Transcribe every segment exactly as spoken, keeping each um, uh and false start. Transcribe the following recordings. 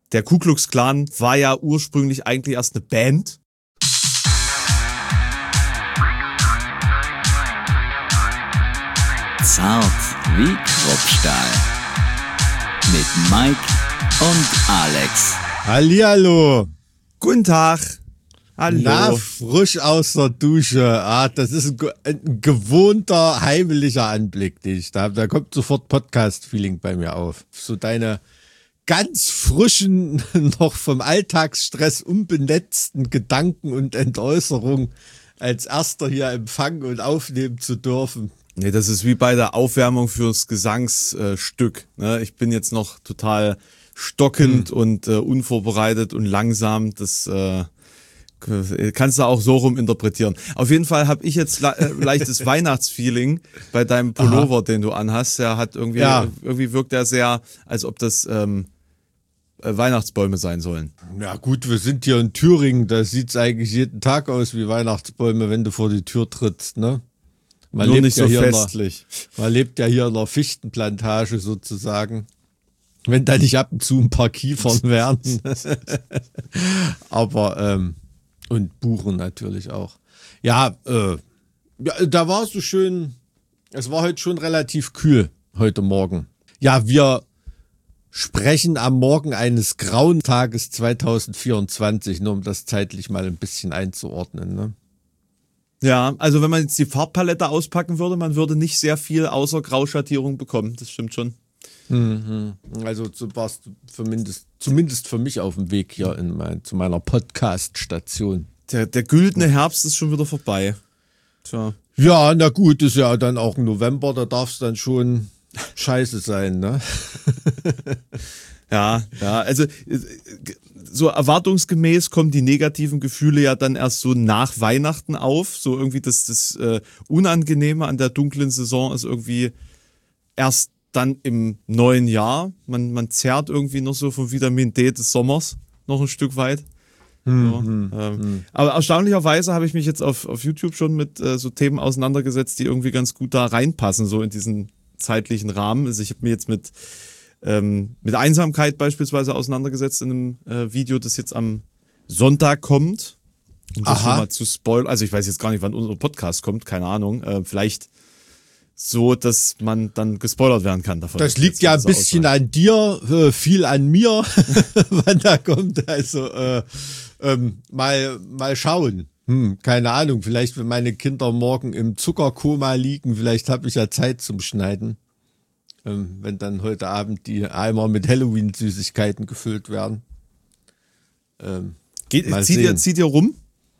der Ku Klux Klan war ja ursprünglich eigentlich erst eine Band. Zart wie Kruppstahl. Mit Mike und Alex. Hallihallo. Guten Tag. Hallo. Na, frisch aus der Dusche. Ah, das ist ein, ge- ein gewohnter, heimlicher Anblick, den ich da habe. Da kommt sofort Podcast-Feeling bei mir auf. So deine ganz frischen, noch vom Alltagsstress unbenetzten Gedanken und Entäußerungen als erster hier empfangen und aufnehmen zu dürfen. Nee, das ist wie bei der Aufwärmung fürs Gesangsstück. Ne? Ich bin jetzt noch total stockend hm. und äh, unvorbereitet und langsam. Das äh, kannst du auch so rum interpretieren. Auf jeden Fall habe ich jetzt le- äh, leichtes Weihnachtsfeeling bei deinem Pullover, Aha. den du anhast. Der hat irgendwie, ja. irgendwie wirkt er sehr, als ob das ähm, äh, Weihnachtsbäume sein sollen. Ja gut, wir sind hier in Thüringen. Da sieht's eigentlich jeden Tag aus wie Weihnachtsbäume, wenn du vor die Tür trittst, ne? Man Nur lebt nicht ja so hier festlich. Der, man lebt ja hier in einer Fichtenplantage sozusagen. Wenn da nicht ab und zu ein paar Kiefern wären. Aber, ähm, und Buchen natürlich auch. Ja, äh, ja, da war es so schön, es war heute schon relativ kühl, heute Morgen. Ja, wir sprechen am Morgen eines grauen Tages zwanzig vierundzwanzig, nur um das zeitlich mal ein bisschen einzuordnen, ne? Ja, also wenn man jetzt die Farbpalette auspacken würde, man würde nicht sehr viel außer Grauschattierung bekommen, das stimmt schon. Mhm. Also so warst du zumindest, zumindest für mich auf dem Weg hier in mein, zu meiner Podcast-Station. Der, der güldene Herbst ist schon wieder vorbei. Tja. Ja, na gut, ist ja dann auch November, da darf es dann schon scheiße sein, ne? Ja, ja, also so erwartungsgemäß kommen die negativen Gefühle ja dann erst so nach Weihnachten auf. So irgendwie das, das äh, Unangenehme an der dunklen Saison ist irgendwie erst dann im neuen Jahr. Man, man zerrt irgendwie noch so vom Vitamin D des Sommers noch ein Stück weit. Hm, Ja, hm, ähm, hm. Aber erstaunlicherweise habe ich mich jetzt auf, auf YouTube schon mit äh, so Themen auseinandergesetzt, die irgendwie ganz gut da reinpassen, so in diesen zeitlichen Rahmen. Also ich habe mir jetzt mit ähm, mit Einsamkeit beispielsweise auseinandergesetzt in einem äh, Video, das jetzt am Sonntag kommt. Um das schon mal zu spoilern. Also ich weiß jetzt gar nicht, wann unser Podcast kommt, keine Ahnung. Äh, vielleicht so, dass man dann gespoilert werden kann davon. Das liegt ja ein bisschen an dir, äh, viel an mir, wann da kommt. Also äh, ähm, mal mal schauen. Hm, keine Ahnung, vielleicht wenn meine Kinder morgen im Zuckerkoma liegen, vielleicht habe ich ja Zeit zum Schneiden. Ähm, wenn dann heute Abend die Eimer mit Halloween-Süßigkeiten gefüllt werden. Ähm, Geht, zieht, ihr, zieht ihr rum?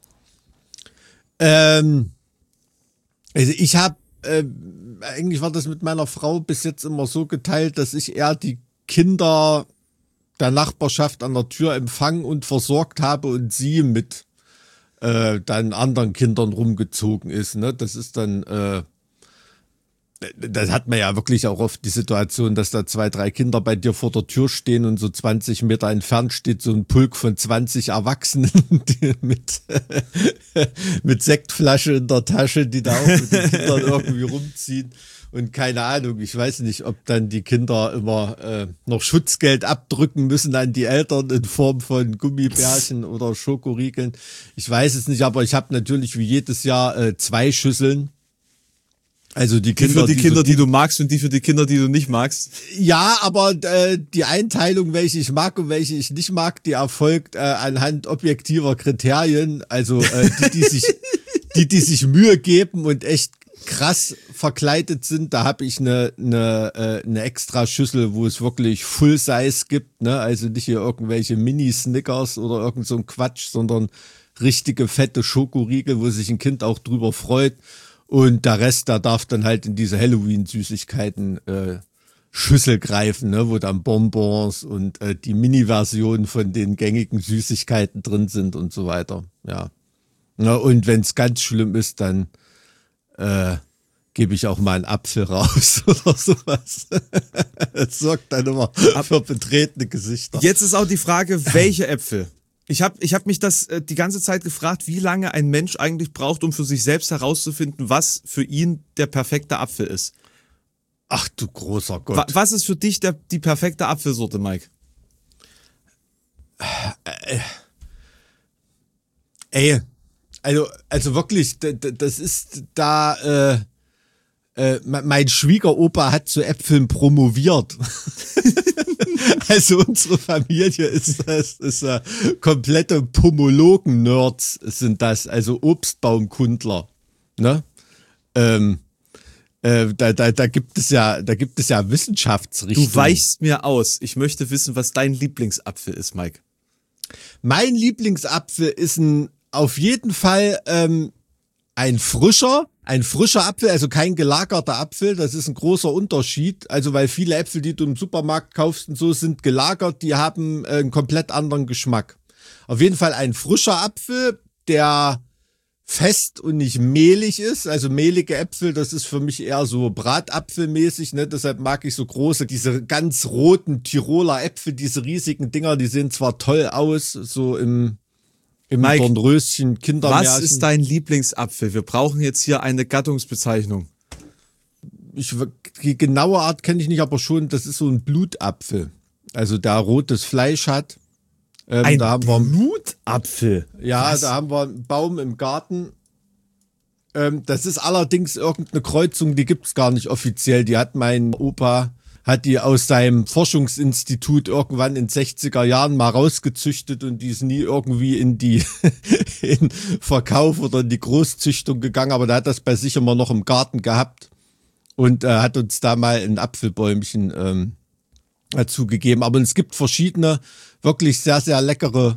Ähm, also ich habe, äh, eigentlich war das mit meiner Frau bis jetzt immer so geteilt, dass ich eher die Kinder der Nachbarschaft an der Tür empfangen und versorgt habe und sie mit äh, dann anderen Kindern rumgezogen ist. Ne? Das ist dann, äh, das hat man ja wirklich auch oft die Situation, dass da zwei, drei Kinder bei dir vor der Tür stehen und so zwanzig Meter entfernt steht so ein Pulk von zwanzig Erwachsenen die mit, mit Sektflasche in der Tasche, die da auch mit den Kindern irgendwie rumziehen. Und keine Ahnung, ich weiß nicht, ob dann die Kinder immer äh, noch Schutzgeld abdrücken müssen an die Eltern in Form von Gummibärchen oder Schokoriegeln. Ich weiß es nicht, aber ich habe natürlich wie jedes Jahr äh, zwei Schüsseln. Also die Kinder, die für die, die Kinder, so, die du magst und die für die Kinder, die du nicht magst. Ja, aber äh, die Einteilung, welche ich mag und welche ich nicht mag, die erfolgt äh, anhand objektiver Kriterien. Also äh, die, die sich, die, die sich Mühe geben und echt krass verkleidet sind. Da habe ich eine eine äh, eine extra Schüssel, wo es wirklich Full Size gibt. Ne, also nicht hier irgendwelche Mini Snickers oder irgend so ein Quatsch, sondern richtige fette Schokoriegel, wo sich ein Kind auch drüber freut. Und der Rest, der darf dann halt in diese Halloween-Süßigkeiten äh, Schüssel greifen, ne, wo dann Bonbons und äh, die Mini-Version von den gängigen Süßigkeiten drin sind und so weiter. Ja. Na, und wenn es ganz schlimm ist, dann äh, gebe ich auch mal einen Apfel raus oder sowas. Das sorgt dann immer für betretene Gesichter. Jetzt ist auch die Frage, welche Äpfel? Ich habe ich hab mich das äh, die ganze Zeit gefragt, wie lange ein Mensch eigentlich braucht, um für sich selbst herauszufinden, was für ihn der perfekte Apfel ist. Ach du großer Gott. Wa- Was ist für dich der, die perfekte Apfelsorte, Mike? ey, also, also wirklich, d- d- das ist da, äh, äh, me- mein Schwiegeropa hat zu Äpfeln promoviert. Also unsere Familie ist das, ist äh, komplette Pomologen-Nerds sind das, also Obstbaumkundler, ne? Ähm, äh, da, da, da gibt es ja, da gibt es ja Wissenschaftsrichtungen. Du weichst mir aus. Ich möchte wissen, was dein Lieblingsapfel ist, Mike. Mein Lieblingsapfel ist ein, auf jeden Fall ähm, ein frischer, ein frischer Apfel, also kein gelagerter Apfel. Das ist ein großer Unterschied. Also weil viele Äpfel, die du im Supermarkt kaufst und so, sind gelagert, die haben äh, einen komplett anderen Geschmack. Auf jeden Fall ein frischer Apfel, der fest und nicht mehlig ist. Also mehlige Äpfel, das ist für mich eher so Bratapfelmäßig, ne? Deshalb mag ich so große, diese ganz roten Tiroler Äpfel, diese riesigen Dinger, die sehen zwar toll aus, so im, im Mike, Dornröschen Kindermärchen. Was ist dein Lieblingsapfel? Wir brauchen jetzt hier eine Gattungsbezeichnung. Ich, die genaue Art kenne ich nicht, aber schon, das ist so ein Blutapfel. Also der rotes Fleisch hat. Ähm, Ein da haben wir, Blutapfel? ja, Was? da haben wir einen Baum im Garten. Ähm, das ist allerdings irgendeine Kreuzung, die gibt's gar nicht offiziell. Die hat mein Opa, hat die aus seinem Forschungsinstitut irgendwann in sechziger Jahren mal rausgezüchtet und die ist nie irgendwie in die in Verkauf oder in die Großzüchtung gegangen, aber der hat das bei sich immer noch im Garten gehabt und äh, hat uns da mal ein Apfelbäumchen ähm, dazu gegeben. Aber es gibt verschiedene, wirklich sehr, sehr leckere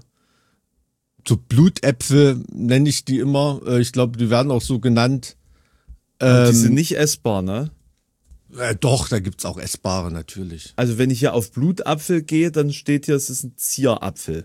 so Blutäpfel, nenne ich die immer. Äh, ich glaube, die werden auch so genannt. Und die Ähm, sind nicht essbar, ne? äh, doch, da gibt's auch essbare natürlich. Also wenn ich hier auf Blutapfel gehe, dann steht hier, es ist ein Zierapfel.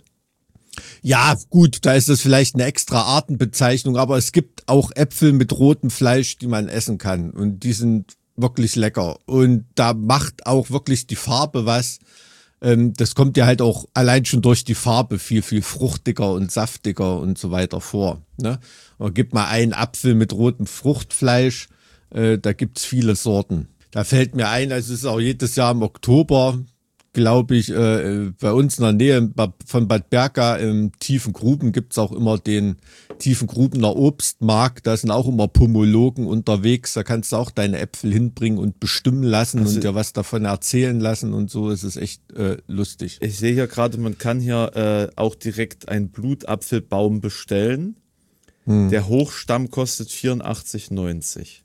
Ja, gut, da ist das vielleicht eine extra Artenbezeichnung, aber es gibt auch Äpfel mit rotem Fleisch, die man essen kann. Und die sind wirklich lecker. Und da macht auch wirklich die Farbe was. Ähm, das kommt ja halt auch allein schon durch die Farbe viel, viel fruchtiger und saftiger und so weiter vor. Ne? Und gib mal einen Apfel mit rotem Fruchtfleisch, äh, da gibt's viele Sorten. Da fällt mir ein, also es ist auch jedes Jahr im Oktober, glaube ich, äh, bei uns in der Nähe von Bad Berka im Tiefen Gruben gibt's auch immer den Tiefen Grubener Obstmarkt. Da sind auch immer Pomologen unterwegs. Da kannst du auch deine Äpfel hinbringen und bestimmen lassen Also- und dir was davon erzählen lassen und so. Es ist echt äh, lustig. Ich sehe hier gerade, man kann hier äh, auch direkt einen Blutapfelbaum bestellen. Der Hochstamm kostet vierundachtzig neunzig.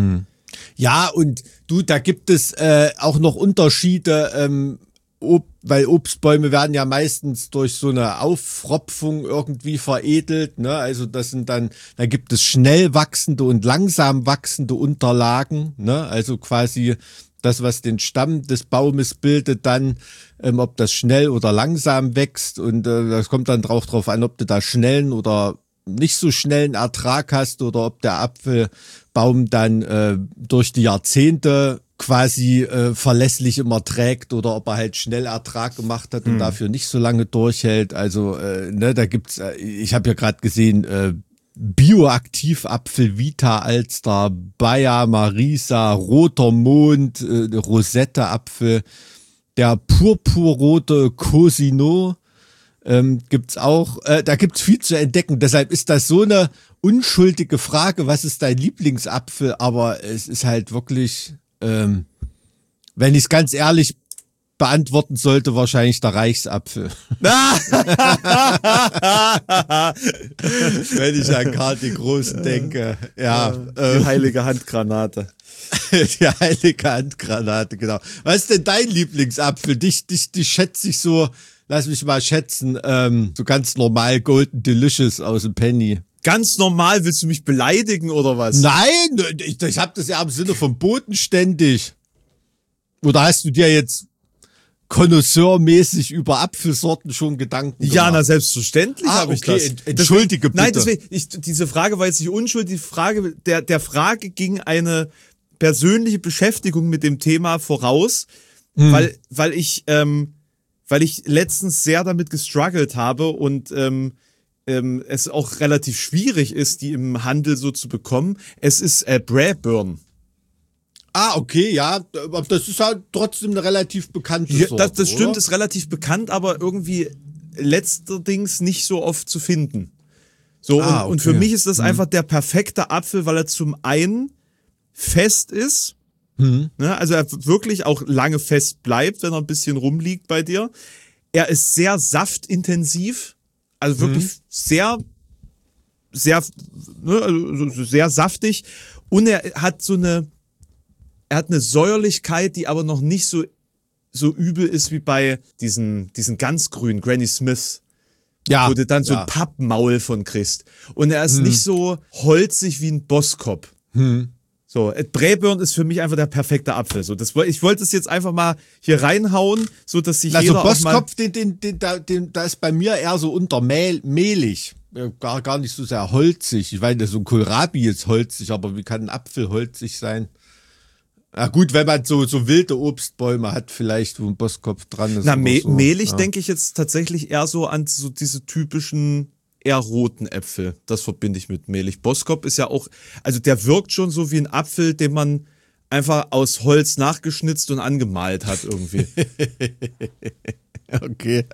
Ja, und du, da gibt es äh, auch noch Unterschiede, ähm, ob, weil Obstbäume werden ja meistens durch so eine Auffropfung irgendwie veredelt, ne? Also das sind dann, da gibt es schnell wachsende und langsam wachsende Unterlagen, ne? Also quasi das, was den Stamm des Baumes bildet, dann, ähm, ob das schnell oder langsam wächst und äh, das kommt dann auch drauf an, ob du da schnellen oder nicht so schnellen Ertrag hast oder ob der Apfelbaum dann äh, durch die Jahrzehnte quasi äh, verlässlich immer trägt oder ob er halt schnell Ertrag gemacht hat und dafür nicht so lange durchhält. Also äh, ne, da gibt's, äh, ich habe ja gerade gesehen, äh, Bioaktivapfel, Vita Alster, Bayer Marisa, Roter Mond, äh, Rosette-Apfel, der purpurrote Cosino, ähm, gibt's auch, äh, da gibt's viel zu entdecken. Deshalb ist das so eine unschuldige Frage, was ist dein Lieblingsapfel? Aber es ist halt wirklich, ähm, wenn ich es ganz ehrlich beantworten sollte, wahrscheinlich der Reichsapfel. Wenn ich an Karl den Großen denke. Ja, Die äh, heilige Handgranate. die heilige Handgranate, genau. Was ist denn dein Lieblingsapfel? Dich, dich, dich schätze ich so, lass mich mal schätzen, ähm, so ganz normal Golden Delicious aus dem Penny. Ganz normal, willst du mich beleidigen oder was? Nein, ich, ich habe das ja im Sinne von bodenständig. Oder hast du dir jetzt konnoisseurmäßig über Apfelsorten schon Gedanken gemacht? Ja, na selbstverständlich Ah, habe ich okay, das. ent- entschuldige deswegen, Nein, bitte. deswegen, ich, diese Frage war jetzt nicht unschuldig. Die Frage, der, der Frage ging eine persönliche Beschäftigung mit dem Thema voraus, Hm. weil, weil ich, ähm, weil ich letztens sehr damit gestruggelt habe und ähm, ähm, es auch relativ schwierig ist, die im Handel so zu bekommen. Es ist äh, Braeburn. Ah, okay, ja, aber das ist halt trotzdem eine relativ bekannte Ja, Sorte, das, das stimmt, oder? ist relativ bekannt, aber irgendwie letzterdings nicht so oft zu finden. So, Ah, und, und für okay. mich ist das einfach der perfekte Apfel, weil er zum einen fest ist, Mhm. ne, also er wirklich auch lange fest bleibt, wenn er ein bisschen rumliegt bei dir. Er ist sehr saftintensiv, also wirklich Mhm. sehr, sehr, ne, also so sehr saftig. Und er hat so eine, er hat eine Säuerlichkeit, die aber noch nicht so, so übel ist wie bei diesen, diesen ganz grünen Granny Smith, Ja. wo du dann so ja. ein Pappmaul von kriegst. Und er ist Hm. nicht so holzig wie ein Boskop. Hm. So, Ed Braeburn ist für mich einfach der perfekte Apfel. So, das, woll- ich wollte es jetzt einfach mal hier reinhauen, so dass sich Also jeder auch mal... Bosskopf, den, den, den, da, den, da ist bei mir eher so untermehlig. Ja, Gar, gar nicht so sehr holzig. Ich meine, so ein Kohlrabi ist holzig, aber wie kann ein Apfel holzig sein? Na gut, wenn man so, so wilde Obstbäume hat, vielleicht, wo ein Bosskopf dran ist. Na, oder me so. mehlig ja. denke ich jetzt tatsächlich eher so an so diese typischen eher roten Äpfel. Das verbinde ich mit mehlig. Boskop ist ja auch, also der wirkt schon so wie ein Apfel, den man einfach aus Holz nachgeschnitzt und angemalt hat irgendwie. Okay.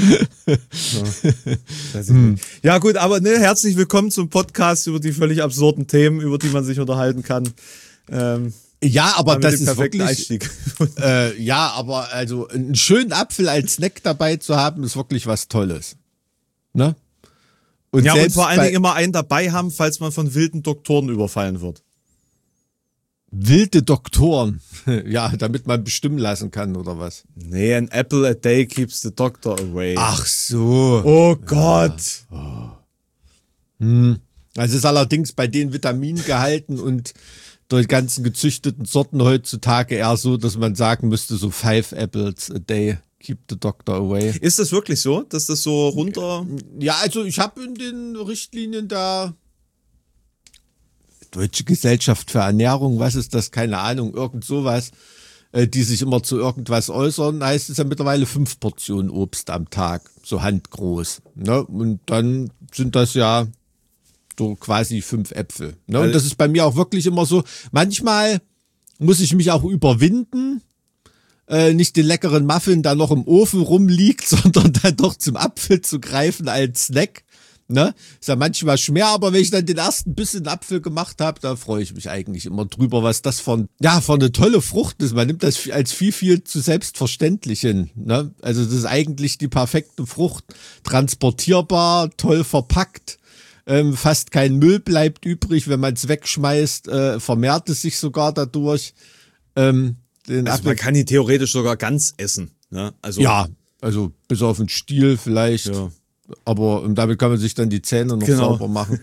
Weiß ich nicht. Ja gut, aber ne, herzlich willkommen zum Podcast über die völlig absurden Themen, über die man sich unterhalten kann. Ähm, Ja, aber damit das den ist perfekten wirklich, Einstieg. äh, ja, aber also einen schönen Apfel als Snack dabei zu haben, ist wirklich was Tolles. Ne? Und Ja, und selbst vor allen bei Dingen immer einen dabei haben, falls man von wilden Doktoren überfallen wird. wilde Doktoren, ja, damit man bestimmen lassen kann oder was. Nee, an apple a day keeps the doctor away. Ach so. Oh Gott. Hm. Also ist allerdings bei den Vitamingehalten und durch ganzen gezüchteten Sorten heutzutage eher so, dass man sagen müsste, so five apples a day keep the doctor away. Ist das wirklich so, dass das so runter... Ja, also ich habe in den Richtlinien da Deutsche Gesellschaft für Ernährung, was ist das? Keine Ahnung, irgend sowas, äh, die sich immer zu irgendwas äußern, heißt es ja mittlerweile fünf Portionen Obst am Tag, so handgroß. Ne? Und dann sind das ja so quasi fünf Äpfel. Ne? Und das ist bei mir auch wirklich immer so, manchmal muss ich mich auch überwinden, äh, nicht den leckeren Muffin, der noch im Ofen rumliegt, sondern dann doch zum Apfel zu greifen als Snack. Ne? Ist ja manchmal schwer, aber wenn ich dann den ersten Bissen Apfel gemacht habe, da freue ich mich eigentlich immer drüber, was das von, ja, von eine tolle Frucht ist. Man nimmt das als viel, viel zu selbstverständlichen. Ne? Also das ist eigentlich die perfekte Frucht. Transportierbar, toll verpackt. Ähm, fast kein Müll bleibt übrig. Wenn man es wegschmeißt, äh, vermehrt es sich sogar dadurch. Ähm, den Also man kann die theoretisch sogar ganz essen. Ne? Also, ja, also bis auf den Stiel vielleicht. Ja. Aber ähm, damit kann man sich dann die Zähne noch Genau. sauber machen.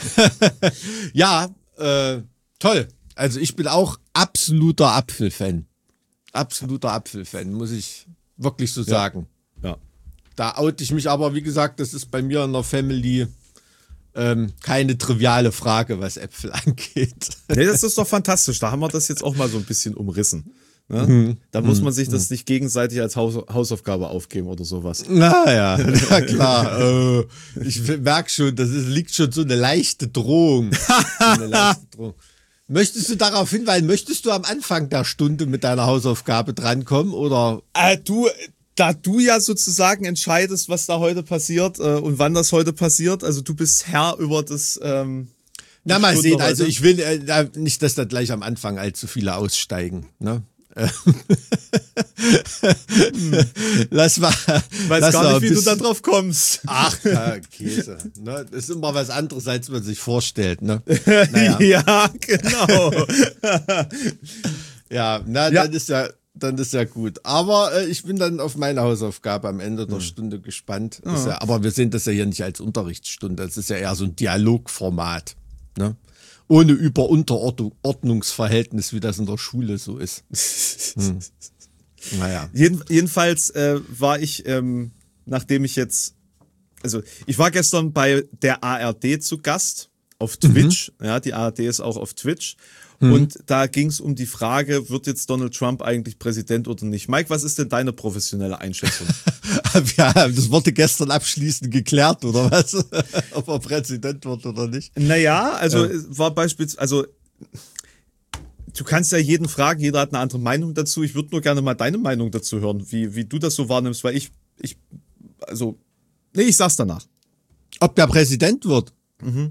Ja, äh, toll. Also ich bin auch absoluter Apfelfan. Absoluter Apfelfan, muss ich wirklich so sagen. Ja. Da oute ich mich aber, wie gesagt, das ist bei mir in der Family ähm, keine triviale Frage, was Äpfel angeht. Nee, das ist doch fantastisch. Da haben wir das jetzt auch mal so ein bisschen umrissen. Ne? Da muss man sich das nicht gegenseitig als Haus Hausaufgabe aufgeben oder sowas. Naja, ja klar. äh, ich merke schon, das ist, liegt schon so eine leichte Drohung. So eine leichte Drohung. Möchtest du darauf hinweisen, möchtest du am Anfang der Stunde mit deiner Hausaufgabe drankommen oder? Äh, du, da du ja sozusagen entscheidest, was da heute passiert äh, und wann das heute passiert, also du bist Herr über das... Ähm, Na, die mal Stunde sehen, also heute. ich will äh, da nicht, dass da gleich am Anfang allzu viele aussteigen, ne? Lass mal. weiß lass gar mal nicht, ein wie du bisschen- da drauf kommst. Ach, ja, Käse. Ne? Das ist immer was anderes, als man sich vorstellt, ne? Naja. Ja, genau. Ja, na, Ja. dann ist ja, dann ist ja gut. Aber äh, ich bin dann auf meine Hausaufgabe am Ende Hm. der Stunde gespannt. Ist ja, aber wir sehen das ja hier nicht als Unterrichtsstunde. Das ist ja eher so ein Dialogformat, ne? Ohne Über-Unterordnungsverhältnis, wie das in der Schule so ist. Hm. Naja. Jeden, jedenfalls äh, war ich, ähm, nachdem ich jetzt, also ich war gestern bei der A R D zu Gast auf Twitch. Mhm. Ja, die A R D ist auch auf Twitch. Und da ging es um die Frage, wird jetzt Donald Trump eigentlich Präsident oder nicht? Mike, was ist denn deine professionelle Einschätzung? Ja, das wurde gestern abschließend geklärt, oder was? Ob er Präsident wird oder nicht. Naja, also Ja. es war beispielsweise, also du kannst ja jeden fragen, jeder hat eine andere Meinung dazu. Ich würde nur gerne mal deine Meinung dazu hören, wie, wie du das so wahrnimmst, weil ich, ich, also Nee, ich sag's danach. Ob der Präsident wird? Mhm.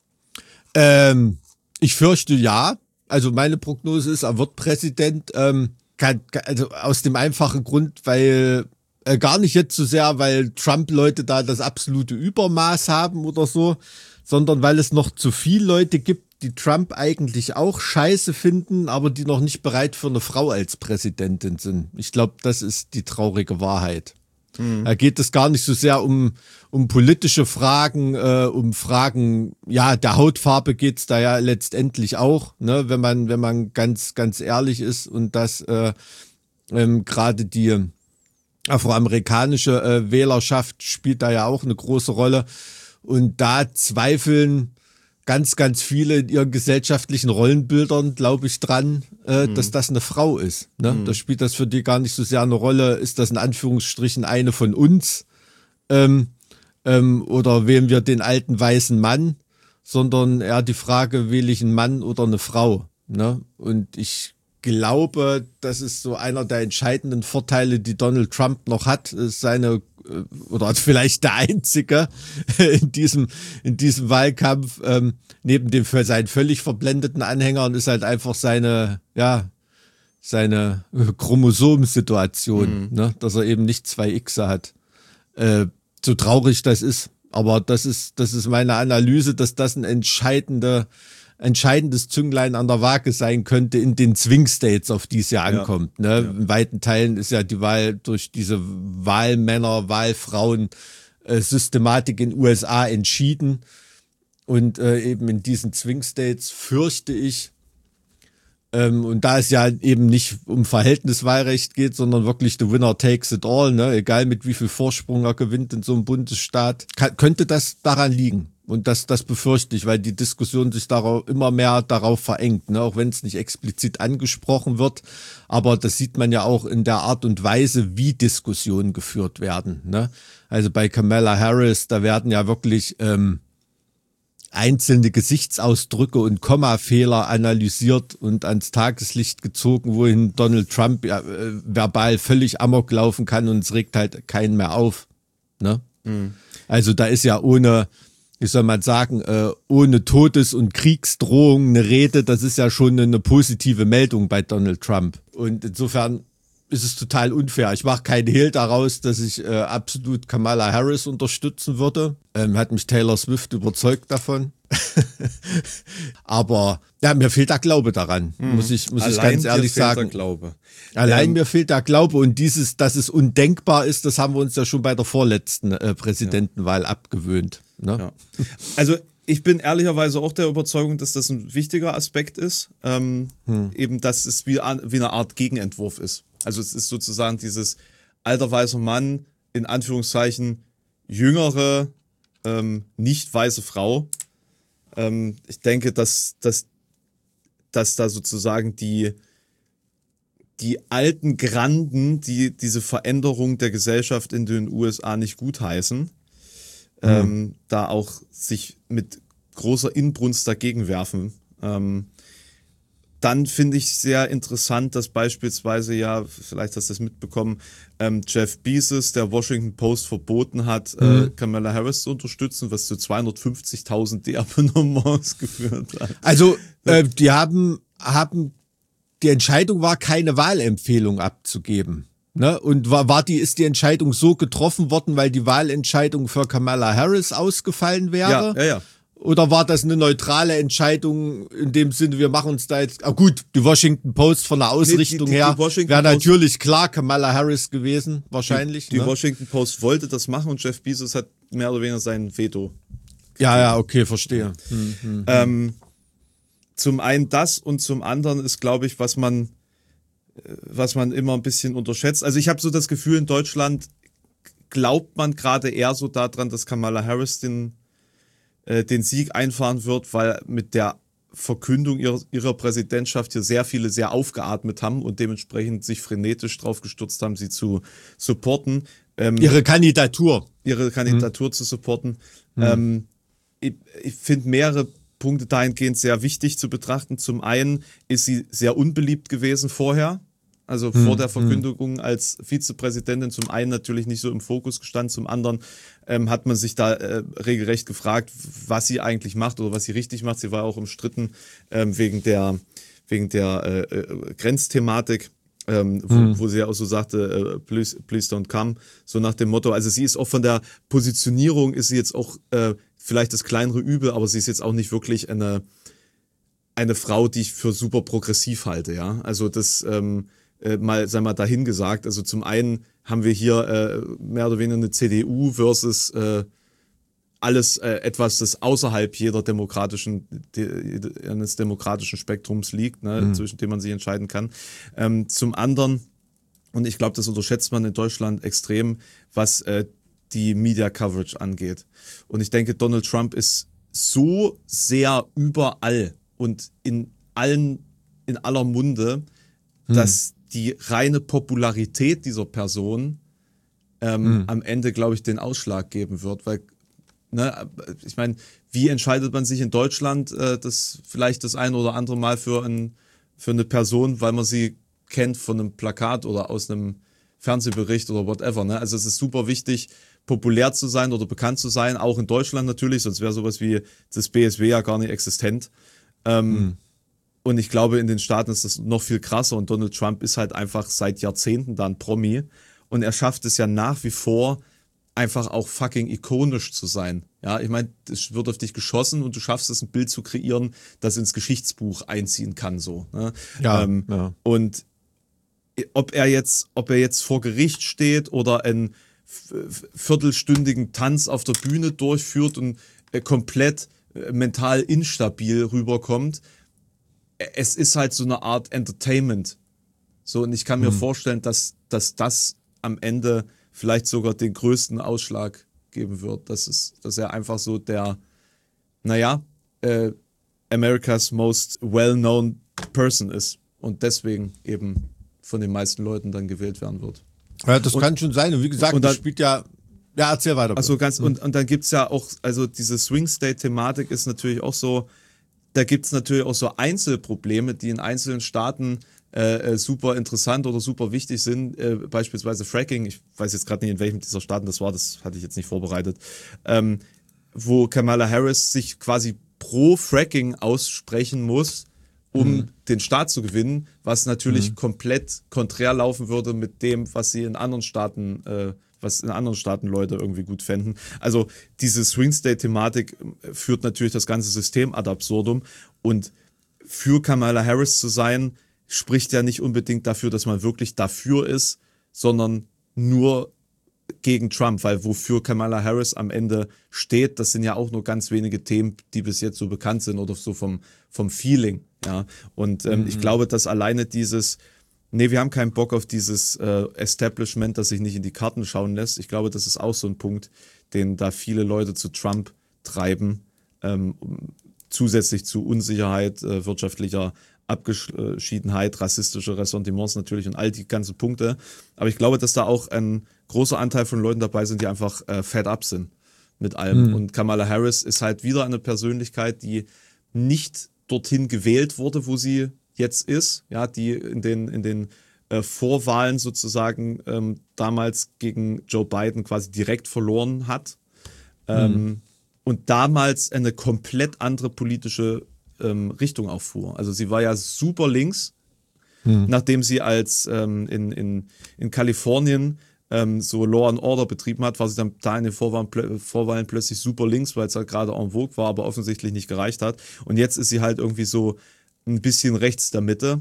Ähm, ich fürchte ja. Also meine Prognose ist, er wird Präsident. Ähm, kann, also aus dem einfachen Grund, weil äh, gar nicht jetzt so sehr, weil Trump-Leute da das absolute Übermaß haben oder so, sondern weil es noch zu viele Leute gibt, die Trump eigentlich auch scheiße finden, aber die noch nicht bereit für eine Frau als Präsidentin sind. Ich glaube, das ist die traurige Wahrheit. Mhm. Da geht es gar nicht so sehr um, um politische Fragen, äh, um Fragen, ja, der Hautfarbe geht's da ja letztendlich auch, ne, wenn man, wenn man ganz, ganz ehrlich ist und das äh, ähm, gerade die afroamerikanische äh, Wählerschaft spielt da ja auch eine große Rolle. Und da zweifeln ganz, ganz viele in ihren gesellschaftlichen Rollenbildern, glaube ich, dran, äh, mhm. dass das eine Frau ist. Ne? Mhm. Da spielt das für die gar nicht so sehr eine Rolle. Ist das in Anführungsstrichen eine von uns? Ähm, ähm, oder wählen wir den alten weißen Mann? Sondern eher die Frage, wähle ich einen Mann oder eine Frau? Ne? Und ich glaube, das ist so einer der entscheidenden Vorteile, die Donald Trump noch hat, ist seine, oder vielleicht der einzige in diesem, in diesem Wahlkampf, ähm, neben dem für seinen völlig verblendeten Anhängern ist halt einfach seine, ja, seine Chromosomensituation, mhm. ne, dass er eben nicht zwei Xe hat. Äh, so traurig das ist, aber das ist, das ist meine Analyse, dass das ein entscheidender entscheidendes Zünglein an der Waage sein könnte in den Swing States, auf die es ja ankommt. Ja. Ne? Ja. In weiten Teilen ist ja die Wahl durch diese Wahlmänner, Wahlfrauen äh, Systematik in den U S A entschieden. Und äh, eben in diesen Swing States fürchte ich, ähm, und da es ja eben nicht um Verhältniswahlrecht geht, sondern wirklich the winner takes it all, ne? Egal mit wie viel Vorsprung er gewinnt in so einem Bundesstaat, kann, könnte das daran liegen. Und das, das befürchte ich, weil die Diskussion sich darauf, immer mehr darauf verengt, ne? Auch wenn es nicht explizit angesprochen wird. Aber das sieht man ja auch in der Art und Weise, wie Diskussionen geführt werden, ne? Also bei Kamala Harris, da werden ja wirklich ähm, einzelne Gesichtsausdrücke und Kommafehler analysiert und ans Tageslicht gezogen, wohin Donald Trump ja, äh, verbal völlig amok laufen kann und es regt halt keinen mehr auf, ne? Mhm. Also da ist ja ohne... wie soll man sagen, äh, ohne Todes- und Kriegsdrohung eine Rede, das ist ja schon eine positive Meldung bei Donald Trump. Und insofern ist es total unfair. Ich mache keinen Hehl daraus, dass ich äh, absolut Kamala Harris unterstützen würde. Ähm, hat mich Taylor Swift überzeugt davon. Aber ja, mir fehlt der Glaube daran, hm. muss ich, muss ich ganz ehrlich sagen. Der Glaube. Allein ähm, mir fehlt der Glaube und dieses, dass es undenkbar ist, das haben wir uns ja schon bei der vorletzten äh, Präsidentenwahl ja. abgewöhnt. Ne? Ja. Also ich bin ehrlicherweise auch der Überzeugung, dass das ein wichtiger Aspekt ist, ähm, hm. eben, dass es wie, wie eine Art Gegenentwurf ist. Also es ist sozusagen dieses alter weißer Mann, in Anführungszeichen jüngere, ähm, nicht weiße Frau. Ähm, ich denke, dass, dass, dass da sozusagen die, die alten Granden, die diese Veränderung der Gesellschaft in den U S A nicht gutheißen, mhm. ähm, da auch sich mit großer Inbrunst dagegen werfen. Ähm, dann finde ich sehr interessant, dass beispielsweise, ja, vielleicht hast du das mitbekommen, ähm, Jeff Bezos der Washington Post verboten hat, mhm. äh, Kamala Harris zu unterstützen, was zu zweihundertfünfzigtausend Deabonnements geführt hat. Also, äh, die haben, haben, die Entscheidung war, keine Wahlempfehlung abzugeben. Ne? Und war, war die, ist die Entscheidung so getroffen worden, weil die Wahlentscheidung für Kamala Harris ausgefallen wäre? Ja, ja, ja. Oder war das eine neutrale Entscheidung in dem Sinne, wir machen uns da jetzt, ah gut, die Washington Post von der Ausrichtung nee, die, die, die her wäre natürlich klar Kamala Harris gewesen, wahrscheinlich. Die, die ne? Washington Post wollte das machen und Jeff Bezos hat mehr oder weniger sein Veto. Ja, ja, okay, verstehe. Hm, hm, ähm, zum einen das und zum anderen ist, glaube ich, was man, was man immer ein bisschen unterschätzt. Also ich habe so das Gefühl, in Deutschland glaubt man gerade eher so daran, dass Kamala Harris den den Sieg einfahren wird, weil mit der Verkündung ihrer, ihrer Präsidentschaft hier sehr viele sehr aufgeatmet haben und dementsprechend sich frenetisch drauf gestürzt haben, sie zu supporten. Ähm, ihre Kandidatur. Ihre Kandidatur mhm. zu supporten. Mhm. Ähm, ich ich finde mehrere Punkte dahingehend sehr wichtig zu betrachten. Zum einen ist sie sehr unbeliebt gewesen vorher. Also hm, vor der Verkündigung hm. als Vizepräsidentin zum einen natürlich nicht so im Fokus gestanden, zum anderen ähm, hat man sich da äh, regelrecht gefragt, was sie eigentlich macht oder was sie richtig macht. Sie war auch umstritten ähm, wegen der, wegen der äh, Grenzthematik. Ähm, wo, hm. wo sie ja auch so sagte, äh, please, please don't come, so nach dem Motto, also sie ist auch von der Positionierung, ist sie jetzt auch äh, vielleicht das kleinere Übel, aber sie ist jetzt auch nicht wirklich eine, eine Frau, die ich für super progressiv halte, ja, also das ähm, äh, mal, sei mal dahin gesagt, also zum einen haben wir hier äh, mehr oder weniger eine C D U versus äh, alles äh, etwas, das außerhalb jeder demokratischen, de, eines demokratischen Spektrums liegt, ne, mhm. zwischen dem man sich entscheiden kann. Ähm, zum anderen, und ich glaube, das unterschätzt man in Deutschland extrem, was äh, die Media Coverage angeht. Und ich denke, Donald Trump ist so sehr überall und in allen, in aller Munde, mhm. dass die reine Popularität dieser Person ähm, mhm. am Ende, glaube ich, den Ausschlag geben wird, weil Ne, ich meine, wie entscheidet man sich in Deutschland, äh, das vielleicht das ein oder andere Mal für, ein, für eine Person, weil man sie kennt von einem Plakat oder aus einem Fernsehbericht oder whatever. Ne? Also es ist super wichtig, populär zu sein oder bekannt zu sein, auch in Deutschland natürlich, sonst wäre sowas wie das B S W ja gar nicht existent. Ähm, mhm. Und ich glaube, in den Staaten ist das noch viel krasser und Donald Trump ist halt einfach seit Jahrzehnten da ein Promi und er schafft es ja nach wie vor, einfach auch fucking ikonisch zu sein. Ja, ich meine, es wird auf dich geschossen und du schaffst es, ein Bild zu kreieren, das ins Geschichtsbuch einziehen kann, so. Ne? Ja, ähm, ja. Und ob er jetzt, ob er jetzt vor Gericht steht oder einen viertelstündigen Tanz auf der Bühne durchführt und äh, komplett äh, mental instabil rüberkommt, es ist halt so eine Art Entertainment. So, und ich kann mir mhm. vorstellen, dass, dass das am Ende vielleicht sogar den größten Ausschlag geben wird. Das ist, dass er einfach so der, naja, äh, America's most well-known person ist und deswegen eben von den meisten Leuten dann gewählt werden wird. Ja, das und, kann schon sein. Und wie gesagt, und dann, das spielt ja, ja, erzähl weiter. Also ganz, und, und dann gibt's ja auch, also diese Swing-State-Thematik ist natürlich auch so, da gibt's natürlich auch so Einzelprobleme, die in einzelnen Staaten Äh, super interessant oder super wichtig sind, äh, beispielsweise Fracking, ich weiß jetzt gerade nicht, in welchem dieser Staaten das war, das hatte ich jetzt nicht vorbereitet, ähm, wo Kamala Harris sich quasi pro Fracking aussprechen muss, um mhm. den Staat zu gewinnen, was natürlich mhm. komplett konträr laufen würde mit dem, was sie in anderen Staaten, äh, was in anderen Staaten Leute irgendwie gut fänden. Also diese Swing-State-Thematik führt natürlich das ganze System ad absurdum und für Kamala Harris zu sein, spricht ja nicht unbedingt dafür, dass man wirklich dafür ist, sondern nur gegen Trump, weil wofür Kamala Harris am Ende steht, das sind ja auch nur ganz wenige Themen, die bis jetzt so bekannt sind oder so vom, vom Feeling, ja. Und ähm, mhm. ich glaube, dass alleine dieses, nee, wir haben keinen Bock auf dieses äh, Establishment, das sich nicht in die Karten schauen lässt. Ich glaube, das ist auch so ein Punkt, den da viele Leute zu Trump treiben, ähm, zusätzlich zu Unsicherheit, äh, wirtschaftlicher Abgeschiedenheit, rassistische Ressentiments natürlich und all die ganzen Punkte. Aber ich glaube, dass da auch ein großer Anteil von Leuten dabei sind, die einfach äh, fed up sind mit allem. Mhm. Und Kamala Harris ist halt wieder eine Persönlichkeit, die nicht dorthin gewählt wurde, wo sie jetzt ist, ja, die in den, in den äh, Vorwahlen sozusagen ähm, damals gegen Joe Biden quasi direkt verloren hat. Ähm, mhm. Und damals eine komplett andere politische Ähm, Richtung auch fuhr. Also sie war ja super links, hm. nachdem sie als ähm, in, in, in Kalifornien ähm, so Law and Order betrieben hat, war sie dann da in den Vorwahlen, plö- Vorwahlen plötzlich super links, weil es halt gerade en vogue war, aber offensichtlich nicht gereicht hat. Und jetzt ist sie halt irgendwie so ein bisschen rechts der Mitte.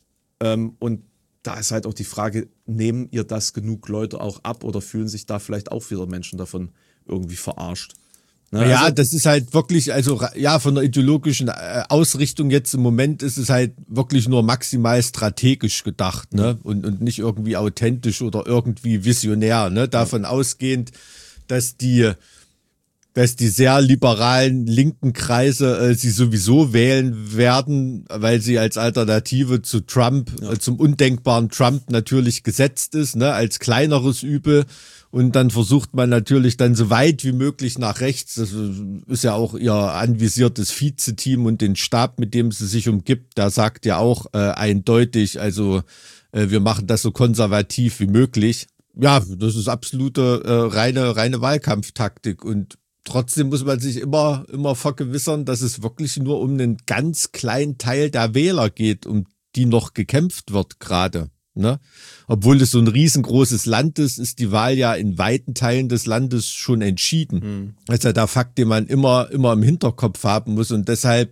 Ähm, und da ist halt auch die Frage, nehmen ihr das genug Leute auch ab oder fühlen sich da vielleicht auch wieder Menschen davon irgendwie verarscht? Ne, ja, also, das ist halt wirklich, also ja, von der ideologischen Ausrichtung jetzt im Moment ist es halt wirklich nur maximal strategisch gedacht, ne? Und, und nicht irgendwie authentisch oder irgendwie visionär, ne? Davon ja. ausgehend, dass die dass die sehr liberalen linken Kreise äh, sie sowieso wählen werden, weil sie als Alternative zu Trump, ja. äh, zum undenkbaren Trump natürlich gesetzt ist, ne, als kleineres Übel. Und dann versucht man natürlich dann so weit wie möglich nach rechts, das ist ja auch ihr anvisiertes Vizeteam und den Stab, mit dem sie sich umgibt, der sagt ja auch äh, eindeutig, also äh, wir machen das so konservativ wie möglich. Ja, das ist absolute äh, reine reine Wahlkampftaktik und trotzdem muss man sich immer immer vergewissern, dass es wirklich nur um einen ganz kleinen Teil der Wähler geht, um die noch gekämpft wird gerade. Ne? Obwohl es so ein riesengroßes Land ist, ist die Wahl ja in weiten Teilen des Landes schon entschieden. Mhm. Das ist ja der Fakt, den man immer, immer im Hinterkopf haben muss. Und deshalb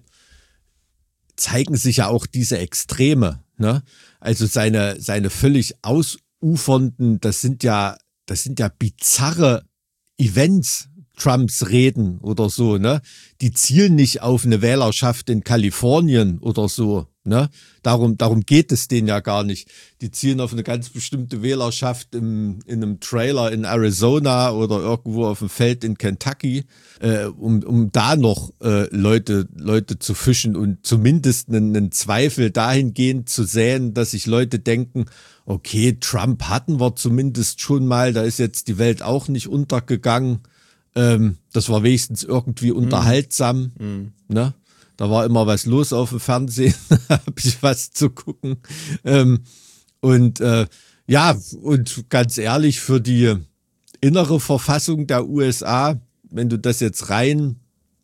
zeigen sich ja auch diese Extreme. Ne? Also seine, seine völlig ausufernden, das sind ja, das sind ja bizarre Events, Trumps Reden oder so, ne? Die zielen nicht auf eine Wählerschaft in Kalifornien oder so, ne? Darum, darum geht es denen ja gar nicht. Die zielen auf eine ganz bestimmte Wählerschaft im, in einem Trailer in Arizona oder irgendwo auf dem Feld in Kentucky, äh, um, um da noch äh, Leute, Leute zu fischen und zumindest einen, einen Zweifel dahingehend zu säen, dass sich Leute denken, okay, Trump hatten wir zumindest schon mal, da ist jetzt die Welt auch nicht untergegangen. Ähm, das war wenigstens irgendwie unterhaltsam, mm. ne? Da war immer was los auf dem Fernsehen, habe ich was zu gucken. Ähm, und äh, ja, und ganz ehrlich, für die innere Verfassung der U S A, wenn du das jetzt rein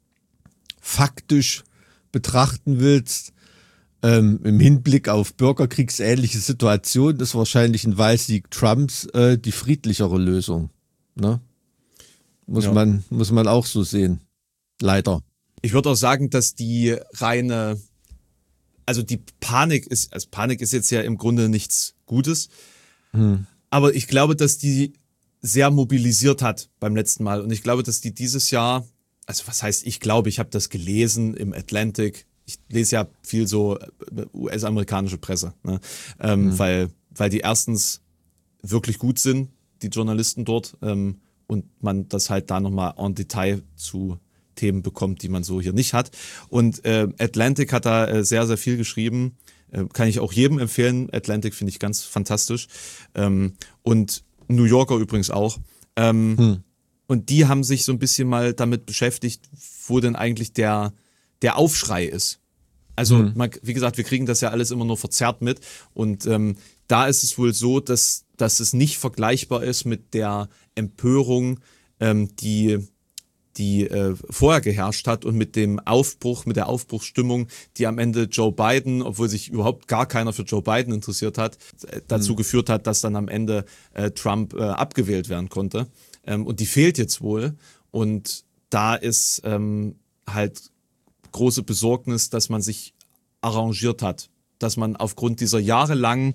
faktisch betrachten willst, ähm, im Hinblick auf bürgerkriegsähnliche Situation, ist wahrscheinlich ein Wahlsieg Trumps äh, die friedlichere Lösung, ne? Muss ja. man, muss man auch so sehen. Leider. Ich würde auch sagen, dass die reine, also die Panik ist, also Panik ist jetzt ja im Grunde nichts Gutes. Hm. Aber ich glaube, dass die sehr mobilisiert hat beim letzten Mal. Und ich glaube, dass die dieses Jahr, also was heißt, ich glaube, ich habe das gelesen im Atlantic. Ich lese ja viel so U S-amerikanische Presse, ne? ähm, hm. weil, weil die erstens wirklich gut sind, die Journalisten dort, ähm, und man das halt da nochmal en Detail zu Themen bekommt, die man so hier nicht hat. Und äh, Atlantic hat da äh, sehr, sehr viel geschrieben. Äh, kann ich auch jedem empfehlen. Atlantic finde ich ganz fantastisch. Ähm, und New Yorker übrigens auch. Ähm, hm. Und die haben sich so ein bisschen mal damit beschäftigt, wo denn eigentlich der, der Aufschrei ist. Also, hm. man, wie gesagt, wir kriegen das ja alles immer nur verzerrt mit. Und ähm, da ist es wohl so, dass, dass es nicht vergleichbar ist mit der Empörung, ähm, die, die äh, vorher geherrscht hat und mit dem Aufbruch, mit der Aufbruchsstimmung, die am Ende Joe Biden, obwohl sich überhaupt gar keiner für Joe Biden interessiert hat, äh, dazu mhm. geführt hat, dass dann am Ende äh, Trump äh, abgewählt werden konnte. Ähm, und die fehlt jetzt wohl. Und da ist ähm, halt große Besorgnis, dass man sich arrangiert hat, dass man aufgrund dieser jahrelangen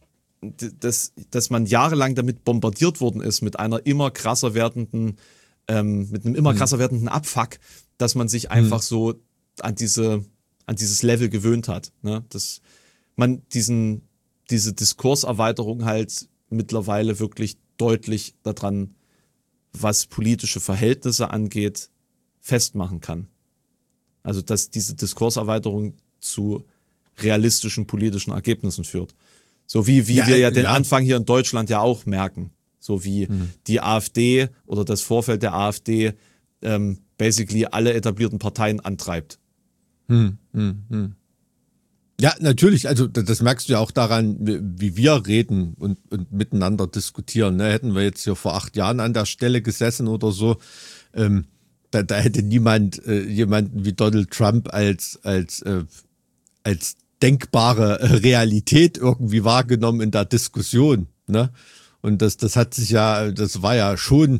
Dass, dass man jahrelang damit bombardiert worden ist, mit einer immer krasser werdenden, ähm, mit einem immer krasser werdenden Abfuck, dass man sich einfach mhm. so an diese, an dieses Level gewöhnt hat, ne? Dass man diesen, diese Diskurserweiterung halt mittlerweile wirklich deutlich daran, was politische Verhältnisse angeht, festmachen kann. Also, dass diese Diskurserweiterung zu realistischen politischen Ergebnissen führt. So wie, wie ja, wir ja den ja. Anfang hier in Deutschland ja auch merken. So wie mhm. die AfD oder das Vorfeld der AfD ähm, basically alle etablierten Parteien antreibt. Hm, hm, hm. Ja, natürlich. Also das merkst du ja auch daran, wie wir reden und, und miteinander diskutieren. Ne? Hätten wir jetzt hier vor acht Jahren an der Stelle gesessen oder so, ähm, da, da hätte niemand äh, jemanden wie Donald Trump als als äh, als denkbare Realität irgendwie wahrgenommen in der Diskussion, ne? Und das, das hat sich ja, das war ja schon,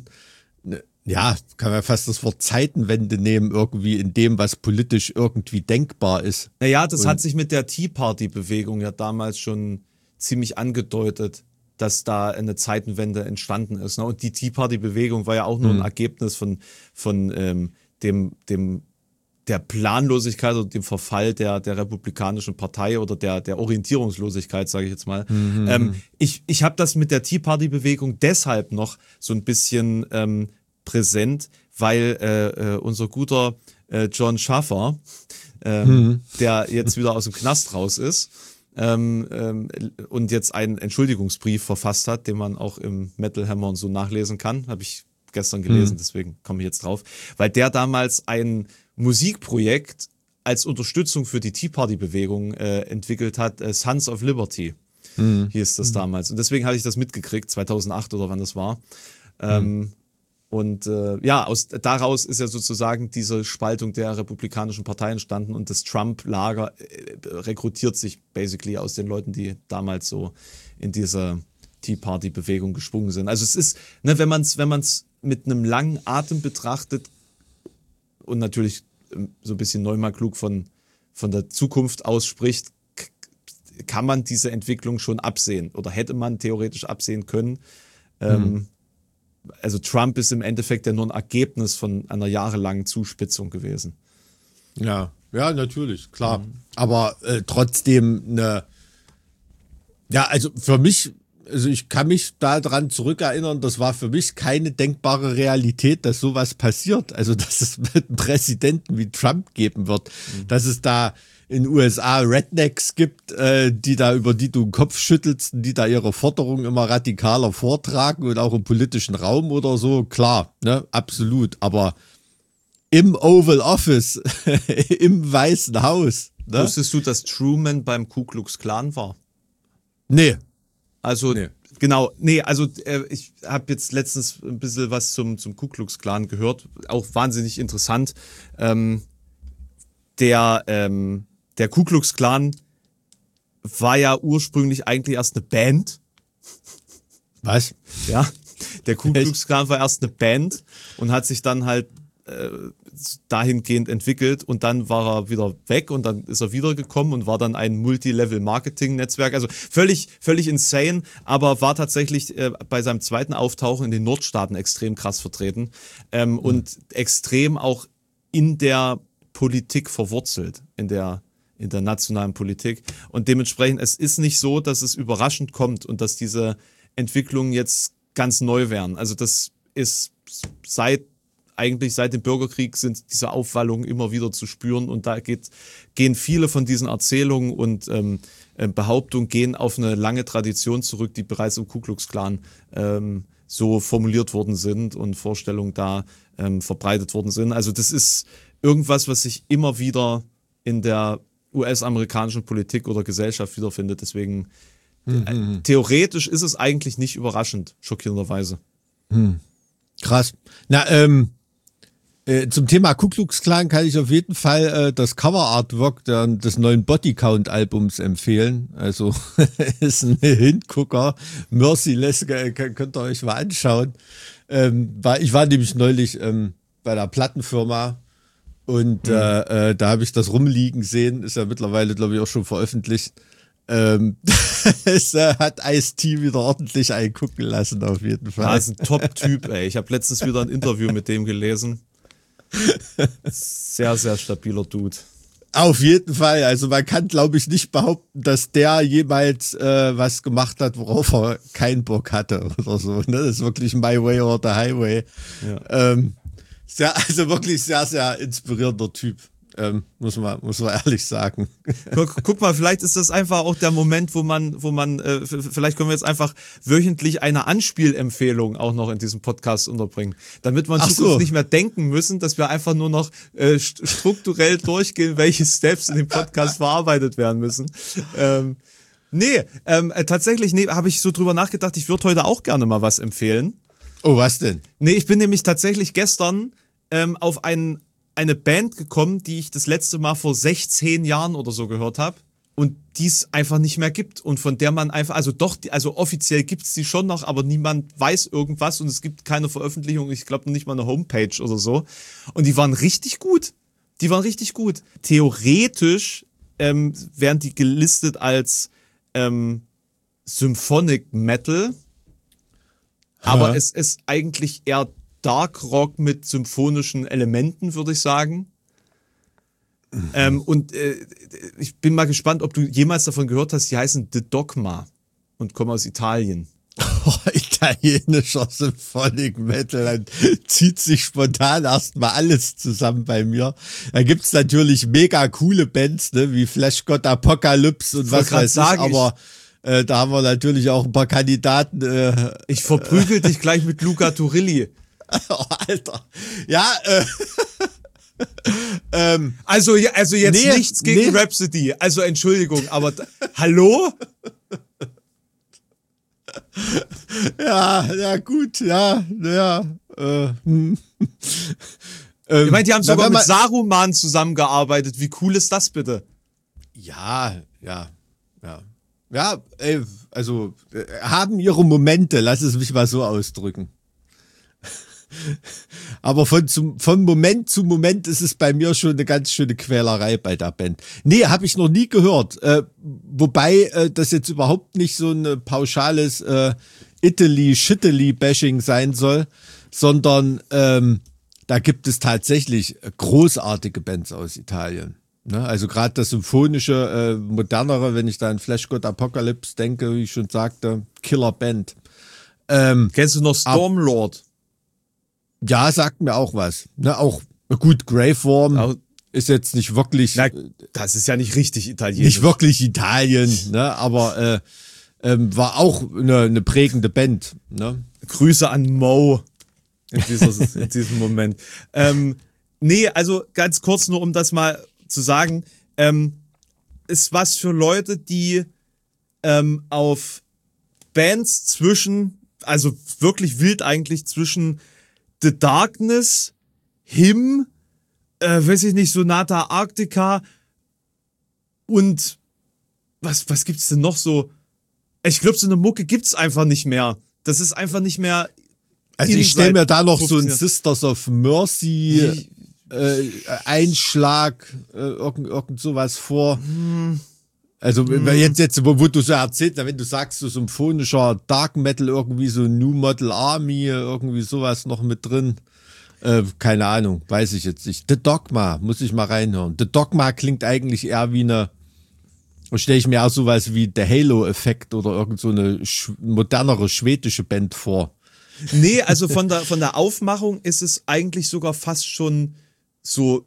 ja, kann man fast das Wort Zeitenwende nehmen, irgendwie in dem, was politisch irgendwie denkbar ist. Naja, das Und hat sich mit der Tea Party-Bewegung ja damals schon ziemlich angedeutet, dass da eine Zeitenwende entstanden ist, ne? Und die Tea Party-Bewegung war ja auch nur ein Ergebnis von, von ähm, dem, dem der Planlosigkeit oder dem Verfall der der republikanischen Partei oder der der Orientierungslosigkeit, sage ich jetzt mal. Mhm. Ähm, ich ich habe das mit der Tea Party Bewegung deshalb noch so ein bisschen ähm, präsent, weil äh, äh, unser guter äh, John Schaffer, ähm, mhm. der jetzt wieder aus dem Knast raus ist, ähm, ähm, und jetzt einen Entschuldigungsbrief verfasst hat, den man auch im Metal Hammer und so nachlesen kann, habe ich gestern gelesen, mhm. deswegen komme ich jetzt drauf, weil der damals ein Musikprojekt als Unterstützung für die Tea Party Bewegung äh, entwickelt hat, äh, Sons of Liberty mhm. hieß das mhm. damals. Und deswegen habe ich das mitgekriegt, zweitausendacht oder wann das war. Ähm, mhm. Und äh, ja, aus daraus ist ja sozusagen diese Spaltung der republikanischen Partei entstanden und das Trump-Lager äh, rekrutiert sich basically aus den Leuten, die damals so in diese Tea Party Bewegung gesprungen sind. Also es ist, ne, wenn man es wenn man es mit einem langen Atem betrachtet und natürlich so ein bisschen neunmal klug von, von der Zukunft ausspricht, kann man diese Entwicklung schon absehen oder hätte man theoretisch absehen können. Mhm. Ähm, also Trump ist im Endeffekt ja nur ein Ergebnis von einer jahrelangen Zuspitzung gewesen. Ja, ja, natürlich, klar. Mhm. Aber äh, trotzdem eine, ja, also für mich, also ich kann mich daran zurückerinnern, das war für mich keine denkbare Realität, dass sowas passiert. Also, dass es mit einem Präsidenten wie Trump geben wird, mhm. dass es da in den U S A Rednecks gibt, äh, die da, über die du den Kopf schüttelst, die da ihre Forderungen immer radikaler vortragen und auch im politischen Raum oder so, klar, ne, absolut. Aber im Oval Office, im Weißen Haus. Ne? Wusstest du, dass Truman beim Ku Klux Klan war? Nee. Also, nee. genau, nee, also äh, ich habe jetzt letztens ein bisschen was zum, zum Ku Klux Klan gehört, auch wahnsinnig interessant. Ähm, der, ähm, der Ku Klux Klan war ja ursprünglich eigentlich erst eine Band. Was? Ja, der Ku Klux Klan war erst eine Band und hat sich dann halt äh, dahingehend entwickelt und dann war er wieder weg und dann ist er wiedergekommen und war dann ein Multilevel-Marketing-Netzwerk. Also völlig, völlig insane, aber war tatsächlich äh, bei seinem zweiten Auftauchen in den Nordstaaten extrem krass vertreten ähm, mhm. und extrem auch in der Politik verwurzelt, in der in der nationalen Politik. Und dementsprechend, es ist nicht so, dass es überraschend kommt und dass diese Entwicklungen jetzt ganz neu wären. Also das ist seit, eigentlich seit dem Bürgerkrieg sind diese Aufwallungen immer wieder zu spüren und da geht, gehen viele von diesen Erzählungen und ähm, Behauptungen gehen auf eine lange Tradition zurück, die bereits im Ku Klux Klan ähm, so formuliert worden sind und Vorstellungen da ähm, verbreitet worden sind. Also das ist irgendwas, was sich immer wieder in der U S-amerikanischen Politik oder Gesellschaft wiederfindet. Deswegen mhm. äh, theoretisch ist es eigentlich nicht überraschend, schockierenderweise. Mhm. Krass. Na, ähm, äh, zum Thema Ku Klux Klan kann ich auf jeden Fall äh, das Cover-Artwork der, des neuen Bodycount-Albums empfehlen. Also ist ein Hingucker. Merciless, äh, könnt ihr euch mal anschauen. Ähm, war, ich war nämlich neulich ähm, bei der Plattenfirma und mhm. äh, äh, da habe ich das rumliegen sehen, ist ja mittlerweile, glaube ich, auch schon veröffentlicht. Ähm, es äh, hat Ice-T wieder ordentlich eingucken lassen, auf jeden Fall. Ja, ist ein Top-Typ, ey. Ich habe letztens wieder ein Interview mit dem gelesen. Sehr, sehr stabiler Dude. Auf jeden Fall. Also man kann, glaube ich, nicht behaupten, dass der jemals äh, was gemacht hat, worauf er keinen Bock hatte oder so. Ne? Das ist wirklich My Way or the Highway. Ja. Ähm, sehr, also wirklich sehr, sehr inspirierender Typ. Ähm, muss man, muss man ehrlich sagen. Guck, guck mal, vielleicht ist das einfach auch der Moment, wo man, wo man, äh, vielleicht können wir jetzt einfach wöchentlich eine Anspielempfehlung auch noch in diesem Podcast unterbringen, damit wir in Ach Zukunft so. nicht mehr denken müssen, dass wir einfach nur noch äh, strukturell durchgehen, welche Steps in dem Podcast verarbeitet werden müssen. Ähm, nee, ähm, äh, tatsächlich, nee, habe ich so drüber nachgedacht, ich würde heute auch gerne mal was empfehlen. Oh, was denn? Nee, ich bin nämlich tatsächlich gestern ähm, auf einen eine Band gekommen, die ich das letzte Mal vor sechzehn Jahren oder so gehört habe und die es einfach nicht mehr gibt und von der man einfach, also doch, also offiziell gibt's die schon noch, aber niemand weiß irgendwas und es gibt keine Veröffentlichung, ich glaube nicht mal eine Homepage oder so und die waren richtig gut, die waren richtig gut. Theoretisch ähm, wären die gelistet als ähm, Symphonic Metal, aber ja. Es ist eigentlich eher Dark Rock mit symphonischen Elementen, würde ich sagen. Mhm. Ähm, und äh, ich bin mal gespannt, ob du jemals davon gehört hast, die heißen The Dogma und kommen aus Italien. Oh, ich italienischer Symphonic Metal, dann zieht sich spontan erstmal alles zusammen bei mir. Da gibt's natürlich mega coole Bands, ne, wie Flash God Apocalypse und was weiß ich, aber äh, da haben wir natürlich auch ein paar Kandidaten. Äh, ich verprügel dich gleich mit Luca Turilli. Oh, Alter. Ja, äh, ähm, also, also jetzt nee, nichts gegen nee. Rhapsody. Also Entschuldigung, aber hallo? Ja, ja, gut, ja, ja. Äh, hm. ähm, Ich meine, die haben sogar na, mit Saruman zusammengearbeitet. Wie cool ist das bitte? Ja, ja, ja. Ja, ey, also äh, haben ihre Momente, lass es mich mal so ausdrücken. Aber von, zum, von Moment zu Moment ist es bei mir schon eine ganz schöne Quälerei bei der Band. Nee, habe ich noch nie gehört. Äh, wobei äh, das jetzt überhaupt nicht so ein pauschales äh, Italy-Shittily-Bashing sein soll, sondern ähm, da gibt es tatsächlich großartige Bands aus Italien. Ne? Also gerade das symphonische, äh, modernere, wenn ich da an Flash God Apocalypse denke, wie ich schon sagte, Killer Band. Ähm, Kennst du noch Stormlord? Ja, sagt mir auch was. Ne, auch gut, Graveworm Auch, ist jetzt nicht wirklich, na, das ist ja nicht richtig italienisch. nicht wirklich Italien, ne, aber äh, ähm, war auch eine, eine prägende Band. Ne? Grüße an Mo in, dieser, in diesem Moment. Ähm, nee, also ganz kurz nur, um das mal zu sagen, ähm, ist was für Leute, die ähm, auf Bands zwischen, also wirklich wild eigentlich zwischen The Darkness, Him, äh, weiß ich nicht, Sonata Arctica und was, was gibt's denn noch so? Ich glaube, so eine Mucke gibt's einfach nicht mehr. Das ist einfach nicht mehr. Also ich stelle mir da noch so ein Sisters of Mercy äh, Einschlag, äh, irgend, irgend sowas vor. Hm. Also hm. jetzt, jetzt wo, wo du so erzählst, wenn du sagst, so symphonischer Dark Metal, irgendwie so New Model Army, irgendwie sowas noch mit drin. Äh, keine Ahnung, weiß ich jetzt nicht. The Dogma, muss ich mal reinhören. The Dogma klingt eigentlich eher wie eine, stelle ich mir auch sowas wie The Halo-Effekt oder irgend so eine sch- modernere schwedische Band vor. Nee, also von der, von der Aufmachung ist es eigentlich sogar fast schon so,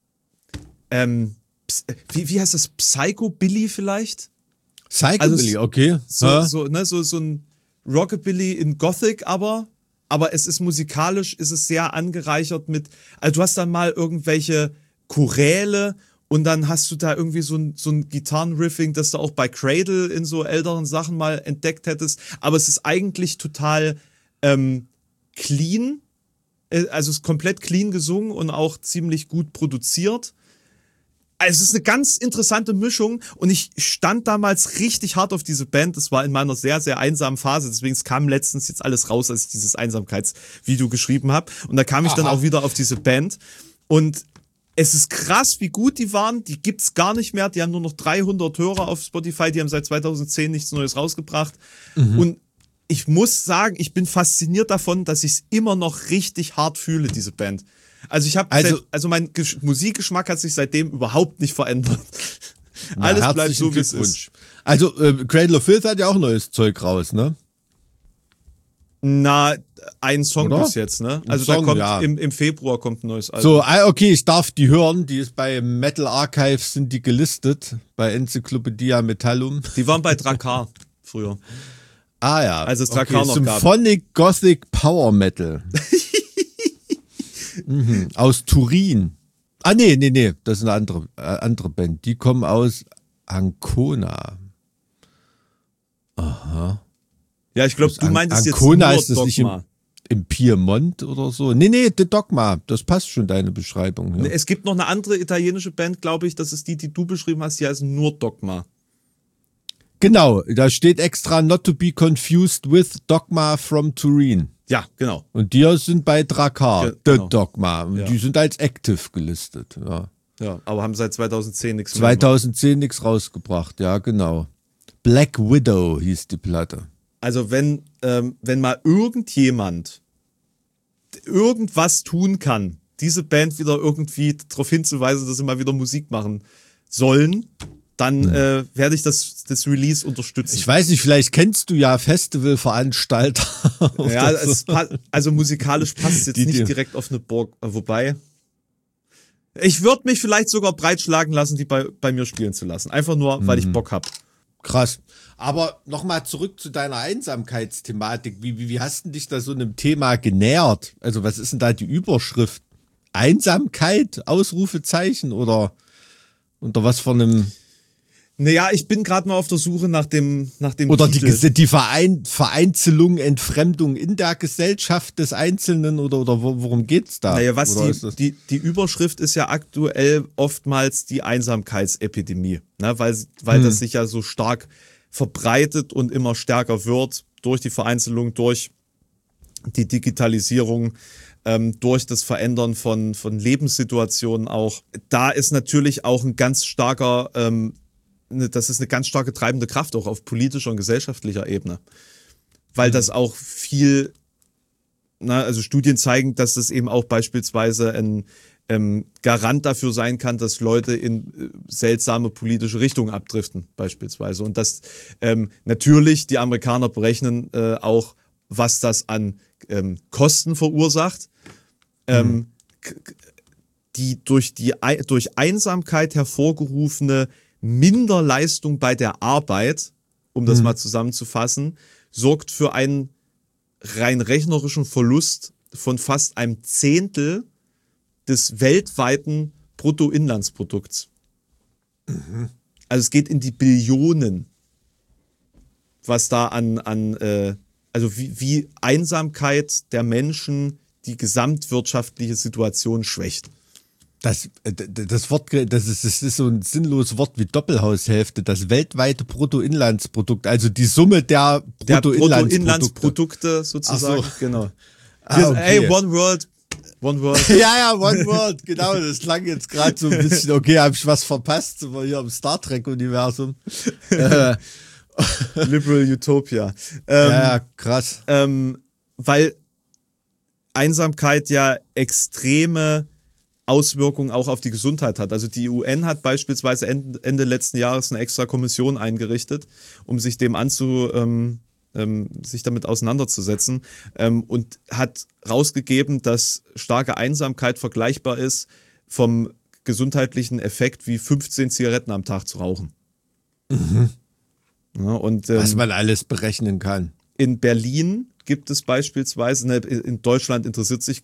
ähm, Wie, wie heißt das? Psychobilly vielleicht? Psychobilly, also, okay. So, so, ne, so, so ein Rockabilly in Gothic, aber, aber es ist musikalisch, ist es sehr angereichert mit, also du hast dann mal irgendwelche Choräle und dann hast du da irgendwie so ein, so ein Gitarrenriffing, das du auch bei Cradle in so älteren Sachen mal entdeckt hättest, aber es ist eigentlich total ähm, clean, also es ist komplett clean gesungen und auch ziemlich gut produziert. Also es ist eine ganz interessante Mischung und ich stand damals richtig hart auf diese Band. Das war in meiner sehr, sehr einsamen Phase. Deswegen kam letztens jetzt alles raus, als ich dieses Einsamkeitsvideo geschrieben habe. Und da kam ich Aha. dann auch wieder auf diese Band. Und es ist krass, wie gut die waren. Die gibt's gar nicht mehr. Die haben nur noch dreihundert Hörer auf Spotify. Die haben seit zweitausendzehn nichts Neues rausgebracht. Mhm. Und ich muss sagen, ich bin fasziniert davon, dass ich es immer noch richtig hart fühle, diese Band. Also ich habe also, also mein Gesch- Musikgeschmack hat sich seitdem überhaupt nicht verändert. Na, alles bleibt so wie es ist. Also äh, Cradle of Filth hat ja auch neues Zeug raus, ne? Na, ein Song Oder? bis jetzt, ne? Also Song, da kommt ja. im, im Februar kommt ein neues Album. So, okay, ich darf die hören. Die ist bei Metal Archives, sind die gelistet bei Enzyklopädia Metallum. Die waren bei Drakkar früher. Ah ja. Also es Drakkar okay, noch Symphonic gab. Gothic Power Metal. Mhm, aus Turin. Ah, nee, nee, nee, das ist eine andere, äh, andere Band. Die kommen aus Ancona. Aha. Ja, ich glaube, du An- meintest Ancona jetzt ist das nicht im, im Piemont oder so? Nee, nee, The Dogma. Das passt schon, deine Beschreibung. Ja. Es gibt noch eine andere italienische Band, glaube ich, das ist die, die du beschrieben hast, die heißt nur Dogma. Genau, da steht extra not to be confused with Dogma from Turin. Ja, genau. Und die sind bei Drakkar, Ja, The genau. Dogma. Und Ja. die sind als active gelistet. Ja. Ja, aber haben seit zweitausendzehn nichts mehr zweitausendzehn nichts rausgebracht, ja, genau. Black Widow hieß die Platte. Also wenn, ähm, wenn mal irgendjemand irgendwas tun kann, diese Band wieder irgendwie darauf hinzuweisen, dass sie mal wieder Musik machen sollen, dann äh, werde ich das, das Release unterstützen. Ich weiß nicht, vielleicht kennst du ja Festivalveranstalter. Ja, es pa- also musikalisch passt es jetzt Die- nicht die- direkt auf eine Burg, äh, wobei ich würde mich vielleicht sogar breitschlagen lassen, die bei, bei mir spielen zu lassen. Einfach nur, weil ich Bock hab. Krass. Aber nochmal zurück zu deiner Einsamkeitsthematik. Wie, wie, wie hast du dich da so einem Thema genähert? Also was ist denn da die Überschrift? Einsamkeit? Ausrufezeichen? Oder unter was von einem... Naja, ich bin gerade mal auf der Suche nach dem, nach dem Oder die, Titel. Ges- die Verein, Vereinzelung, Entfremdung in der Gesellschaft des Einzelnen? Oder, oder wo, worum geht's da? Naja, was oder ist die, das- die, die Überschrift ist ja aktuell oftmals die Einsamkeitsepidemie, ne? weil, weil Hm. das sich ja so stark verbreitet und immer stärker wird durch die Vereinzelung, durch die Digitalisierung, ähm, durch das Verändern von, von Lebenssituationen auch. Da ist natürlich auch ein ganz starker, ähm, ne, das ist eine ganz starke treibende Kraft auch auf politischer und gesellschaftlicher Ebene, weil das auch viel, na, also Studien zeigen, dass das eben auch beispielsweise ein ähm, Garant dafür sein kann, dass Leute in äh, seltsame politische Richtungen abdriften, beispielsweise. Und dass ähm, natürlich die Amerikaner berechnen äh, auch, was das an ähm, Kosten verursacht, ähm, k- k- die durch die Ei- durch Einsamkeit hervorgerufene Minderleistung bei der Arbeit, um das mal zusammenzufassen, sorgt für einen rein rechnerischen Verlust von fast einem Zehntel des weltweiten Bruttoinlandsprodukts. Also es geht in die Billionen, was da an, an äh, also wie, wie Einsamkeit der Menschen die gesamtwirtschaftliche Situation schwächt. Das, äh, d- das Wort, das ist, das ist so ein sinnloses Wort wie Doppelhaushälfte. Das weltweite Bruttoinlandsprodukt, also die Summe der Der Bruttoinlandsprodukte. Bruttoinlandsprodukte sozusagen, Ach so. genau. Ah, okay. Ey, One World, One World. Ja, ja, One World, genau. Das klang jetzt gerade so ein bisschen, okay, habe ich was verpasst, sind wir hier im Star Trek-Universum. äh, Liberal Utopia. Ähm, ja, ja, krass. ähm, weil Einsamkeit ja extreme Auswirkungen auch auf die Gesundheit hat. Also die U N hat beispielsweise Ende, Ende letzten Jahres eine extra Kommission eingerichtet, um sich dem anzu, ähm, ähm, sich damit auseinanderzusetzen, ähm, und hat rausgegeben, dass starke Einsamkeit vergleichbar ist vom gesundheitlichen Effekt wie fünfzehn Zigaretten am Tag zu rauchen. Ja, und, ähm, Was man alles berechnen kann. in Berlin gibt es beispielsweise, ne, in Deutschland interessiert sich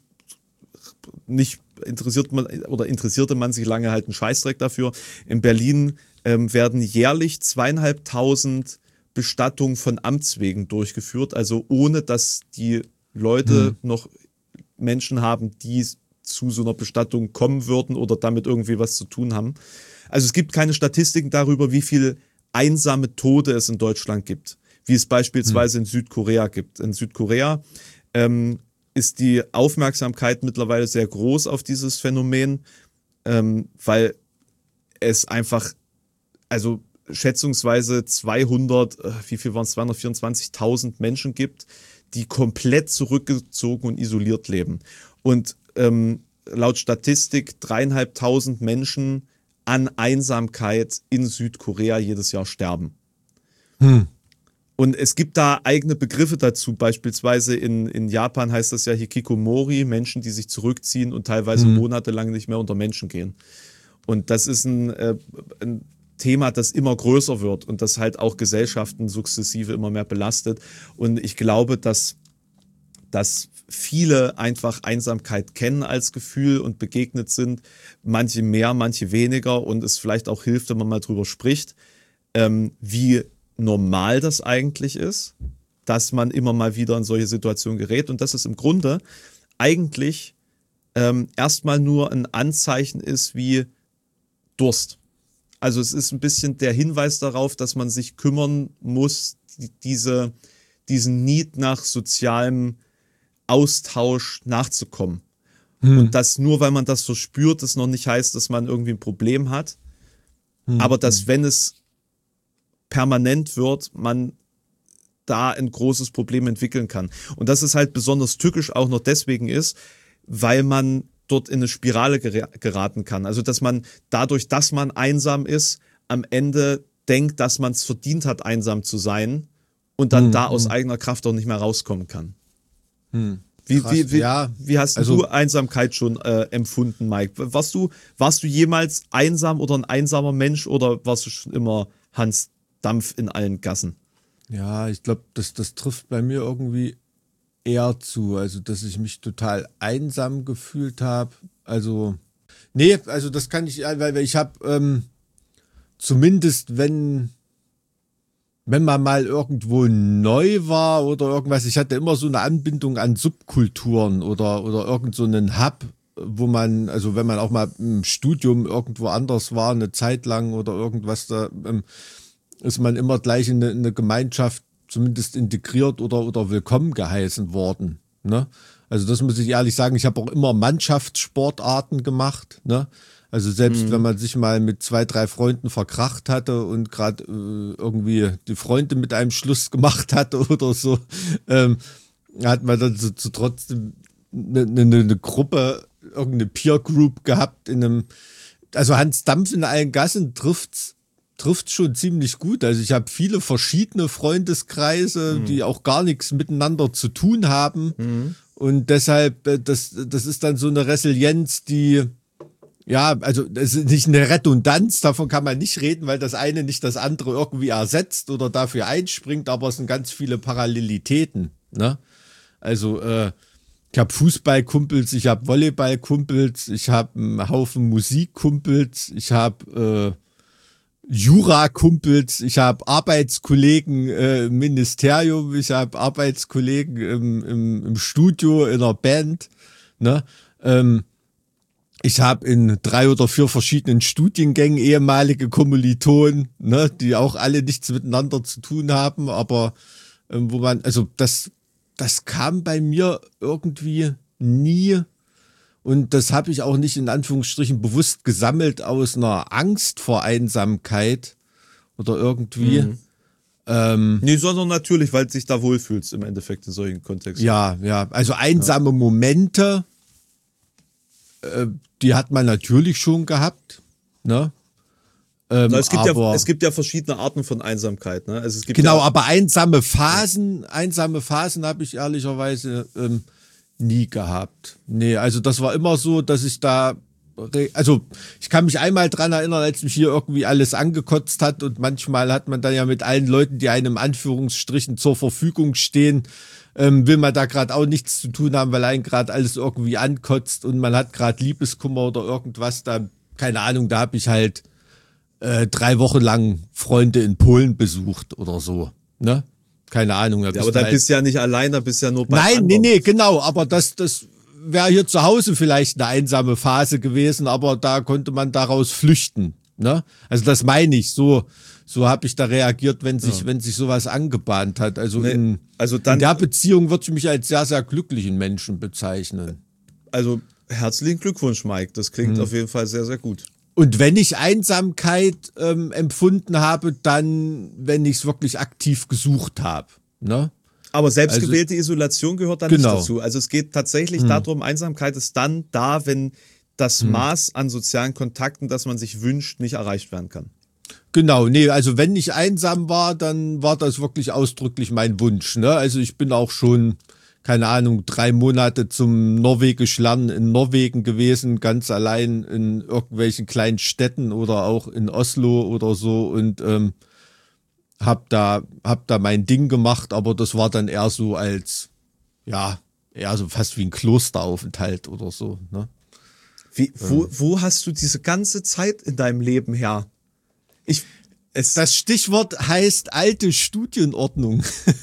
nicht, interessiert man oder interessierte man sich lange halt einen Scheißdreck dafür. In Berlin ähm, werden jährlich zweieinhalbtausend Bestattungen von Amts wegen durchgeführt, also ohne dass die Leute Hm. noch Menschen haben, die zu so einer Bestattung kommen würden oder damit irgendwie was zu tun haben. Also es gibt keine Statistiken darüber, wie viel einsame Tode es in Deutschland gibt, wie es beispielsweise in Südkorea gibt. In Südkorea ähm, ist die Aufmerksamkeit mittlerweile sehr groß auf dieses Phänomen, ähm, weil es einfach, also schätzungsweise zweihundert, äh, wie viel waren es, zweihundertvierundzwanzigtausend Menschen gibt, die komplett zurückgezogen und isoliert leben. Und ähm, laut Statistik dreieinhalbtausend Menschen an Einsamkeit in Südkorea jedes Jahr sterben. Hm. Und es gibt da eigene Begriffe dazu, beispielsweise in, in Japan heißt das ja Hikikomori, Menschen, die sich zurückziehen und teilweise Mhm. monatelang nicht mehr unter Menschen gehen. Und das ist ein, äh, ein Thema, das immer größer wird und das halt auch Gesellschaften sukzessive immer mehr belastet. Und ich glaube, dass, dass viele einfach Einsamkeit kennen als Gefühl und begegnet sind, manche mehr, manche weniger, und es vielleicht auch hilft, wenn man mal drüber spricht, ähm, wie normal das eigentlich ist, dass man immer mal wieder in solche Situationen gerät und dass es im Grunde eigentlich ähm, erstmal nur ein Anzeichen ist wie Durst. Also es ist ein bisschen der Hinweis darauf, dass man sich kümmern muss, die, diese, diesen Need nach sozialem Austausch nachzukommen. Hm. Und dass nur weil man das verspürt, das noch nicht heißt, dass man irgendwie ein Problem hat. Hm. Aber dass, wenn es permanent wird, man da ein großes Problem entwickeln kann. Und dass es halt besonders tückisch auch noch deswegen ist, weil man dort in eine Spirale gera- geraten kann. Also dass man dadurch, dass man einsam ist, am Ende denkt, dass man es verdient hat, einsam zu sein und dann hm, da aus hm. eigener Kraft auch nicht mehr rauskommen kann. Hm. Wie, Krass, wie, wie, ja. wie hast also, du Einsamkeit schon äh, empfunden, Mike? Warst du, warst du jemals einsam oder ein einsamer Mensch oder warst du schon immer Hans Dampf in allen Gassen? Ja, ich glaube, das, das trifft bei mir irgendwie eher zu. Also, dass ich mich total einsam gefühlt habe. Also, nee, also das kann ich, weil ich habe ähm, zumindest, wenn wenn man mal irgendwo neu war oder irgendwas, ich hatte immer so eine Anbindung an Subkulturen oder, oder irgend so einen Hub, wo man, also wenn man auch mal im Studium irgendwo anders war, eine Zeit lang oder irgendwas, da ähm, ist man immer gleich in eine, in eine Gemeinschaft zumindest integriert oder, oder willkommen geheißen worden, ne? Also das muss ich ehrlich sagen, ich habe auch immer Mannschaftssportarten gemacht, ne? Also selbst mhm. wenn man sich mal mit zwei, drei Freunden verkracht hatte und gerade äh, irgendwie die Freunde mit einem Schluss gemacht hatte oder so, ähm, hat man dann so, so trotzdem eine, eine, eine Gruppe, irgendeine Peer Group gehabt in einem, also Hans Dampf in allen Gassen trifft's, trifft's schon ziemlich gut. Also ich habe viele verschiedene Freundeskreise, mhm. die auch gar nichts miteinander zu tun haben. Mhm. Und deshalb, äh, das, das ist dann so eine Resilienz, die ja, also das ist nicht eine Redundanz, davon kann man nicht reden, weil das eine nicht das andere irgendwie ersetzt oder dafür einspringt, aber es sind ganz viele Parallelitäten, ne? Also äh, ich habe Fußballkumpels, ich habe Volleyballkumpels, ich habe einen Haufen Musikkumpels, ich habe äh, Jura-Kumpels, ich habe Arbeitskollegen äh, im Ministerium, ich habe Arbeitskollegen im, im, im Studio, in einer Band, ne? Ähm, Ich habe in drei oder vier verschiedenen Studiengängen ehemalige Kommilitonen, ne, die auch alle nichts miteinander zu tun haben, aber ähm, wo man, also das, das kam bei mir irgendwie nie und das habe ich auch nicht in Anführungsstrichen bewusst gesammelt aus einer Angst vor Einsamkeit oder irgendwie. Mhm. Ähm, nee, sondern natürlich, weil du dich da wohlfühlst im Endeffekt in solchen Kontexten. Ja, ja, also einsame ja. Momente, äh, die hat man natürlich schon gehabt, ne? Ähm, Na, es, gibt aber, ja, es gibt ja verschiedene Arten von Einsamkeit, ne? Also es gibt genau, ja, aber einsame Phasen, ja. einsame Phasen habe ich ehrlicherweise ähm, nie gehabt. Nee, also das war immer so, dass ich da, also ich kann mich einmal dran erinnern, als mich hier irgendwie alles angekotzt hat und manchmal hat man dann ja mit allen Leuten, die einem in Anführungsstrichen zur Verfügung stehen, ähm, will man da gerade auch nichts zu tun haben, weil einen gerade alles irgendwie ankotzt und man hat gerade Liebeskummer oder irgendwas, da, keine Ahnung, da habe ich halt äh, drei Wochen lang Freunde in Polen besucht oder so, ne? Keine Ahnung. Ja, aber da halt bist du ja nicht allein, da bist du ja nur bei Nein, anderen. nee, nee, genau, aber das, das wäre hier zu Hause vielleicht eine einsame Phase gewesen, aber da konnte man daraus flüchten, ne? Also das meine ich, so so habe ich da reagiert, wenn sich ja. wenn sich sowas angebahnt hat. Also, nee, in, also dann, in der Beziehung würde ich mich als sehr, sehr glücklichen Menschen bezeichnen. Also herzlichen Glückwunsch, Mike, das klingt hm. auf jeden Fall sehr, sehr gut. Und wenn ich Einsamkeit ähm, empfunden habe, dann, wenn ich es wirklich aktiv gesucht habe, ne? Aber selbstgewählte also, Isolation gehört da genau. nicht dazu. Also es geht tatsächlich hm. darum, Einsamkeit ist dann da, wenn das hm. Maß an sozialen Kontakten, das man sich wünscht, nicht erreicht werden kann. Genau, nee, also wenn ich einsam war, dann war das wirklich ausdrücklich mein Wunsch, ne? Also ich bin auch schon, keine Ahnung, drei Monate zum Norwegisch lernen in Norwegen gewesen, ganz allein in irgendwelchen kleinen Städten oder auch in Oslo oder so und ähm, hab da, hab da mein Ding gemacht, aber das war dann eher so als, ja, eher so fast wie ein Klosteraufenthalt oder so, ne? Wie, wo, wo hast du diese ganze Zeit in deinem Leben her? Ich, es das Stichwort heißt alte Studienordnung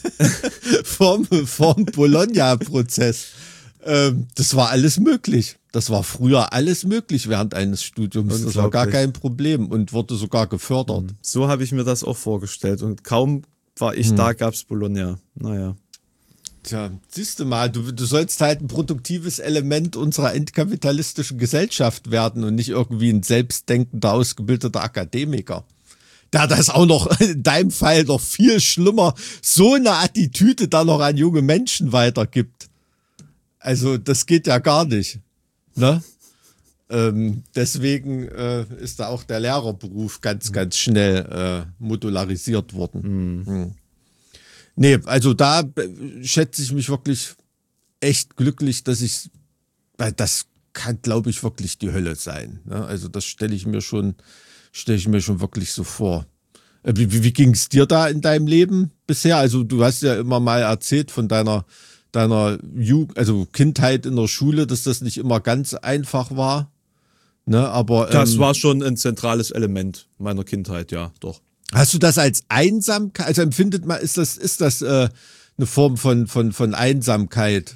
vom, vom Bologna-Prozess. Ähm, das war alles möglich. Das war früher alles möglich während eines Studiums. Das war gar kein Problem und wurde sogar gefördert. So habe ich mir das auch vorgestellt. Und kaum war ich hm. da, gab's Bologna. Naja. Tja, siehst du mal, du, du sollst halt ein produktives Element unserer entkapitalistischen Gesellschaft werden und nicht irgendwie ein selbstdenkender, ausgebildeter Akademiker. Da das auch noch in deinem Fall noch viel schlimmer so eine Attitüde da noch an junge Menschen weitergibt. Also das geht ja gar nicht. Ne? Ähm, deswegen äh, ist da auch der Lehrerberuf ganz, mhm. ganz schnell äh, modularisiert worden. Mhm. Mhm. Nee, also da schätze ich mich wirklich echt glücklich, dass ich, weil das kann, glaube ich, wirklich die Hölle sein. Ne? Also das stelle ich mir schon, stelle ich mir schon wirklich so vor. Wie, wie, wie ging es dir da in deinem Leben bisher? Also du hast ja immer mal erzählt von deiner, deiner Jugend, also Kindheit in der Schule, dass das nicht immer ganz einfach war. Ne? Aber ähm, das war schon ein zentrales Element meiner Kindheit, ja, doch. Hast du das als Einsamkeit, also empfindet man, ist das, ist das äh, eine Form von, von, von Einsamkeit?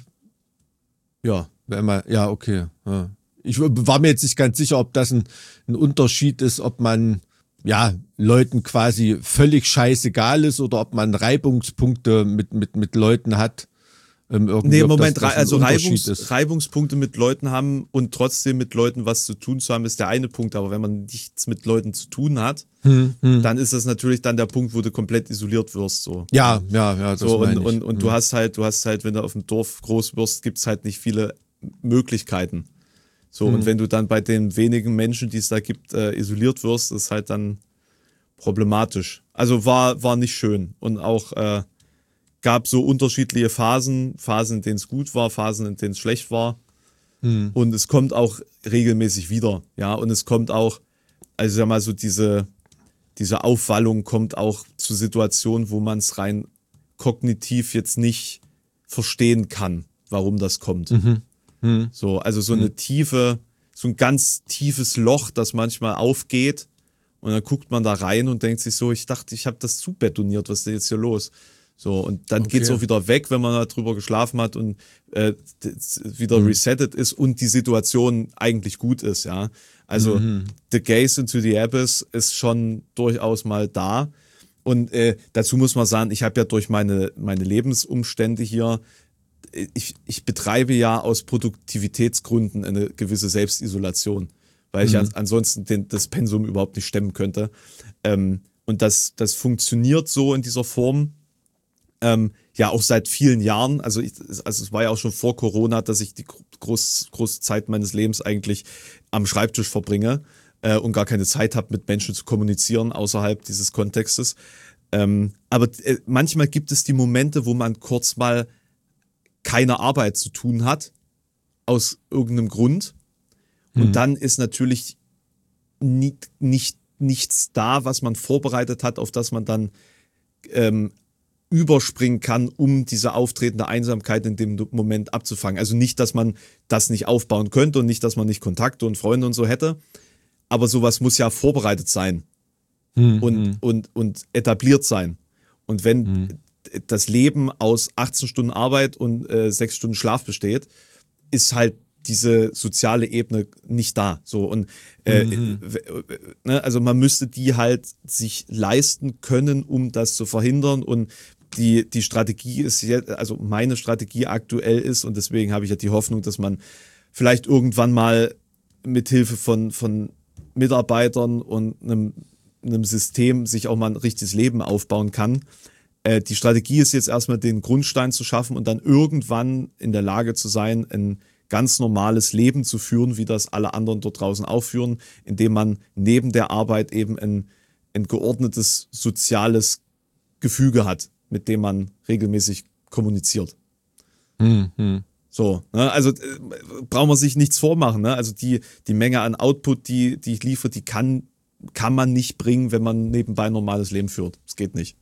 Ja. Wenn man, ja, okay. Ja. Ich war mir jetzt nicht ganz sicher, ob das ein, ein Unterschied ist, ob man ja Leuten quasi völlig scheißegal ist oder ob man Reibungspunkte mit, mit, mit Leuten hat. Ähm, nee, im Moment, das, das also Reibungs, Reibungspunkte mit Leuten haben und trotzdem mit Leuten was zu tun zu haben, ist der eine Punkt. Aber wenn man nichts mit Leuten zu tun hat, hm, hm. dann ist das natürlich dann der Punkt, wo du komplett isoliert wirst. So. Ja, ja, ja. Das so, und meine ich. und, und hm. du hast halt, du hast halt, wenn du auf dem Dorf groß wirst, gibt's halt nicht viele Möglichkeiten. So, hm. und wenn du dann bei den wenigen Menschen, die es da gibt, äh, isoliert wirst, ist halt dann problematisch. Also war, war nicht schön. Und auch äh, gab so unterschiedliche Phasen, Phasen, in denen es gut war, Phasen, in denen es schlecht war. Hm. Und es kommt auch regelmäßig wieder. Ja, und es kommt auch, also sag mal so, diese, diese Aufwallung kommt auch zu Situationen, wo man es rein kognitiv jetzt nicht verstehen kann, warum das kommt. Mhm. Hm. So, also so eine hm. tiefe, so ein ganz tiefes Loch, das manchmal aufgeht. Und dann guckt man da rein und denkt sich so, ich dachte, ich habe das zubetoniert, was ist denn jetzt hier los? So, und dann okay. geht's auch wieder weg, wenn man da drüber geschlafen hat und äh, wieder mhm. resettet ist und die Situation eigentlich gut ist, ja. Also mhm. The Gaze into the Abyss ist schon durchaus mal da. Und äh, dazu muss man sagen, ich habe ja durch meine, meine Lebensumstände hier, ich, ich betreibe ja aus Produktivitätsgründen eine gewisse Selbstisolation, weil mhm. ich ansonsten den, das Pensum überhaupt nicht stemmen könnte. Ähm, und das, das funktioniert so in dieser Form, ähm, ja auch seit vielen Jahren. Also, ich, also es war ja auch schon vor Corona, dass ich die groß, große Zeit meines Lebens eigentlich am Schreibtisch verbringe äh, und gar keine Zeit habe, mit Menschen zu kommunizieren außerhalb dieses Kontextes. Ähm, aber äh, manchmal gibt es die Momente, wo man kurz mal keine Arbeit zu tun hat, aus irgendeinem Grund. Und mhm. dann ist natürlich nicht, nicht, nichts da, was man vorbereitet hat, auf das man dann ähm, überspringen kann, um diese auftretende Einsamkeit in dem Moment abzufangen. Also nicht, dass man das nicht aufbauen könnte und nicht, dass man nicht Kontakte und Freunde und so hätte, aber sowas muss ja vorbereitet sein mhm. und, und, und etabliert sein. Und wenn mhm. das Leben aus achtzehn Stunden Arbeit und äh, sechs Stunden Schlaf besteht, ist halt diese soziale Ebene nicht da. So und äh, mhm. ne, also man müsste die halt sich leisten können, um das zu verhindern. Und die die Strategie ist jetzt, also meine Strategie aktuell ist, und deswegen habe ich ja die Hoffnung, dass man vielleicht irgendwann mal mit Hilfe von von Mitarbeitern und einem einem System sich auch mal ein richtiges Leben aufbauen kann. Äh, die Strategie ist jetzt erstmal den Grundstein zu schaffen und dann irgendwann in der Lage zu sein, ein ganz normales Leben zu führen, wie das alle anderen dort draußen auch führen, indem man neben der Arbeit eben ein, ein geordnetes soziales Gefüge hat, mit dem man regelmäßig kommuniziert. Mhm. So, ne? Also äh, braucht man sich nichts vormachen. Ne? Also die, die Menge an Output, die, die ich liefere, die kann, kann man nicht bringen, wenn man nebenbei ein normales Leben führt. Das geht nicht.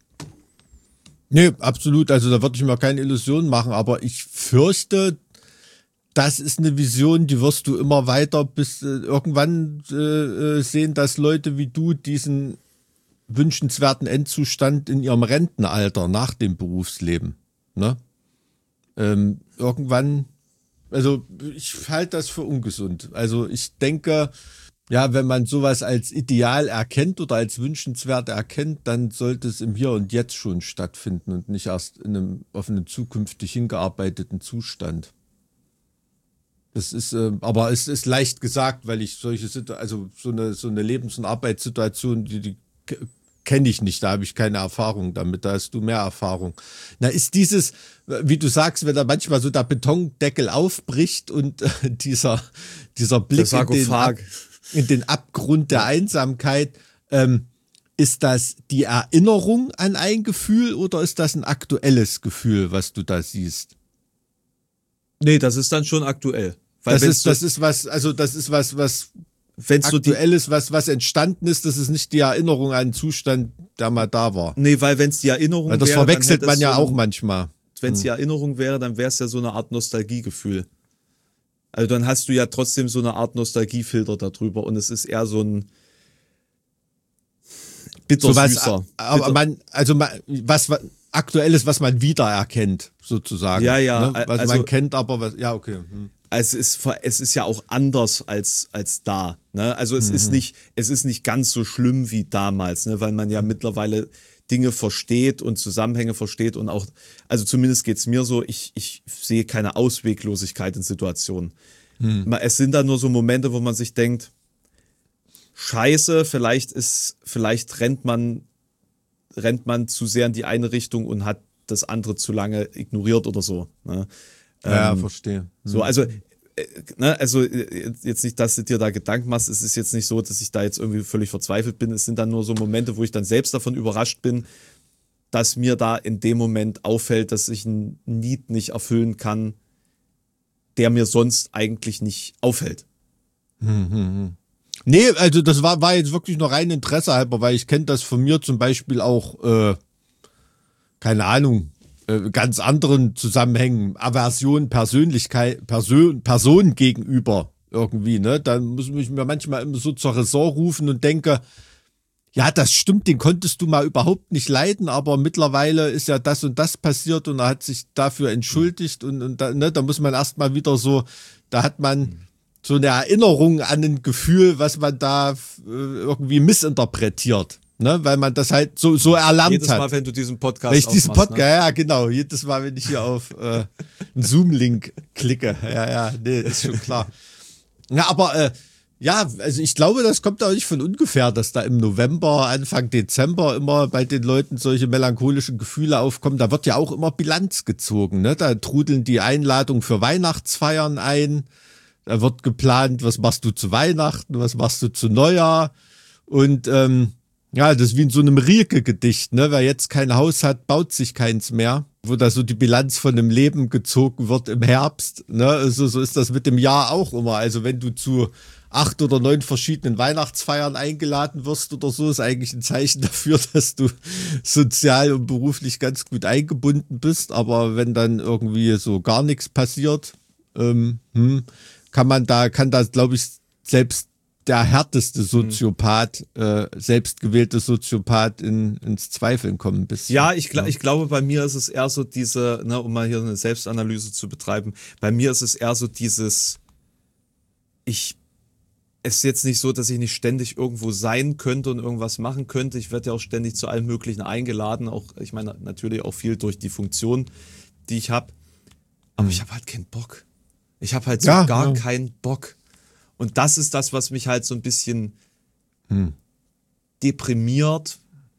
Nee, absolut. Also da würde ich mir keine Illusionen machen, aber ich fürchte, das ist eine Vision, die wirst du immer weiter bis äh, irgendwann äh, sehen, dass Leute wie du diesen wünschenswerten Endzustand in ihrem Rentenalter nach dem Berufsleben, ne? Ähm, irgendwann, also ich halte das für ungesund. Also ich denke, ja, wenn man sowas als ideal erkennt oder als wünschenswert erkennt, dann sollte es im Hier und Jetzt schon stattfinden und nicht erst in einem auf einen zukünftig hingearbeiteten Zustand. Das ist, äh, aber es ist leicht gesagt, weil ich solche Situ- also so eine so eine Lebens- und Arbeitssituation, die, die kenne ich nicht, da habe ich keine Erfahrung damit, da hast du mehr Erfahrung. Na, ist dieses, wie du sagst, wenn da manchmal so der Betondeckel aufbricht und äh, dieser, dieser Blick in den, Ab, in den Abgrund der Einsamkeit, ähm, ist das die Erinnerung an ein Gefühl oder ist das ein aktuelles Gefühl, was du da siehst? Nee, das ist dann schon aktuell. Weil das ist, so, das ist was, also das ist was, was wenn's aktuelles, so die, was, was entstanden ist, das ist nicht die Erinnerung an einen Zustand, der mal da war. Nee, weil wenn es die Erinnerung wäre. Das wäre, verwechselt man ja so auch manchmal. Wenn es hm. die Erinnerung wäre, dann wäre es ja so eine Art Nostalgiegefühl. Also dann hast du ja trotzdem so eine Art Nostalgiefilter darüber und es ist eher so ein bittersüßer. So was, aber man, also man, was, was Aktuelles, was man wiedererkennt, sozusagen. Ja, ja. Ne? Was also, man kennt, aber was, ja, okay. Hm. Es ist, es ist ja auch anders als, als da. Ne? Also es mhm. ist nicht, es ist nicht ganz so schlimm wie damals, ne? Weil man ja mittlerweile Dinge versteht und Zusammenhänge versteht und auch, also zumindest geht's mir so, ich, ich sehe keine Ausweglosigkeit in Situationen. Mhm. Es sind da nur so Momente, wo man sich denkt, Scheiße, vielleicht ist, vielleicht rennt man, rennt man zu sehr in die eine Richtung und hat das andere zu lange ignoriert oder so. Ne? Ja, ähm, verstehe. Hm. So, also, äh, ne, also jetzt nicht, dass du dir da Gedanken machst. Es ist jetzt nicht so, dass ich da jetzt irgendwie völlig verzweifelt bin. Es sind dann nur so Momente, wo ich dann selbst davon überrascht bin, dass mir da in dem Moment auffällt, dass ich einen Need nicht erfüllen kann, der mir sonst eigentlich nicht auffällt. Hm, hm, hm. Nee, also das war, war jetzt wirklich nur rein Interesse halber, weil ich kenne das von mir zum Beispiel auch, äh, keine Ahnung, äh, ganz anderen Zusammenhängen, Aversion, Persönlichkeit, Person, Person gegenüber irgendwie, ne? Dann muss ich mir manchmal immer so zur Raison rufen und denke, ja, das stimmt, den konntest du mal überhaupt nicht leiden, aber mittlerweile ist ja das und das passiert und er hat sich dafür entschuldigt und, und da, ne, da muss man erstmal wieder so, da hat man so eine Erinnerung an ein Gefühl, was man da äh, irgendwie missinterpretiert, ne, weil man das halt so so erlernt jedes hat. Jedes Mal, wenn du diesen Podcast wenn ich diesen Podcast, ne? ja genau, jedes Mal, wenn ich hier auf äh, einen Zoom-Link klicke, ja, ja, nee, ist schon klar. Ja, aber äh, ja, also ich glaube, das kommt auch nicht von ungefähr, dass da im November, Anfang Dezember immer bei den Leuten solche melancholischen Gefühle aufkommen. Da wird ja auch immer Bilanz gezogen, ne? Da trudeln die Einladungen für Weihnachtsfeiern ein. Da wird geplant, was machst du zu Weihnachten, was machst du zu Neujahr. Und ähm, ja, das ist wie in so einem Rilke-Gedicht, ne? Wer jetzt kein Haus hat, baut sich keins mehr. Wo da so die Bilanz von dem Leben gezogen wird im Herbst, ne? Also, so ist das mit dem Jahr auch immer. Also wenn du zu acht oder neun verschiedenen Weihnachtsfeiern eingeladen wirst oder so, ist eigentlich ein Zeichen dafür, dass du sozial und beruflich ganz gut eingebunden bist. Aber wenn dann irgendwie so gar nichts passiert, ähm, hm, kann man da, kann da, glaube ich, selbst der härteste Soziopath, mhm. äh, selbstgewählte Soziopath in, ins Zweifeln kommen ein bisschen. Ja, ich, ja. ich glaube, bei mir ist es eher so diese, ne, um mal hier eine Selbstanalyse zu betreiben, bei mir ist es eher so dieses, ich, es ist jetzt nicht so, dass ich nicht ständig irgendwo sein könnte und irgendwas machen könnte. Ich werde ja auch ständig zu allem Möglichen eingeladen, auch, ich meine, natürlich auch viel durch die Funktion, die ich habe. Aber mhm. ich habe halt keinen Bock. Ich habe halt so ja, gar ja. keinen Bock. Und das ist das, was mich halt so ein bisschen hm. deprimiert,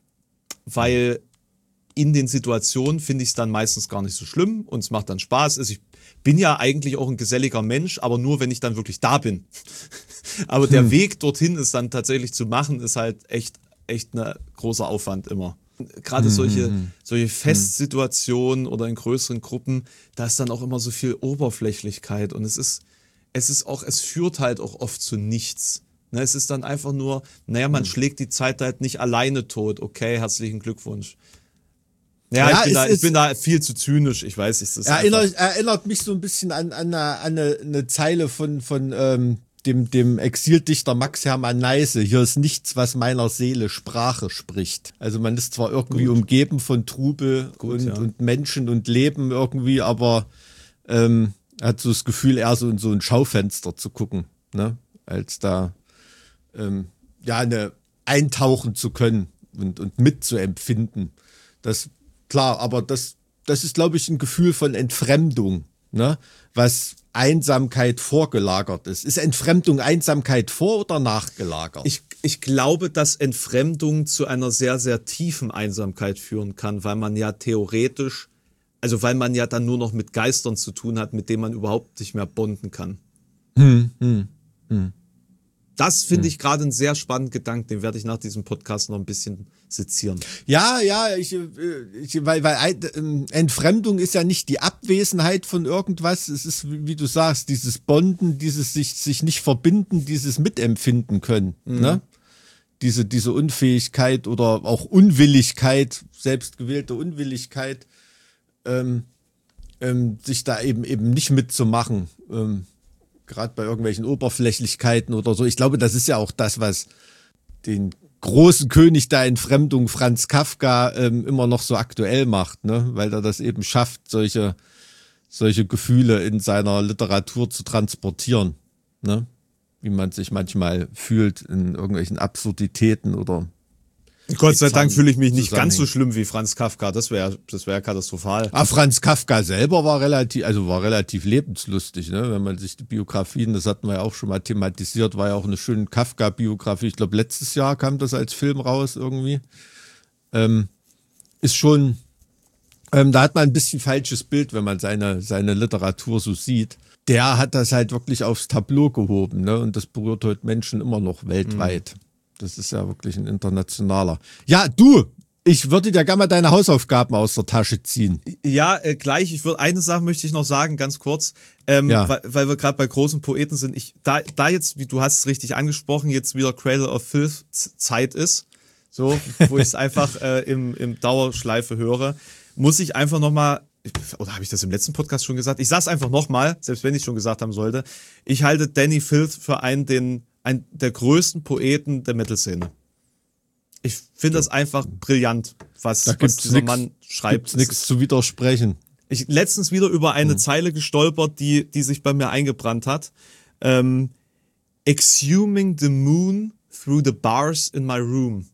weil in den Situationen finde ich es dann meistens gar nicht so schlimm und es macht dann Spaß. Also ich bin ja eigentlich auch ein geselliger Mensch, aber nur, wenn ich dann wirklich da bin. Aber der hm. Weg dorthin ist dann tatsächlich zu machen, ist halt echt, echt ein großer Aufwand immer. Gerade solche, solche Festsituationen oder in größeren Gruppen, da ist dann auch immer so viel Oberflächlichkeit und es ist, es ist auch, es führt halt auch oft zu nichts. Ne, es ist dann einfach nur, naja, man mhm. schlägt die Zeit halt nicht alleine tot. Okay, herzlichen Glückwunsch. Ja, ja ich, bin da, ich bin da viel zu zynisch, ich weiß. Es ist erinnert, erinnert mich so ein bisschen an, an, eine, an eine, eine Zeile von, von ähm, dem, dem Exildichter Max Hermann Neise. Hier ist nichts, was meiner Seele Sprache spricht. Also man ist zwar irgendwie Gut. umgeben von Trubel Gut, und, ja. und Menschen und Leben irgendwie, aber ähm, hat so das Gefühl, eher so in so ein Schaufenster zu gucken, ne? Als da ähm, ja eine eintauchen zu können und, und mitzuempfinden. Das klar, aber das, das ist, glaube ich, ein Gefühl von Entfremdung, ne? Was Einsamkeit vorgelagert ist. Ist Entfremdung Einsamkeit vor- oder nachgelagert? Ich, Ich glaube, dass Entfremdung zu einer sehr, sehr tiefen Einsamkeit führen kann, weil man ja theoretisch, also weil man ja dann nur noch mit Geistern zu tun hat, mit denen man überhaupt nicht mehr bonden kann. Hm, hm, hm. Das finde ich gerade einen sehr spannenden Gedanken, den werde ich nach diesem Podcast noch ein bisschen sezieren. Ja, ja, ich, ich, weil, weil Entfremdung ist ja nicht die Abwesenheit von irgendwas. Es ist, wie du sagst, dieses Bonden, dieses sich, sich nicht verbinden, dieses Mitempfinden können. Mhm. Ne? Diese, diese Unfähigkeit oder auch Unwilligkeit, selbstgewählte Unwilligkeit, ähm, ähm, sich da eben eben nicht mitzumachen. Ähm, Gerade bei irgendwelchen Oberflächlichkeiten oder so. Ich glaube, das ist ja auch das, was den großen König der Entfremdung, Franz Kafka, ähm, immer noch so aktuell macht, ne? Weil er das eben schafft, solche, solche Gefühle in seiner Literatur zu transportieren, ne? Wie man sich manchmal fühlt in irgendwelchen Absurditäten oder Gott sei Dank fühle ich mich nicht ganz so schlimm wie Franz Kafka. Das wäre das wäre katastrophal. Ah, Franz Kafka selber war relativ, also war relativ lebenslustig, ne? Wenn man sich die Biografien, das hatten wir ja auch schon mal thematisiert, war ja auch eine schöne Kafka-Biografie. Ich glaube, letztes Jahr kam das als Film raus irgendwie. Ähm, ist schon, ähm, da hat man ein bisschen falsches Bild, wenn man seine, seine Literatur so sieht. Der hat das halt wirklich aufs Tableau gehoben, ne? Und das berührt heute Menschen immer noch weltweit. Mhm. Das ist ja wirklich ein internationaler. Ja, du, ich würde dir gerne mal deine Hausaufgaben aus der Tasche ziehen. Ja, äh, gleich. Ich würde eine Sache möchte ich noch sagen, ganz kurz, ähm, ja. weil, weil wir gerade bei großen Poeten sind. Ich da da jetzt, wie du hast es richtig angesprochen, jetzt wieder Cradle of Filth Zeit ist, so, wo ich es einfach äh, im im Dauerschleife höre, muss ich einfach noch mal, oder habe ich das im letzten Podcast schon gesagt? Ich sag's einfach noch mal, selbst wenn ich schon gesagt haben sollte. Ich halte Danny Filth für einen den ein der größten Poeten der Metal-Szene. Ich finde das einfach brillant, was, da was dieser nix, Mann schreibt. Gibt's nichts zu widersprechen. Ich letztens wieder über eine mhm. Zeile gestolpert, die die sich bei mir eingebrannt hat. Ähm, Exhuming the moon through the bars in my room.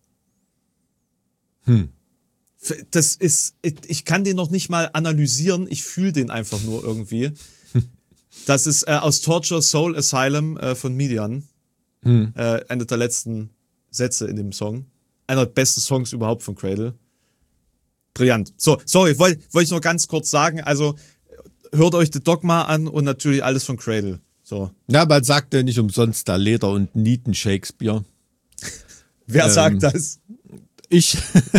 Hm. Das ist, ich kann den noch nicht mal analysieren, ich fühle den einfach nur irgendwie. Das ist äh, aus Torture Soul Asylum äh, von Median. Hm. Äh, einer der letzten Sätze in dem Song. Einer der besten Songs überhaupt von Cradle. Brillant. So, sorry, wollte wollt ich nur ganz kurz sagen. Also, hört euch The Dogma an und natürlich alles von Cradle. So. Ja, man sagt ja nicht umsonst da Leder und Nieten Shakespeare. Wer ähm, sagt das? Ich.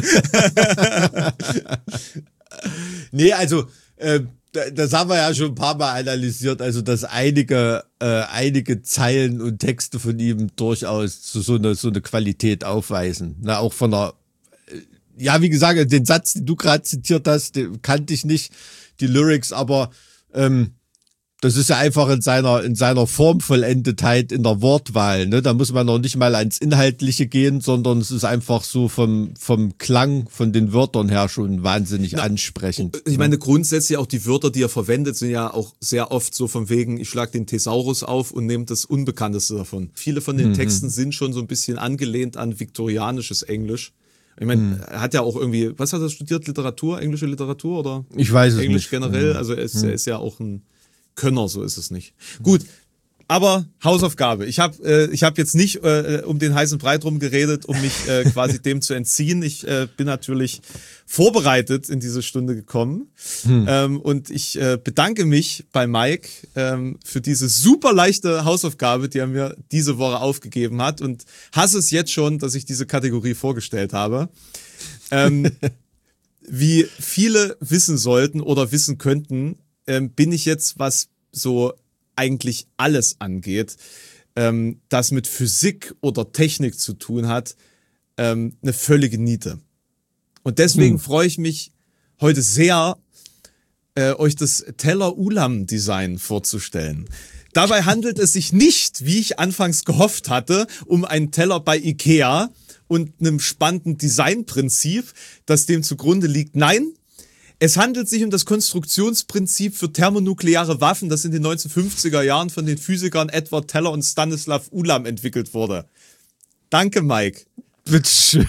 Nee, also, äh, das haben wir ja schon ein paar Mal analysiert, also dass einige äh, einige Zeilen und Texte von ihm durchaus so, so eine so eine Qualität aufweisen. Na, auch von der, ja, wie gesagt, den Satz, den du gerade zitiert hast, den kannte ich nicht, die Lyrics, aber ähm, das ist ja einfach in seiner in seiner Formvollendetheit in der Wortwahl, ne? Da muss man noch nicht mal ans Inhaltliche gehen, sondern es ist einfach so vom vom Klang von den Wörtern her schon wahnsinnig Na, ansprechend. Ich meine, grundsätzlich auch die Wörter, die er verwendet, sind ja auch sehr oft so von wegen, ich schlag den Thesaurus auf und nehme das Unbekannteste davon. Viele von den mhm. Texten sind schon so ein bisschen angelehnt an viktorianisches Englisch. Ich meine, hm. er hat ja auch irgendwie, was hat er studiert? Literatur, englische Literatur oder? Ich weiß es Englisch nicht. generell, also er ist, hm. er ist ja auch ein Könner, so ist es nicht. Gut, aber Hausaufgabe. Ich habe äh, ich hab jetzt nicht äh, um den heißen Brei drum geredet, um mich äh, quasi dem zu entziehen. Ich äh, bin natürlich vorbereitet in diese Stunde gekommen. Hm. Ähm, und ich äh, bedanke mich bei Mike ähm, für diese super leichte Hausaufgabe, die er mir diese Woche aufgegeben hat. Und hasse es jetzt schon, dass ich diese Kategorie vorgestellt habe. Ähm, wie viele wissen sollten oder wissen könnten, ähm, bin ich jetzt, was so eigentlich alles angeht, ähm, das mit Physik oder Technik zu tun hat, ähm, eine völlige Niete. Und deswegen hm. freue ich mich heute sehr, äh, euch das Teller-Ulam-Design vorzustellen. Dabei handelt es sich nicht, wie ich anfangs gehofft hatte, um einen Teller bei Ikea und einem spannenden Designprinzip, das dem zugrunde liegt. Nein, es handelt sich um das Konstruktionsprinzip für thermonukleare Waffen, das in den neunzehnhundertfünfziger Jahren von den Physikern Edward Teller und Stanislav Ulam entwickelt wurde. Danke, Mike. Bitteschön.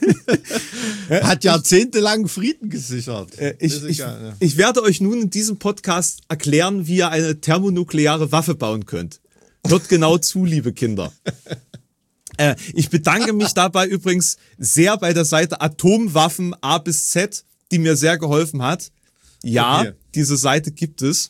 Hat jahrzehntelang Frieden gesichert. Äh, ich, ich, ja. ich werde euch nun in diesem Podcast erklären, wie ihr eine thermonukleare Waffe bauen könnt. Hört genau zu, liebe Kinder. Äh, ich bedanke mich dabei übrigens sehr bei der Seite Atomwaffen A bis Z, die mir sehr geholfen hat. Ja, okay. Diese Seite gibt es.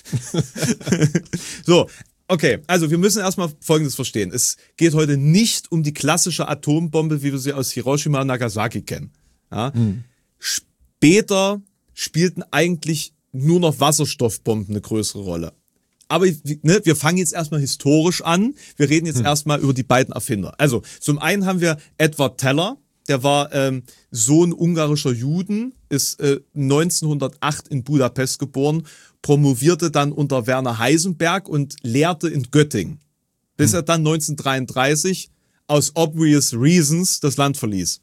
So, okay, also wir müssen erstmal Folgendes verstehen. Es geht heute nicht um die klassische Atombombe, wie wir sie aus Hiroshima und Nagasaki kennen. Ja? Hm. Später spielten eigentlich nur noch Wasserstoffbomben eine größere Rolle. Aber ne, wir fangen jetzt erstmal historisch an. Wir reden jetzt hm. erstmal über die beiden Erfinder. Also zum einen haben wir Edward Teller. Der war ähm, Sohn ungarischer Juden, ist äh, neunzehnhundertacht in Budapest geboren, promovierte dann unter Werner Heisenberg und lehrte in Göttingen, bis hm. er dann neunzehnhundertdreiunddreißig aus obvious reasons das Land verließ.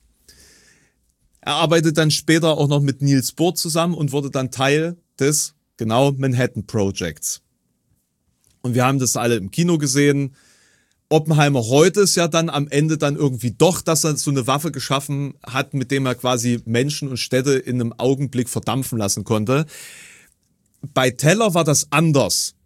Er arbeitete dann später auch noch mit Niels Bohr zusammen und wurde dann Teil des, genau, Manhattan Projects. Und wir haben das alle im Kino gesehen. Oppenheimer heute ist ja dann am Ende dann irgendwie doch, dass er so eine Waffe geschaffen hat, mit dem er quasi Menschen und Städte in einem Augenblick verdampfen lassen konnte. Bei Teller war das anders.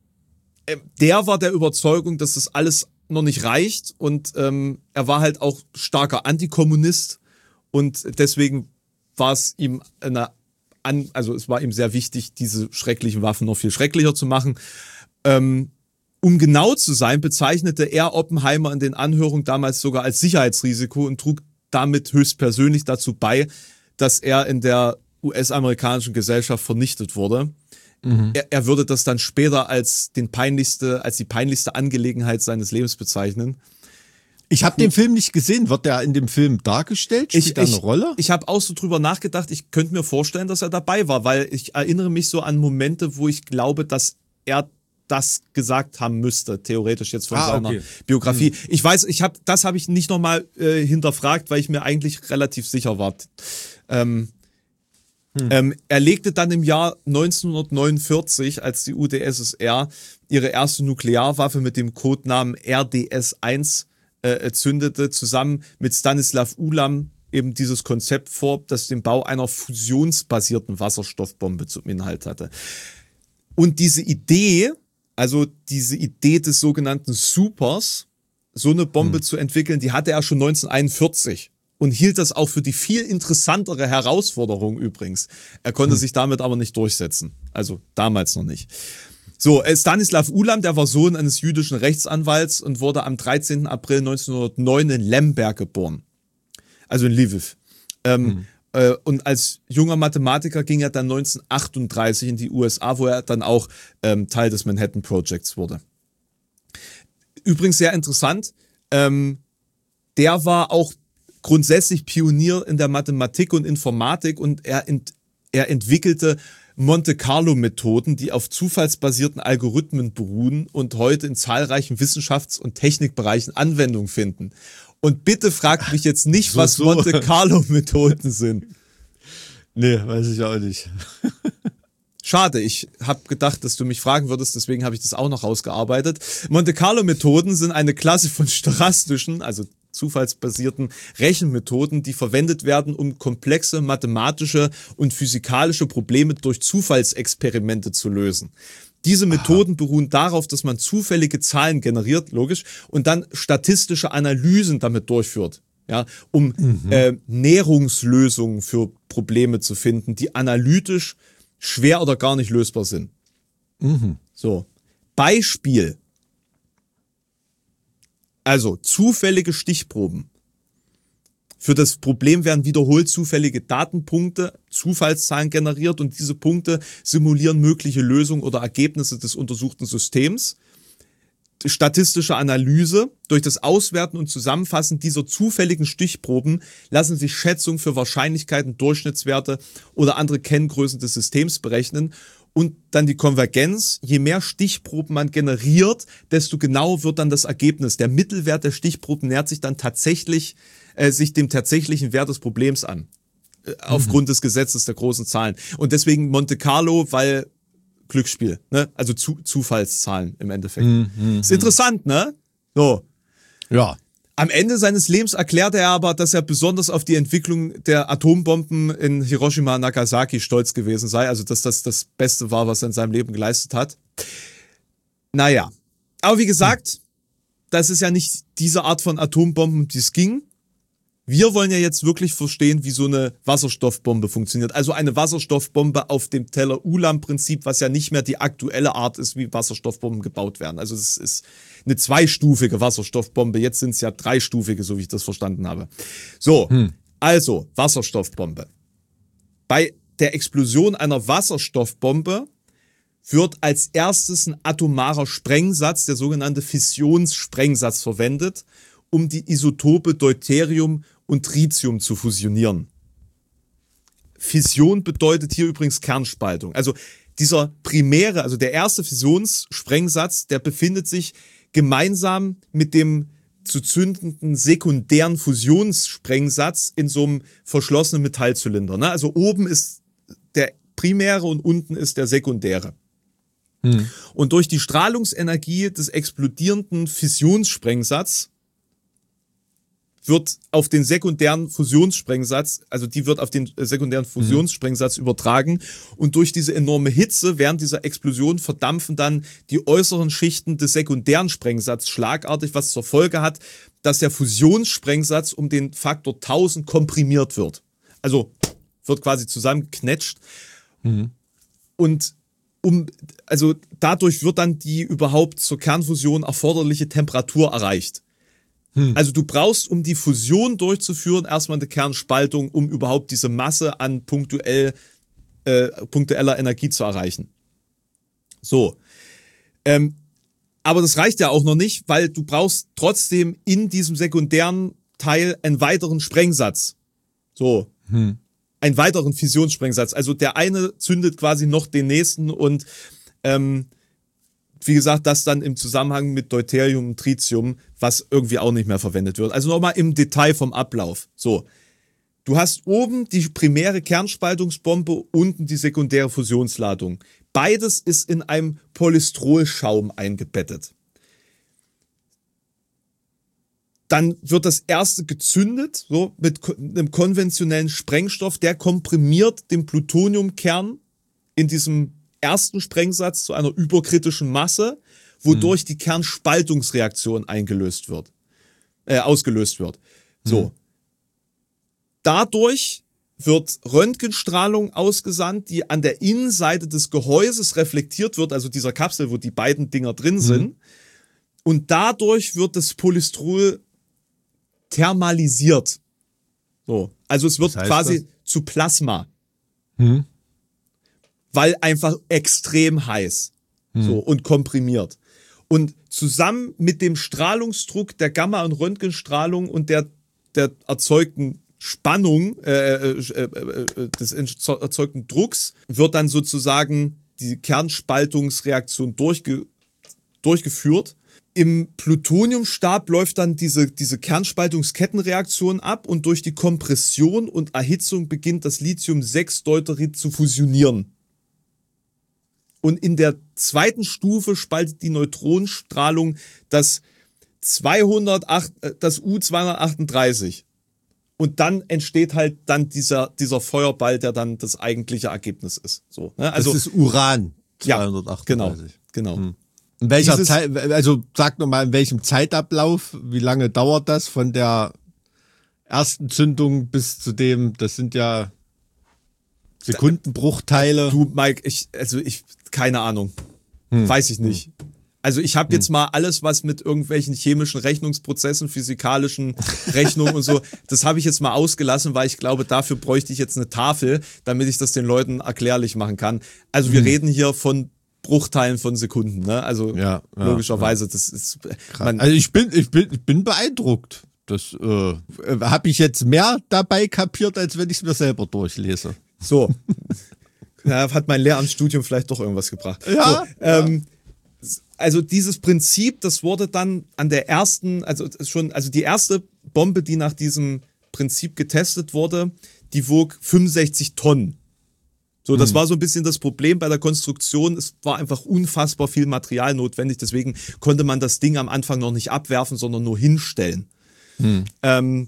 Der war der Überzeugung, dass das alles noch nicht reicht und ähm, er war halt auch starker Antikommunist und deswegen war es ihm eine, also es war ihm sehr wichtig, diese schrecklichen Waffen noch viel schrecklicher zu machen. Ähm, Um genau zu sein, bezeichnete er Oppenheimer in den Anhörungen damals sogar als Sicherheitsrisiko und trug damit höchstpersönlich dazu bei, dass er in der U S-amerikanischen Gesellschaft vernichtet wurde. Mhm. Er, er würde das dann später als den peinlichste, als die peinlichste Angelegenheit seines Lebens bezeichnen. Ich habe den Film nicht gesehen. Wird der in dem Film dargestellt? Spielt ich, da eine ich, Rolle? Ich habe auch so drüber nachgedacht. Ich könnte mir vorstellen, dass er dabei war, weil ich erinnere mich so an Momente, wo ich glaube, dass er das gesagt haben müsste, theoretisch jetzt von ah, seiner okay. Biografie. Hm. Ich weiß, ich habe, das habe ich nicht nochmal äh, hinterfragt, weil ich mir eigentlich relativ sicher war. Ähm, hm. ähm, er legte dann im Jahr neunzehnhundertneunundvierzig, als die U d S S R ihre erste Nuklearwaffe mit dem Codenamen R D S eins äh, zündete, zusammen mit Stanislav Ulam eben dieses Konzept vor, das den Bau einer fusionsbasierten Wasserstoffbombe zum Inhalt hatte. Und diese Idee, also diese Idee des sogenannten Supers, so eine Bombe hm. zu entwickeln, die hatte er schon neunzehnhunderteinundvierzig und hielt das auch für die viel interessantere Herausforderung übrigens. Er konnte hm. sich damit aber nicht durchsetzen. Also damals noch nicht. So, Stanislav Ulam, der war Sohn eines jüdischen Rechtsanwalts und wurde am dreizehnten April neunzehnhundertneun in Lemberg geboren. Also in Lviv. Ähm, hm. Und als junger Mathematiker ging er dann neunzehnhundertachtunddreißig in die U S A, wo er dann auch ähm, Teil des Manhattan Projects wurde. Übrigens sehr interessant, ähm, der war auch grundsätzlich Pionier in der Mathematik und Informatik und er, ent, er entwickelte Monte-Carlo-Methoden, die auf zufallsbasierten Algorithmen beruhen und heute in zahlreichen Wissenschafts- und Technikbereichen Anwendung finden. Und bitte fragt mich jetzt nicht, so, was so. Monte-Carlo-Methoden sind. Nee, weiß ich auch nicht. Schade, ich habe gedacht, dass du mich fragen würdest, deswegen habe ich das auch noch rausgearbeitet. Monte-Carlo-Methoden sind eine Klasse von stochastischen, also zufallsbasierten Rechenmethoden, die verwendet werden, um komplexe mathematische und physikalische Probleme durch Zufallsexperimente zu lösen. Diese Methoden Aha. beruhen darauf, dass man zufällige Zahlen generiert, logisch, und dann statistische Analysen damit durchführt, ja, um mhm. äh, Näherungslösungen für Probleme zu finden, die analytisch schwer oder gar nicht lösbar sind. Mhm. So, Beispiel. Also zufällige Stichproben. Für das Problem werden wiederholt zufällige Datenpunkte, Zufallszahlen generiert und diese Punkte simulieren mögliche Lösungen oder Ergebnisse des untersuchten Systems. Statistische Analyse. Durch das Auswerten und Zusammenfassen dieser zufälligen Stichproben lassen sich Schätzungen für Wahrscheinlichkeiten, Durchschnittswerte oder andere Kenngrößen des Systems berechnen. Und dann die Konvergenz. Je mehr Stichproben man generiert, desto genauer wird dann das Ergebnis. Der Mittelwert der Stichproben nähert sich dann tatsächlich äh, sich dem tatsächlichen Wert des Problems an. Äh, aufgrund mhm. des Gesetzes der großen Zahlen. Und deswegen Monte Carlo, weil Glücksspiel, ne? Also zu, Zufallszahlen im Endeffekt. Mhm. Ist interessant, ne? So. Ja. Am Ende seines Lebens erklärte er aber, dass er besonders auf die Entwicklung der Atombomben in Hiroshima und Nagasaki stolz gewesen sei. Also, dass das das Beste war, was er in seinem Leben geleistet hat. Naja. Aber wie gesagt, das ist ja nicht diese Art von Atombomben, die es ging. Wir wollen ja jetzt wirklich verstehen, wie so eine Wasserstoffbombe funktioniert. Also eine Wasserstoffbombe auf dem Teller-Ulam-Prinzip, was ja nicht mehr die aktuelle Art ist, wie Wasserstoffbomben gebaut werden. Also es ist eine zweistufige Wasserstoffbombe. Jetzt sind es ja dreistufige, so wie ich das verstanden habe. So, hm. also Wasserstoffbombe. Bei der Explosion einer Wasserstoffbombe wird als erstes ein atomarer Sprengsatz, der sogenannte Fissionssprengsatz, verwendet, um die Isotope Deuterium und Tritium zu fusionieren. Fission bedeutet hier übrigens Kernspaltung. Also dieser primäre, also der erste Fissionssprengsatz, der befindet sich gemeinsam mit dem zu zündenden sekundären Fusionssprengsatz in so einem verschlossenen Metallzylinder. Ne? Also oben ist der primäre und unten ist der sekundäre. Hm. Und durch die Strahlungsenergie des explodierenden Fissionssprengsatzes wird auf den sekundären Fusionssprengsatz, also die wird auf den sekundären Fusionssprengsatz mhm. übertragen und durch diese enorme Hitze während dieser Explosion verdampfen dann die äußeren Schichten des sekundären Sprengsatzes schlagartig, was zur Folge hat, dass der Fusionssprengsatz um den Faktor tausend komprimiert wird. Also wird quasi zusammengeknetscht mhm. und um, also dadurch wird dann die überhaupt zur Kernfusion erforderliche Temperatur erreicht. Hm. Also du brauchst, um die Fusion durchzuführen, erstmal eine Kernspaltung, um überhaupt diese Masse an punktuell, äh, punktueller Energie zu erreichen. So. Ähm, aber das reicht ja auch noch nicht, weil du brauchst trotzdem in diesem sekundären Teil einen weiteren Sprengsatz. So. Hm. Einen weiteren Fissionssprengsatz. Also der eine zündet quasi noch den nächsten und ähm, wie gesagt, das dann im Zusammenhang mit Deuterium und Tritium, was irgendwie auch nicht mehr verwendet wird. Also nochmal im Detail vom Ablauf. So, du hast oben die primäre Kernspaltungsbombe, unten die sekundäre Fusionsladung. Beides ist in einem Polystrolschaum eingebettet. Dann wird das erste gezündet, so mit einem konventionellen Sprengstoff, der komprimiert den Plutoniumkern in diesem ersten Sprengsatz zu einer überkritischen Masse, wodurch mhm. die Kernspaltungsreaktion eingelöst wird, äh, ausgelöst wird. So. Mhm. Dadurch wird Röntgenstrahlung ausgesandt, die an der Innenseite des Gehäuses reflektiert wird, also dieser Kapsel, wo die beiden Dinger drin mhm. sind. Und dadurch wird das Polystrol thermalisiert. So. Also es wird Was heißt quasi das? zu Plasma. Mhm. Weil einfach extrem heiß hm. so und komprimiert. Und zusammen mit dem Strahlungsdruck der Gamma- und Röntgenstrahlung und der, der erzeugten Spannung, äh, äh, äh, des erzeugten Drucks, wird dann sozusagen die Kernspaltungsreaktion durchge, durchgeführt. Im Plutoniumstab läuft dann diese, diese Kernspaltungskettenreaktion ab und durch die Kompression und Erhitzung beginnt das Lithium sechs Deuterid zu fusionieren. Und in der zweiten Stufe spaltet die Neutronenstrahlung das zweihundertacht, das U zweihundertachtunddreißig. Und dann entsteht halt dann dieser, dieser Feuerball, der dann das eigentliche Ergebnis ist. So, ne? Also, das ist Uran zweihundertachtunddreißig. Ja, genau, genau. Hm. In welcher Dieses, Zeit, also sag nochmal, in welchem Zeitablauf, wie lange dauert das von der ersten Zündung bis zu dem, das sind ja Sekundenbruchteile. Du, Mike, ich, also ich, keine Ahnung. Hm. Weiß ich nicht. Also ich habe jetzt mal alles, was mit irgendwelchen chemischen Rechnungsprozessen, physikalischen Rechnungen und so, das habe ich jetzt mal ausgelassen, weil ich glaube, dafür bräuchte ich jetzt eine Tafel, damit ich das den Leuten erklärlich machen kann. Also wir hm. reden hier von Bruchteilen von Sekunden, ne? Also ja, ja, logischerweise, ja. das ist. Man, also ich bin, ich bin, ich bin beeindruckt. Das äh, habe ich jetzt mehr dabei kapiert, als wenn ich es mir selber durchlese. So. Ja, hat mein Lehramtsstudium vielleicht doch irgendwas gebracht. Ja. So, ähm, also dieses Prinzip, das wurde dann an der ersten, also schon, also die erste Bombe, die nach diesem Prinzip getestet wurde, die wog fünfundsechzig Tonnen. So, das hm. war so ein bisschen das Problem bei der Konstruktion. Es war einfach unfassbar viel Material notwendig. Deswegen konnte man das Ding am Anfang noch nicht abwerfen, sondern nur hinstellen. Hm. Ähm,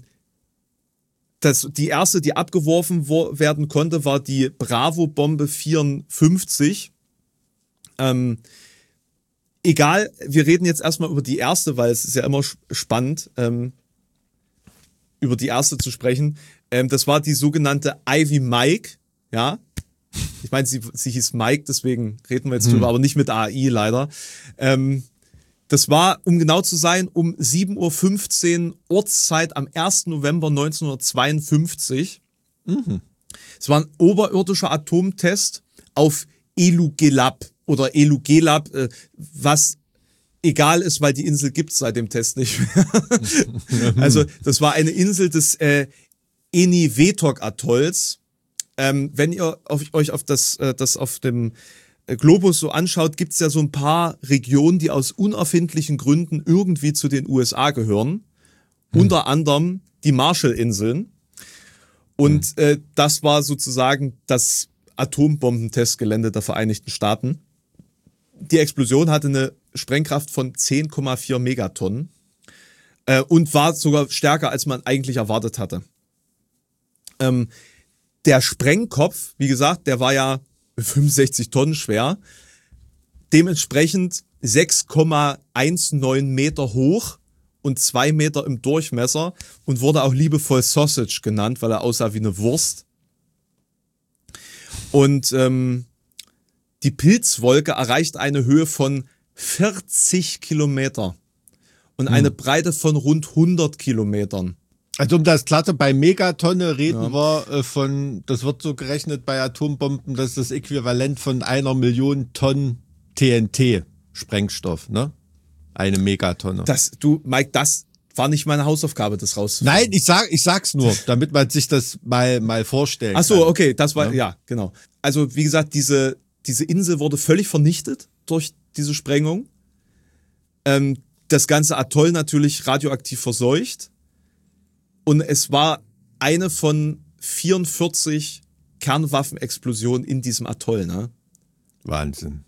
das, die erste, die abgeworfen wo, werden konnte, war die Bravo-Bombe vierundfünfzig. Ähm, egal, wir reden jetzt erstmal über die erste, weil es ist ja immer spannend, ähm, über die erste zu sprechen. Ähm, das war die sogenannte Ivy Mike, ja. Ich meine, sie, sie hieß Mike, deswegen reden wir jetzt hm. drüber, aber nicht mit A I leider. Ähm, das war, um genau zu sein, um sieben Uhr fünfzehn Ortszeit am ersten November neunzehnhundertzweiundfünfzig. Mhm. Es war ein oberirdischer Atomtest auf Elugelab oder Elugelab, äh, was egal ist, weil die Insel gibt's seit dem Test nicht mehr. Also das war eine Insel des äh, Eniwetok-Atolls. Ähm, wenn ihr auf, euch auf das, äh, das auf dem Globus so anschaut, gibt's ja so ein paar Regionen, die aus unerfindlichen Gründen irgendwie zu den U S A gehören. Hm. Unter anderem die Marshallinseln. Und hm. äh, das war sozusagen das Atombombentestgelände der Vereinigten Staaten. Die Explosion hatte eine Sprengkraft von zehn Komma vier Megatonnen äh, und war sogar stärker, als man eigentlich erwartet hatte. Ähm, der Sprengkopf, wie gesagt, der war ja fünfundsechzig Tonnen schwer, dementsprechend sechs Komma neunzehn Meter hoch und zwei Meter im Durchmesser und wurde auch liebevoll Sausage genannt, weil er aussah wie eine Wurst. Und ähm, die Pilzwolke erreicht eine Höhe von vierzig Kilometer und hm. eine Breite von rund hundert Kilometern. Also um das Glatte, bei Megatonne reden ja. wir äh, von, das wird so gerechnet bei Atombomben, das ist das Äquivalent von einer Million Tonnen T N T-Sprengstoff, ne? Eine Megatonne. Das, du, Mike, das war nicht meine Hausaufgabe, das rauszufinden. Nein, ich sag, ich sag's nur, damit man sich das mal, mal vorstellen Ach so, kann. okay, das war, ja. ja, genau. Also, wie gesagt, diese, diese Insel wurde völlig vernichtet durch diese Sprengung. Ähm, das ganze Atoll natürlich radioaktiv verseucht. Und es war eine von vierundvierzig Kernwaffenexplosionen in diesem Atoll, ne? Wahnsinn.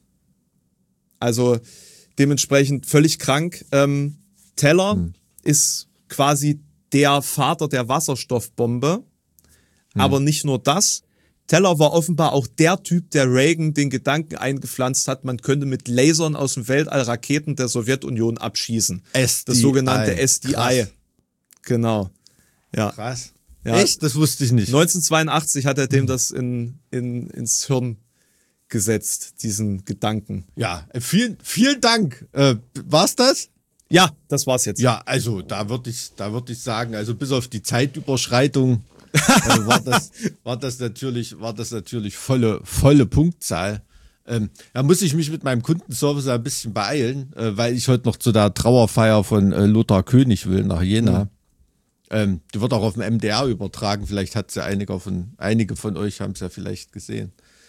Also dementsprechend völlig krank. Ähm, Teller hm. ist quasi der Vater der Wasserstoffbombe. Hm. Aber nicht nur das. Teller war offenbar auch der Typ, der Reagan den Gedanken eingepflanzt hat, man könnte mit Lasern aus dem Weltall Raketen der Sowjetunion abschießen. S D I. Das sogenannte S D I. Krass. Genau. Ja. Krass. Ja. Echt? Das wusste ich nicht. neunzehnhundertzweiundachtzig hat er dem das in, in, ins Hirn gesetzt, diesen Gedanken. Ja, vielen, vielen Dank. Äh, war's das? Ja, das war's jetzt. Ja, also da würde ich, da würde ich sagen, also bis auf die Zeitüberschreitung äh, war das, war das natürlich, war das natürlich volle, volle Punktzahl. Ähm, da muss ich mich mit meinem Kundenservice ein bisschen beeilen, äh, weil ich heute noch zu der Trauerfeier von äh, Lothar König will nach Jena. Mhm. Ähm, die wird auch auf dem M D R übertragen. Vielleicht hat sie ja einige von, einige von euch haben es ja vielleicht gesehen.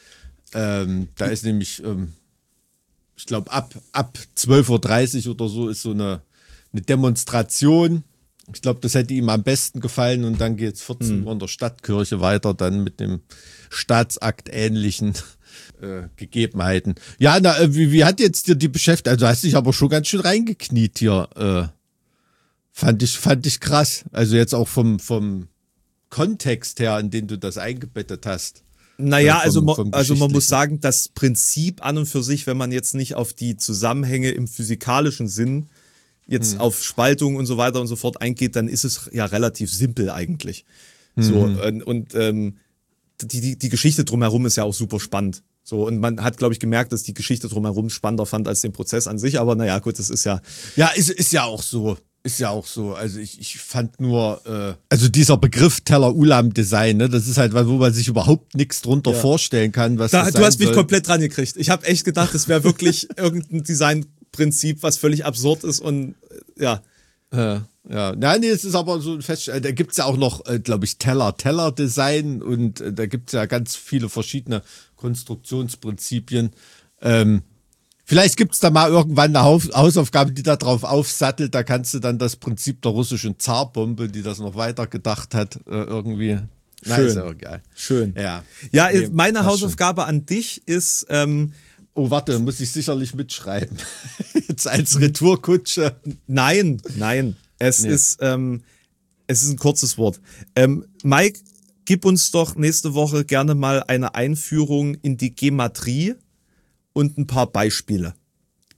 Ähm, da ist nämlich, ähm, ich glaube, ab, ab zwölf Uhr dreißig oder so ist so eine, eine Demonstration. Ich glaube, das hätte ihm am besten gefallen. Und dann geht es vierzehn Uhr in der Stadtkirche weiter, dann mit dem Staatsakt ähnlichen äh, Gegebenheiten. Ja, na, wie, wie hat jetzt dir die beschäftigt? Also hast dich aber schon ganz schön reingekniet hier. Äh, fand ich, fand ich krass. Also jetzt auch vom, vom Kontext her, in den du das eingebettet hast. Naja, also, man, also man muss sagen, das Prinzip an und für sich, wenn man jetzt nicht auf die Zusammenhänge im physikalischen Sinn jetzt hm. auf Spaltung und so weiter und so fort eingeht, dann ist es ja relativ simpel eigentlich. Hm. So, und, und ähm, die, die, die Geschichte drumherum ist ja auch super spannend. So, und man hat, glaube ich, gemerkt, dass die Geschichte drumherum spannender fand als den Prozess an sich, aber naja, gut, das ist ja. Ja, ist, ist ja auch so. Ist ja auch so. Also ich, ich fand nur, äh, also dieser Begriff Teller-Ulam-Design, ne, das ist halt was, wo man sich überhaupt nichts drunter ja. vorstellen kann. Was da, das du hast mich soll. komplett dran gekriegt. Ich habe echt gedacht, das wäre wirklich irgendein Designprinzip, was völlig absurd ist und äh, ja. Äh, ja, nein, nee, es ist aber so ein Fest. Da gibt's ja auch noch, äh, glaube ich, Teller-Teller-Design und äh, da gibt's ja ganz viele verschiedene Konstruktionsprinzipien. Ähm, Vielleicht gibt's da mal irgendwann eine Hausaufgabe, die da drauf aufsattelt. Da kannst du dann das Prinzip der russischen Zarbombe, die das noch weiter gedacht hat, irgendwie. Schön. Ist ja geil. Schön. Ja, ja nee, meine Hausaufgabe schon. an dich ist. Ähm, oh, warte, muss ich sicherlich mitschreiben. Jetzt als Retourkutsche. Nein, nein. Es nee. ist, ähm, es ist ein kurzes Wort. Ähm, Mike, gib uns doch nächste Woche gerne mal eine Einführung in die Gematrie und ein paar Beispiele.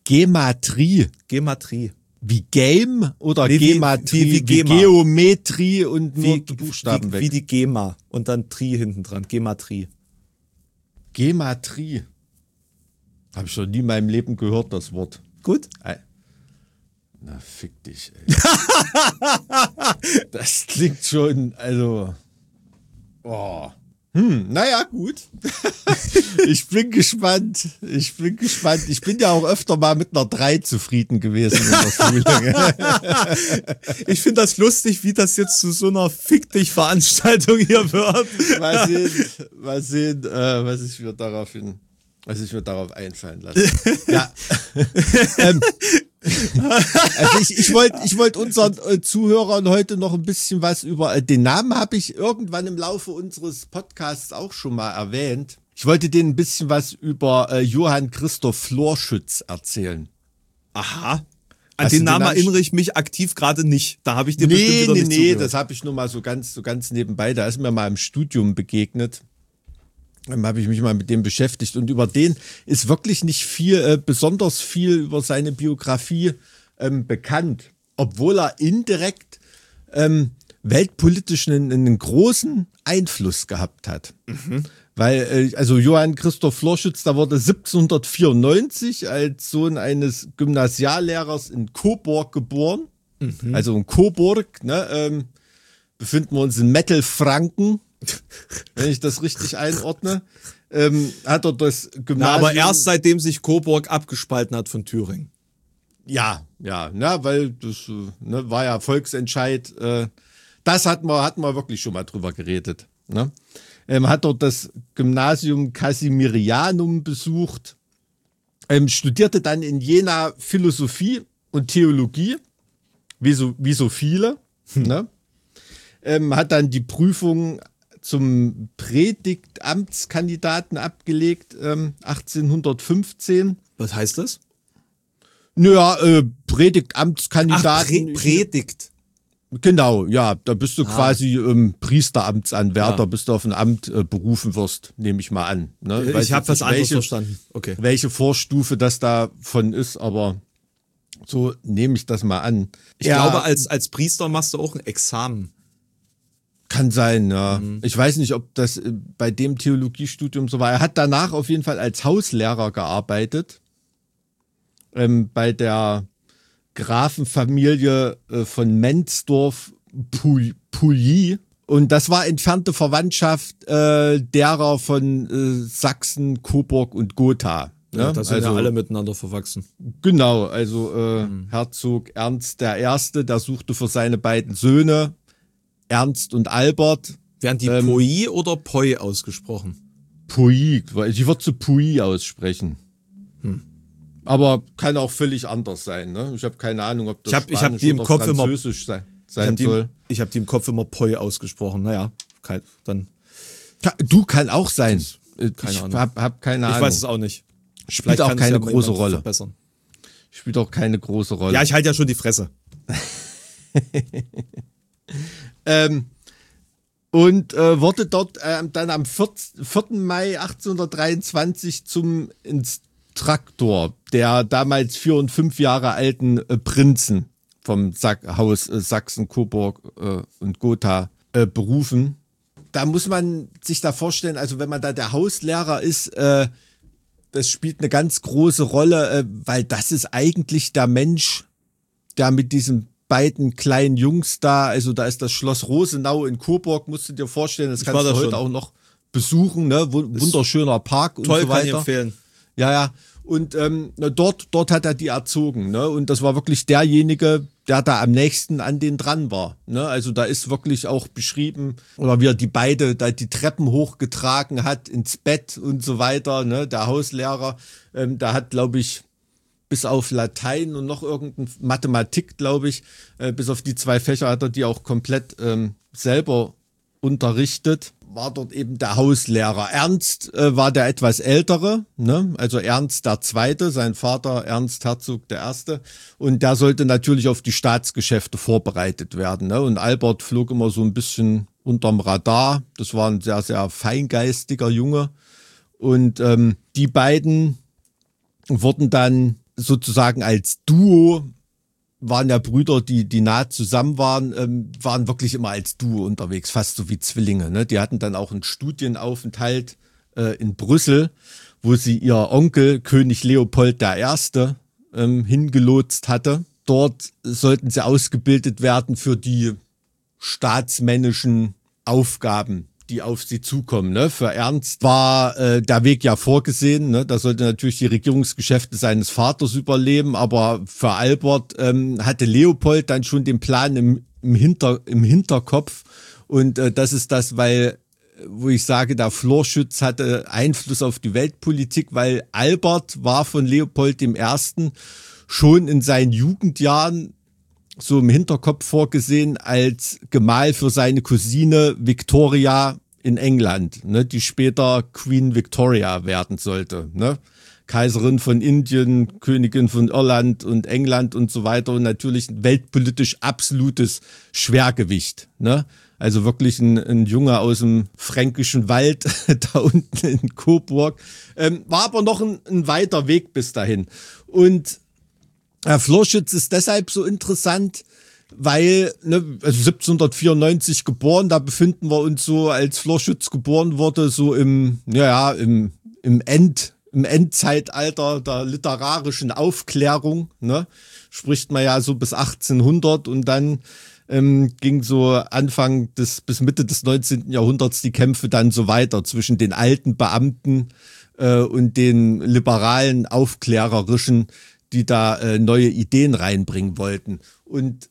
Gematrie. Gematrie. Wie Game oder Nee, wie- Gematrie? wie- wie Gema. Geometrie und nur Wie, die Buchstaben wie, weg. wie die Gema und dann Tri hinten dran. Gematrie. Gematrie. Habe ich schon nie in meinem Leben gehört, das Wort. Gut? Ei. Na, fick dich, ey. Das klingt schon, also. Oh. Hm, naja, gut. Ich bin gespannt. Ich bin gespannt. Ich bin ja auch öfter mal mit einer drei zufrieden gewesen in der Schule. Ich finde das lustig, wie das jetzt zu so einer Fick dich Veranstaltung hier wird. Mal sehen, mal sehen, äh, was ich mir darauf hin, was ich mir darauf einfallen lasse. Ja. ähm, also ich, ich wollte ich wollt unseren äh, Zuhörern heute noch ein bisschen was über äh, den Namen habe ich irgendwann im Laufe unseres Podcasts auch schon mal erwähnt. Ich wollte denen ein bisschen was über äh, Johann Christoph Florschütz erzählen. Aha. An Hast du den Namen den Namen- erinnere ich mich aktiv gerade nicht. Da habe ich dir bestimmt Nee, wieder nee, nicht nee, zugehört. das habe ich nur mal so ganz, so ganz nebenbei. Da ist mir mal im Studium begegnet. Dann habe ich mich mal mit dem beschäftigt. Und über den ist wirklich nicht viel, äh, besonders viel über seine Biografie ähm, bekannt. Obwohl er indirekt ähm, weltpolitisch einen, einen großen Einfluss gehabt hat. Mhm. Weil, äh, also Johann Christoph Florschütz, da wurde siebzehnhundertvierundneunzig als Sohn eines Gymnasiallehrers in Coburg geboren. Mhm. Also in Coburg, ne, ähm, befinden wir uns in Mittelfranken, wenn ich das richtig einordne. Ähm, hat er das Gymnasium... Na, aber erst seitdem sich Coburg abgespalten hat von Thüringen. Ja, ja, na, weil das äh, ne, war ja Volksentscheid. Äh, das hatten wir, hatten wir wirklich schon mal drüber geredet. Ne? Ähm, hat dort das Gymnasium Casimirianum besucht, ähm, studierte dann in Jena Philosophie und Theologie, wie so, wie so viele. Hm. Ne? Ähm, hat dann die Prüfung zum Predigtamtskandidaten abgelegt, ähm, achtzehnhundertfünfzehn. Was heißt das? Naja, äh, Predigtamtskandidaten. Ach, Prä Predigt. Genau, ja, da bist du Ah. quasi ähm, Priesteramtsanwärter, Ja. bis du auf ein Amt äh, berufen wirst, nehme ich mal an. Ne? Weiß Ich habe jetzt das nicht, anders welche, verstanden. Okay. welche Vorstufe das davon ist, aber so nehme ich das mal an. Ich Ja, glaube, als, als Priester machst du auch ein Examen. kann sein, ja. Mhm. Ich weiß nicht, ob das äh, bei dem Theologiestudium so war. Er hat danach auf jeden Fall als Hauslehrer gearbeitet. Ähm, bei der Grafenfamilie äh, von Menzdorf-Pouilly. Und das war entfernte Verwandtschaft äh, derer von äh, Sachsen, Coburg und Gotha. Ne? Ja, da sind also, ja alle miteinander verwachsen. Genau, also äh, Mhm. Herzog Ernst der Erste, der suchte für seine beiden Söhne, Ernst und Albert, Werden die Ähm, Poi oder Poi ausgesprochen? Pouilly, weil ich würde zu Pouilly aussprechen. Hm. Aber kann auch völlig anders sein. Ne? Ich habe keine Ahnung, ob das Ich hab- ich hab Spanisch die im oder Kopf immer- Französisch sein, Ich sein habe die, soll. ich hab die im Kopf immer Poi ausgesprochen. Naja, kein, dann. Ka- Du, kann auch sein. Äh, keine ich Ahnung. hab, hab keine Ich Ahnung. weiß es auch nicht. Spielt auch kann es keine ja mal große jemand Rolle. verbessern. Spielt auch keine große Rolle. Ja, ich halte ja schon die Fresse. Ähm, und äh, wurde dort ähm, dann am vierten Mai achtzehnhundertdreiundzwanzig zum Instruktor der damals vier und fünf Jahre alten äh, Prinzen vom Sa- Haus äh, Sachsen, Coburg äh, und Gotha äh, berufen. Da muss man sich da vorstellen, also wenn man da der Hauslehrer ist, äh, das spielt eine ganz große Rolle, äh, weil das ist eigentlich der Mensch, der mit diesen beiden kleinen Jungs da, also da ist das Schloss Rosenau in Coburg, musst du dir vorstellen, das Ich kannst war du da heute schon. auch noch besuchen, ne? Wu- Wunderschöner Park und Toll, so kann ich weiter. empfehlen. Ja, ja. Und ähm, na, dort, dort hat er die erzogen, ne? Und das war wirklich derjenige, der da am nächsten an den dran war. Ne? Also da ist wirklich auch beschrieben, oder wie er die beide da die Treppen hochgetragen hat ins Bett und so weiter. Ne? Der Hauslehrer, ähm, da hat, glaube ich, bis auf Latein und noch irgendein Mathematik, glaube ich, äh, bis auf die zwei Fächer hat er die auch komplett ähm, selber unterrichtet. War dort eben der Hauslehrer. Ernst äh, war der etwas ältere, ne? Also Ernst der Zweite, sein Vater Ernst Herzog der Erste. Und der sollte natürlich auf die Staatsgeschäfte vorbereitet werden. Ne? Und Albert flog immer so ein bisschen unterm Radar. Das war ein sehr, sehr feingeistiger Junge. Und ähm, die beiden wurden dann sozusagen als Duo waren ja Brüder, die, die nah zusammen waren, ähm, waren wirklich immer als Duo unterwegs, fast so wie Zwillinge. Ne? Die hatten dann auch einen Studienaufenthalt äh, in Brüssel, wo sie ihr Onkel, König Leopold der Erste, ähm, hingelotst hatte. Dort sollten sie ausgebildet werden für die staatsmännischen Aufgaben, die auf sie zukommen. Ne? Für Ernst war äh, der Weg ja vorgesehen. Ne? Da sollte natürlich die Regierungsgeschäfte seines Vaters überleben, aber für Albert ähm, hatte Leopold dann schon den Plan im, im, Hinter, im Hinterkopf. Und äh, das ist das, weil, wo ich sage, der Florschütz hatte Einfluss auf die Weltpolitik, weil Albert war von Leopold dem Ersten schon in seinen Jugendjahren so im Hinterkopf vorgesehen als Gemahl für seine Cousine Victoria in England, ne, die später Queen Victoria werden sollte, ne? Kaiserin von Indien, Königin von Irland und England und so weiter und natürlich ein weltpolitisch absolutes Schwergewicht, ne? Also wirklich ein, ein Junge aus dem fränkischen Wald da unten in Coburg. Ähm, war aber noch ein, ein weiter Weg bis dahin. Und Herr Florschütz ist deshalb so interessant, weil, ne, also siebzehnhundertvierundneunzig geboren, da befinden wir uns so, als Florschütz geboren wurde, so im, ja, im, im End, im Endzeitalter der literarischen Aufklärung, ne, spricht man ja so bis achtzehnhundert und dann ähm, ging so Anfang des, bis Mitte des neunzehnten Jahrhunderts die Kämpfe dann so weiter zwischen den alten Beamten äh, und den liberalen, aufklärerischen, die da äh, neue Ideen reinbringen wollten. Und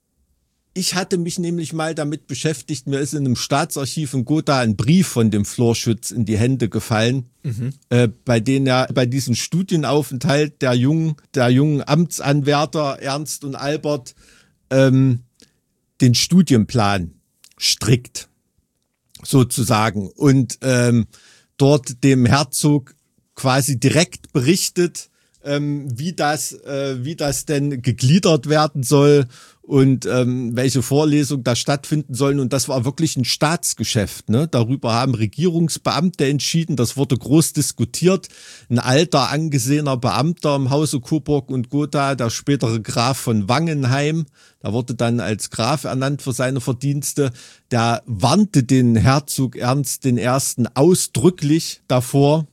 ich hatte mich nämlich mal damit beschäftigt, mir ist in einem Staatsarchiv in Gotha ein Brief von dem Florschütz in die Hände gefallen, mhm. äh, bei denen er bei diesem Studienaufenthalt der jungen, der jungen Amtsanwärter Ernst und Albert ähm, den Studienplan strickt, sozusagen. Und ähm, dort dem Herzog quasi direkt berichtet, ähm, wie das, äh, wie das denn gegliedert werden soll und ähm, welche Vorlesungen da stattfinden sollen. Und das war wirklich ein Staatsgeschäft. Ne? Darüber haben Regierungsbeamte entschieden. Das wurde groß diskutiert. Ein alter, angesehener Beamter im Hause Coburg und Gotha, der spätere Graf von Wangenheim, da wurde dann als Graf ernannt für seine Verdienste, der warnte den Herzog Ernst den Ersten ausdrücklich davor,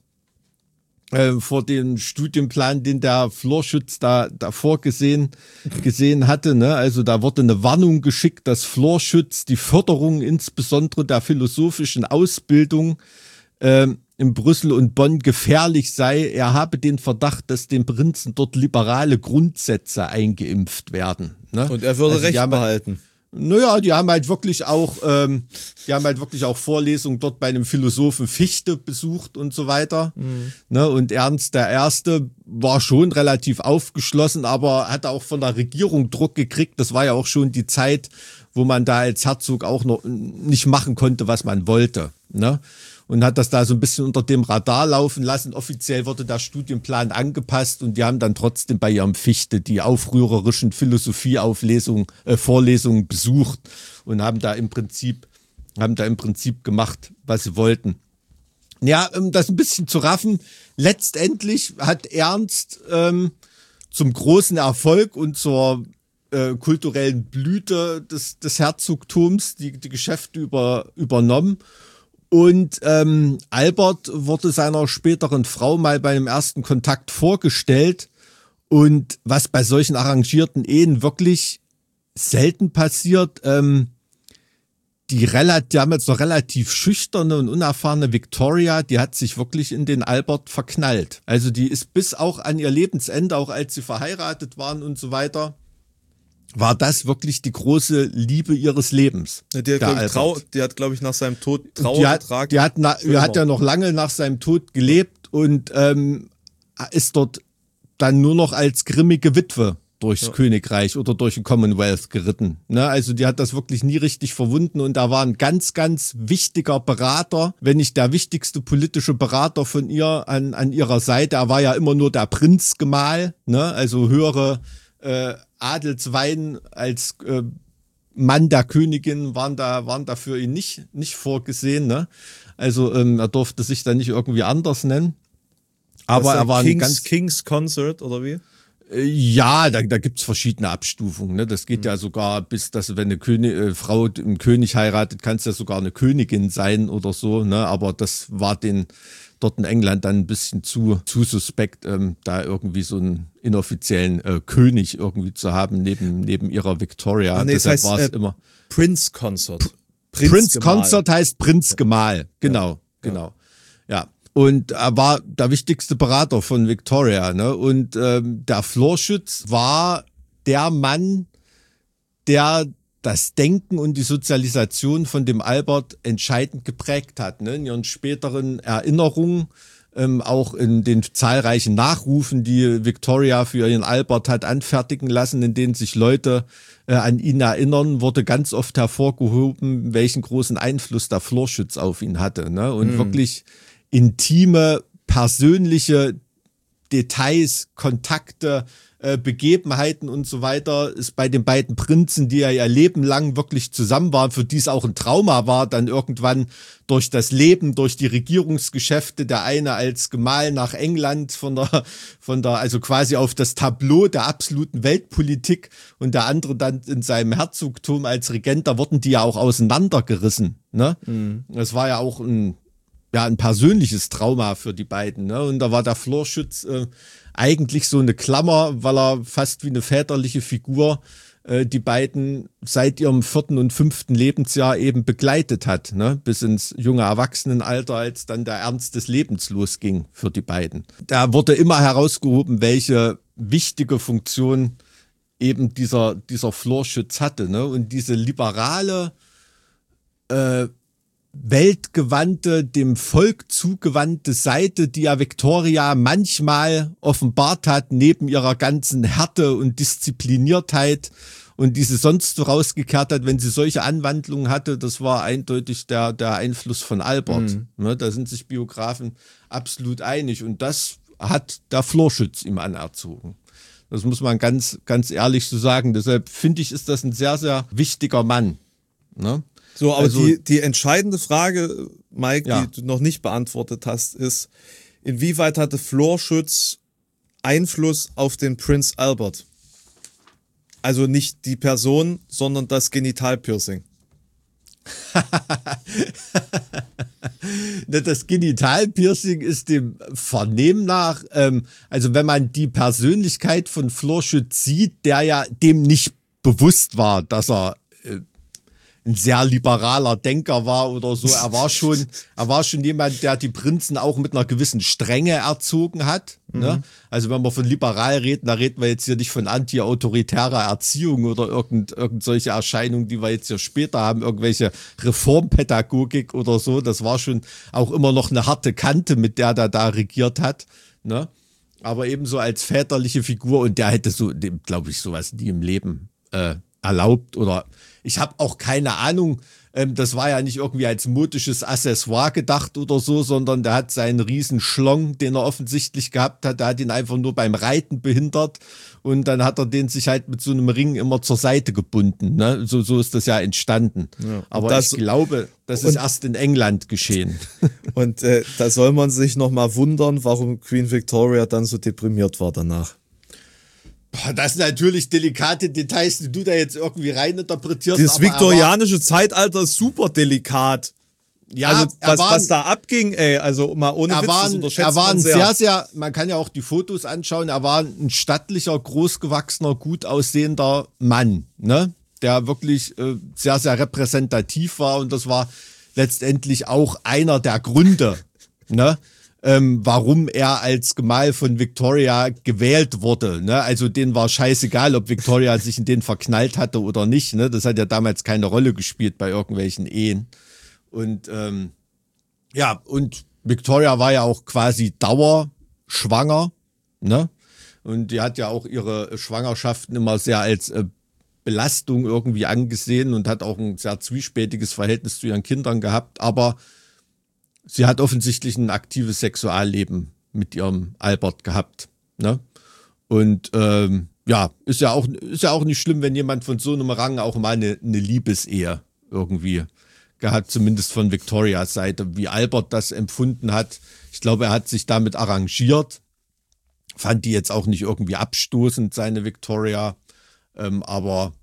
Äh, vor dem Studienplan, den der Florschütz da davor gesehen gesehen hatte, ne? Also da wurde eine Warnung geschickt, dass Florschütz die Förderung insbesondere der philosophischen Ausbildung äh, in Brüssel und Bonn gefährlich sei. Er habe den Verdacht, dass den Prinzen dort liberale Grundsätze eingeimpft werden. Ne? Und er würde also Recht haben, behalten. Naja, die haben halt wirklich auch, ähm, die haben halt wirklich auch Vorlesungen dort bei einem Philosophen Fichte besucht und so weiter. Mhm. Ne, und Ernst der Erste war schon relativ aufgeschlossen, aber hatte auch von der Regierung Druck gekriegt. Das war ja auch schon die Zeit, wo man da als Herzog auch noch nicht machen konnte, was man wollte. Ne? Und hat das da so ein bisschen unter dem Radar laufen lassen. Offiziell wurde der Studienplan angepasst und die haben dann trotzdem bei ihrem Fichte die aufrührerischen Philosophieauflesungen, äh, Vorlesungen besucht und haben da im Prinzip, haben da im Prinzip gemacht, was sie wollten. Ja, um das ein bisschen zu raffen, letztendlich hat Ernst ähm, zum großen Erfolg und zur äh, kulturellen Blüte des, des Herzogtums die, die Geschäfte über, übernommen. Und ähm, Albert wurde seiner späteren Frau mal bei einem ersten Kontakt vorgestellt. Und was bei solchen arrangierten Ehen wirklich selten passiert, ähm, die, relativ, die haben jetzt noch relativ schüchterne und unerfahrene Victoria, die hat sich wirklich in den Albert verknallt. Also die ist bis auch an ihr Lebensende, auch als sie verheiratet waren und so weiter, war das wirklich die große Liebe ihres Lebens. Ja, die hat, glaube ich, Trau- die hat, glaube ich, nach seinem Tod Trauer die hat, getragen. Die hat, na, die hat ja noch lange nach seinem Tod gelebt und ähm, ist dort dann nur noch als grimmige Witwe durchs ja. Königreich oder durch den Commonwealth geritten. Ne? Also die hat das wirklich nie richtig verwunden und da war ein ganz, ganz wichtiger Berater, wenn nicht der wichtigste politische Berater von ihr an, an ihrer Seite. Er war ja immer nur der Prinzgemahl, ne? Also höhere äh, Adelswein als äh, Mann der Königin waren da waren da für ihn nicht nicht vorgesehen, ne? Also ähm, er durfte sich da nicht irgendwie anders nennen. Aber er war Kings, ein ganz Kings Consort oder wie? Ja, da, da gibt's verschiedene Abstufungen. Ne? Das geht mhm. ja sogar bis, dass wenn eine König, äh, Frau einen König heiratet, kann es ja sogar eine Königin sein oder so. Ne? Aber das war den dort in England dann ein bisschen zu, zu suspekt, ähm, da irgendwie so einen inoffiziellen äh, König irgendwie zu haben neben, neben ihrer Victoria. Ah, nee, Deshalb das heißt, war es äh, immer. Prince Consort. Prince, Prince Consort heißt Prinzgemahl. Genau, ja. genau. Ja. Und er war der wichtigste Berater von Victoria, ne? Und ähm, der Florschütz war der Mann, der das Denken und die Sozialisation von dem Albert entscheidend geprägt hat, ne? In ihren späteren Erinnerungen, ähm, auch in den zahlreichen Nachrufen, die Victoria für ihren Albert hat anfertigen lassen, in denen sich Leute äh, an ihn erinnern, wurde ganz oft hervorgehoben, welchen großen Einfluss der Florschütz auf ihn hatte, ne? Und mhm. wirklich intime, persönliche Details, Kontakte, äh, Begebenheiten und so weiter ist bei den beiden Prinzen, die ja ihr Leben lang wirklich zusammen waren, für die es auch ein Trauma war, dann irgendwann durch das Leben, durch die Regierungsgeschäfte, der eine als Gemahl nach England von der, von der, also quasi auf das Tableau der absoluten Weltpolitik und der andere dann in seinem Herzogtum als Regent, da wurden die ja auch auseinandergerissen, ne? Mhm. Das war ja auch ein ja, ein persönliches Trauma für die beiden, ne? Und da war der Florschütz äh, eigentlich so eine Klammer, weil er fast wie eine väterliche Figur äh, die beiden seit ihrem vierten und fünften Lebensjahr eben begleitet hat, ne? Bis ins junge Erwachsenenalter, als dann der Ernst des Lebens losging für die beiden. Da wurde immer herausgehoben, welche wichtige Funktion eben dieser, dieser Florschütz hatte, ne? Und diese liberale, äh, weltgewandte, dem Volk zugewandte Seite, die ja Victoria manchmal offenbart hat, neben ihrer ganzen Härte und Diszipliniertheit und die sie sonst so rausgekehrt hat, wenn sie solche Anwandlungen hatte, das war eindeutig der, der Einfluss von Albert. Mhm. Ne, da sind sich Biografen absolut einig und das hat der Florschütz ihm anerzogen. Das muss man ganz, ganz ehrlich so sagen. Deshalb finde ich, ist das ein sehr, sehr wichtiger Mann. Ne? So, aber also, die, die entscheidende Frage, Mike, ja. die du noch nicht beantwortet hast, ist, inwieweit hatte Florschütz Einfluss auf den Prinz Albert? Also nicht die Person, sondern das Genitalpiercing. Das Genitalpiercing ist dem Vernehmen nach, ähm, also wenn man die Persönlichkeit von Florschütz sieht, der ja dem nicht bewusst war, dass er äh, ein sehr liberaler Denker war oder so. Er war schon, er war schon jemand, der die Prinzen auch mit einer gewissen Strenge erzogen hat. Mhm. Ne? Also wenn wir von liberal reden, da reden wir jetzt hier nicht von anti-autoritärer Erziehung oder irgend, irgend solche Erscheinungen, die wir jetzt hier später haben, irgendwelche Reformpädagogik oder so. Das war schon auch immer noch eine harte Kante, mit der der da regiert hat. Ne? Aber ebenso als väterliche Figur und der hätte so, glaube ich, sowas nie im Leben äh, erlaubt oder ich habe auch keine Ahnung, ähm, das war ja nicht irgendwie als modisches Accessoire gedacht oder so, sondern der hat seinen riesen Schlong, den er offensichtlich gehabt hat, der hat ihn einfach nur beim Reiten behindert und dann hat er den sich halt mit so einem Ring immer zur Seite gebunden, ne? So, so ist das ja entstanden. Ja, aber das, ich glaube, das ist erst in England geschehen. Und äh, da soll man sich nochmal wundern, warum Queen Victoria dann so deprimiert war danach. Das sind natürlich delikate Details, die du da jetzt irgendwie reininterpretierst. Das viktorianische Zeitalter ist super delikat. Ja, also was, war, was da abging, ey, also mal ohne Witz, war, das unterschätzt er war ein man sehr. sehr, sehr, man kann ja auch die Fotos anschauen, er war ein stattlicher, großgewachsener, gut aussehender Mann, ne? Der wirklich äh, sehr, sehr repräsentativ war und das war letztendlich auch einer der Gründe, ne? Ähm, warum er als Gemahl von Victoria gewählt wurde. Ne? Also denen war scheißegal, ob Victoria sich in den verknallt hatte oder nicht. Ne? Das hat ja damals keine Rolle gespielt bei irgendwelchen Ehen. Und ähm, ja, und Victoria war ja auch quasi dauerschwanger. Ne? Und die hat ja auch ihre Schwangerschaften immer sehr als äh, Belastung irgendwie angesehen und hat auch ein sehr zwiespältiges Verhältnis zu ihren Kindern gehabt. Aber sie hat offensichtlich ein aktives Sexualleben mit ihrem Albert gehabt, ne? Und ähm, ja, ist ja auch ist ja auch nicht schlimm, wenn jemand von so einem Rang auch mal eine, eine Liebesehe irgendwie gehabt, zumindest von Victorias Seite, wie Albert das empfunden hat. Ich glaube, er hat sich damit arrangiert. Fand die jetzt auch nicht irgendwie abstoßend, seine Victoria. Ähm, aber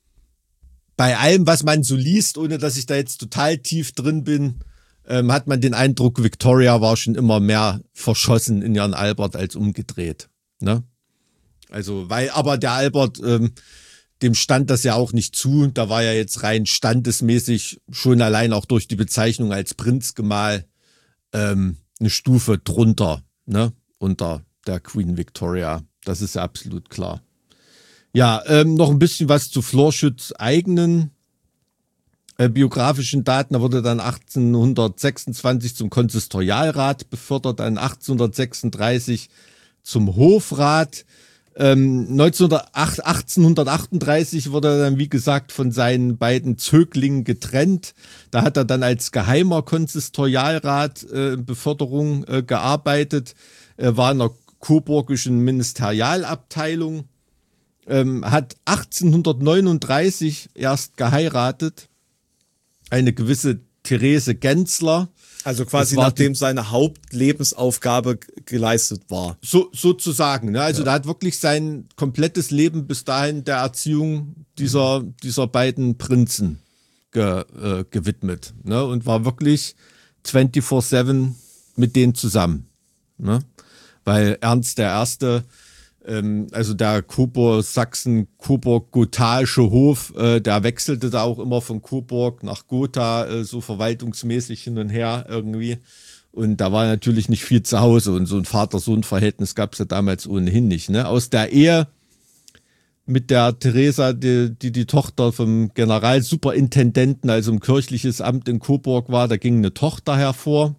bei allem, was man so liest, ohne dass ich da jetzt total tief drin bin, ähm, hat man den Eindruck, Victoria war schon immer mehr verschossen in ihren Albert als umgedreht. Ne? Also, weil, aber der Albert, ähm, dem stand das ja auch nicht zu. Da war ja jetzt rein standesmäßig schon allein auch durch die Bezeichnung als Prinzgemahl ähm, eine Stufe drunter, ne? Unter der Queen Victoria. Das ist ja absolut klar. Ja, ähm, noch ein bisschen was zu Florschütz eigenen äh, biografischen Daten. Er wurde dann achtzehnhundertsechsundzwanzig zum Konsistorialrat befördert, dann achtzehnhundertsechsunddreißig zum Hofrat. Ähm, achtzehnhundertachtunddreißig wurde er dann, wie gesagt, von seinen beiden Zöglingen getrennt. Da hat er dann als geheimer Konsistorialrat äh, Beförderung äh, gearbeitet, äh, war in der coburgischen Ministerialabteilung, ähm, hat achtzehnhundertneununddreißig erst geheiratet, eine gewisse Therese Genzler. Also quasi nachdem seine Hauptlebensaufgabe geleistet war. So, sozusagen, ne? Also ja. Da hat wirklich sein komplettes Leben bis dahin der Erziehung dieser, dieser beiden Prinzen ge, äh, gewidmet, ne? Und war wirklich vierundzwanzig sieben mit denen zusammen, ne? Weil Ernst der Erste, ähm, also der Coburg, Sachsen, Coburg-Gothaische Hof, äh, der wechselte da auch immer von Coburg nach Gotha, äh, so verwaltungsmäßig hin und her irgendwie. Und da war natürlich nicht viel zu Hause und so ein Vater-Sohn-Verhältnis gab es ja damals ohnehin nicht, ne? Aus der Ehe mit der Theresa, die, die die Tochter vom Generalsuperintendenten, also im kirchliches Amt in Coburg war, da ging eine Tochter hervor.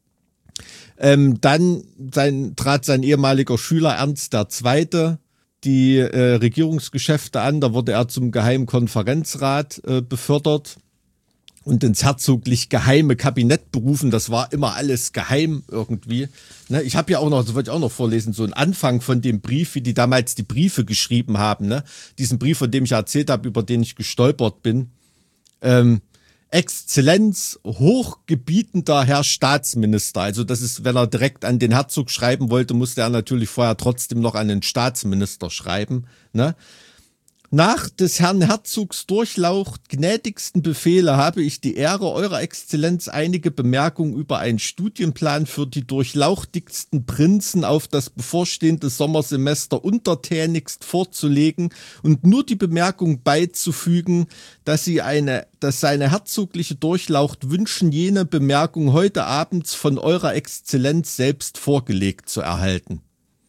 Ähm, dann sein, trat sein ehemaliger Schüler Ernst der Zweite die äh, Regierungsgeschäfte an. Da wurde er zum Geheimen Konferenzrat äh, befördert und ins herzoglich geheime Kabinett berufen. Das war immer alles geheim irgendwie. Ne, ich habe ja auch noch, das wollte ich auch noch vorlesen, so einen Anfang von dem Brief, wie die damals die Briefe geschrieben haben. Ne? Diesen Brief, von dem ich erzählt habe, über den ich gestolpert bin. Ähm, Exzellenz, hochgebietender Herr Staatsminister. Also das ist, wenn er direkt an den Herzog schreiben wollte, musste er natürlich vorher trotzdem noch an den Staatsminister schreiben. Ne? Nach des Herrn Herzogs Durchlaucht gnädigsten Befehle habe ich die Ehre, Eurer Exzellenz einige Bemerkungen über einen Studienplan für die durchlauchtigsten Prinzen auf das bevorstehende Sommersemester untertänigst vorzulegen und nur die Bemerkung beizufügen, dass sie eine, dass seine herzogliche Durchlaucht wünschen, jene Bemerkung heute abends von Eurer Exzellenz selbst vorgelegt zu erhalten.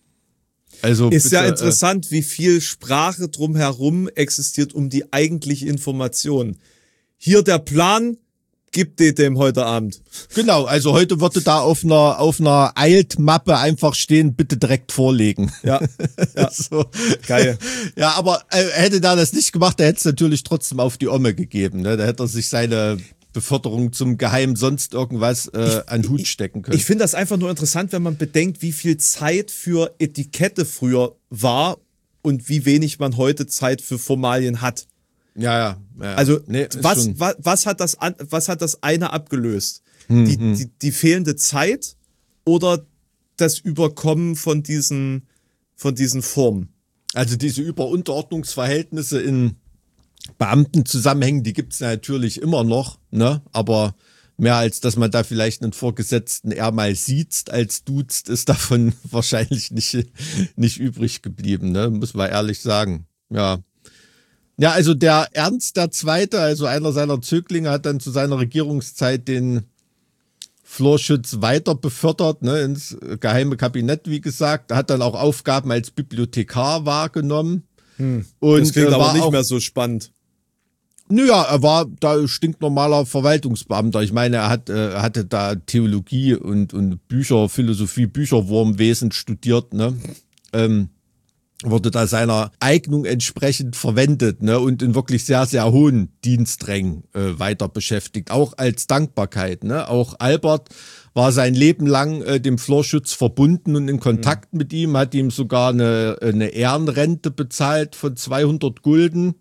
Also ist bitte, ja interessant, äh, wie viel Sprache drumherum existiert um die eigentliche Information. Hier der Plan, gibt dir dem heute Abend. Genau, also heute würde da auf einer auf einer Eiltmappe einfach stehen, bitte direkt vorlegen. Ja, ja. So. Geil. Ja, aber äh, hätte da das nicht gemacht, da hätte es natürlich trotzdem auf die Omme gegeben. Ne? Da hätte er sich seine Beförderung zum Geheimen sonst irgendwas äh, an den Hut stecken können. Ich finde das einfach nur interessant, wenn man bedenkt, wie viel Zeit für Etikette früher war und wie wenig man heute Zeit für Formalien hat. Ja, ja. ja. Also nee, was, was, was, hat das, was hat das eine abgelöst? Hm, die, hm. die, die fehlende Zeit oder das Überkommen von diesen, von diesen Formen? Also diese Über-Unterordnungsverhältnisse in Beamtenzusammenhängen, die gibt's natürlich immer noch, ne? Aber mehr als, dass man da vielleicht einen Vorgesetzten eher mal siezt als duzt, ist davon wahrscheinlich nicht, nicht übrig geblieben, ne? Muss man ehrlich sagen. Ja. Ja, also der Ernst der Zweite, also einer seiner Zöglinge, hat dann zu seiner Regierungszeit den Florschütz weiter befördert, ne, ins geheime Kabinett, wie gesagt. Er hat dann auch Aufgaben als Bibliothekar wahrgenommen. Hm. Und das klingt äh, aber war nicht auch, mehr so spannend. Naja, er war da stinknormaler Verwaltungsbeamter. Ich meine, er hat, äh, hatte da Theologie und, und Bücher, Philosophie, Bücherwurmwesen studiert, ne? Ähm, wurde da seiner Eignung entsprechend verwendet, ne? Und in wirklich sehr, sehr hohen Diensträngen äh, weiter beschäftigt. Auch als Dankbarkeit, ne? Auch Albert war sein Leben lang äh, dem Florschütz verbunden und in Kontakt mhm. mit ihm, hat ihm sogar eine, eine Ehrenrente bezahlt von zweihundert Gulden.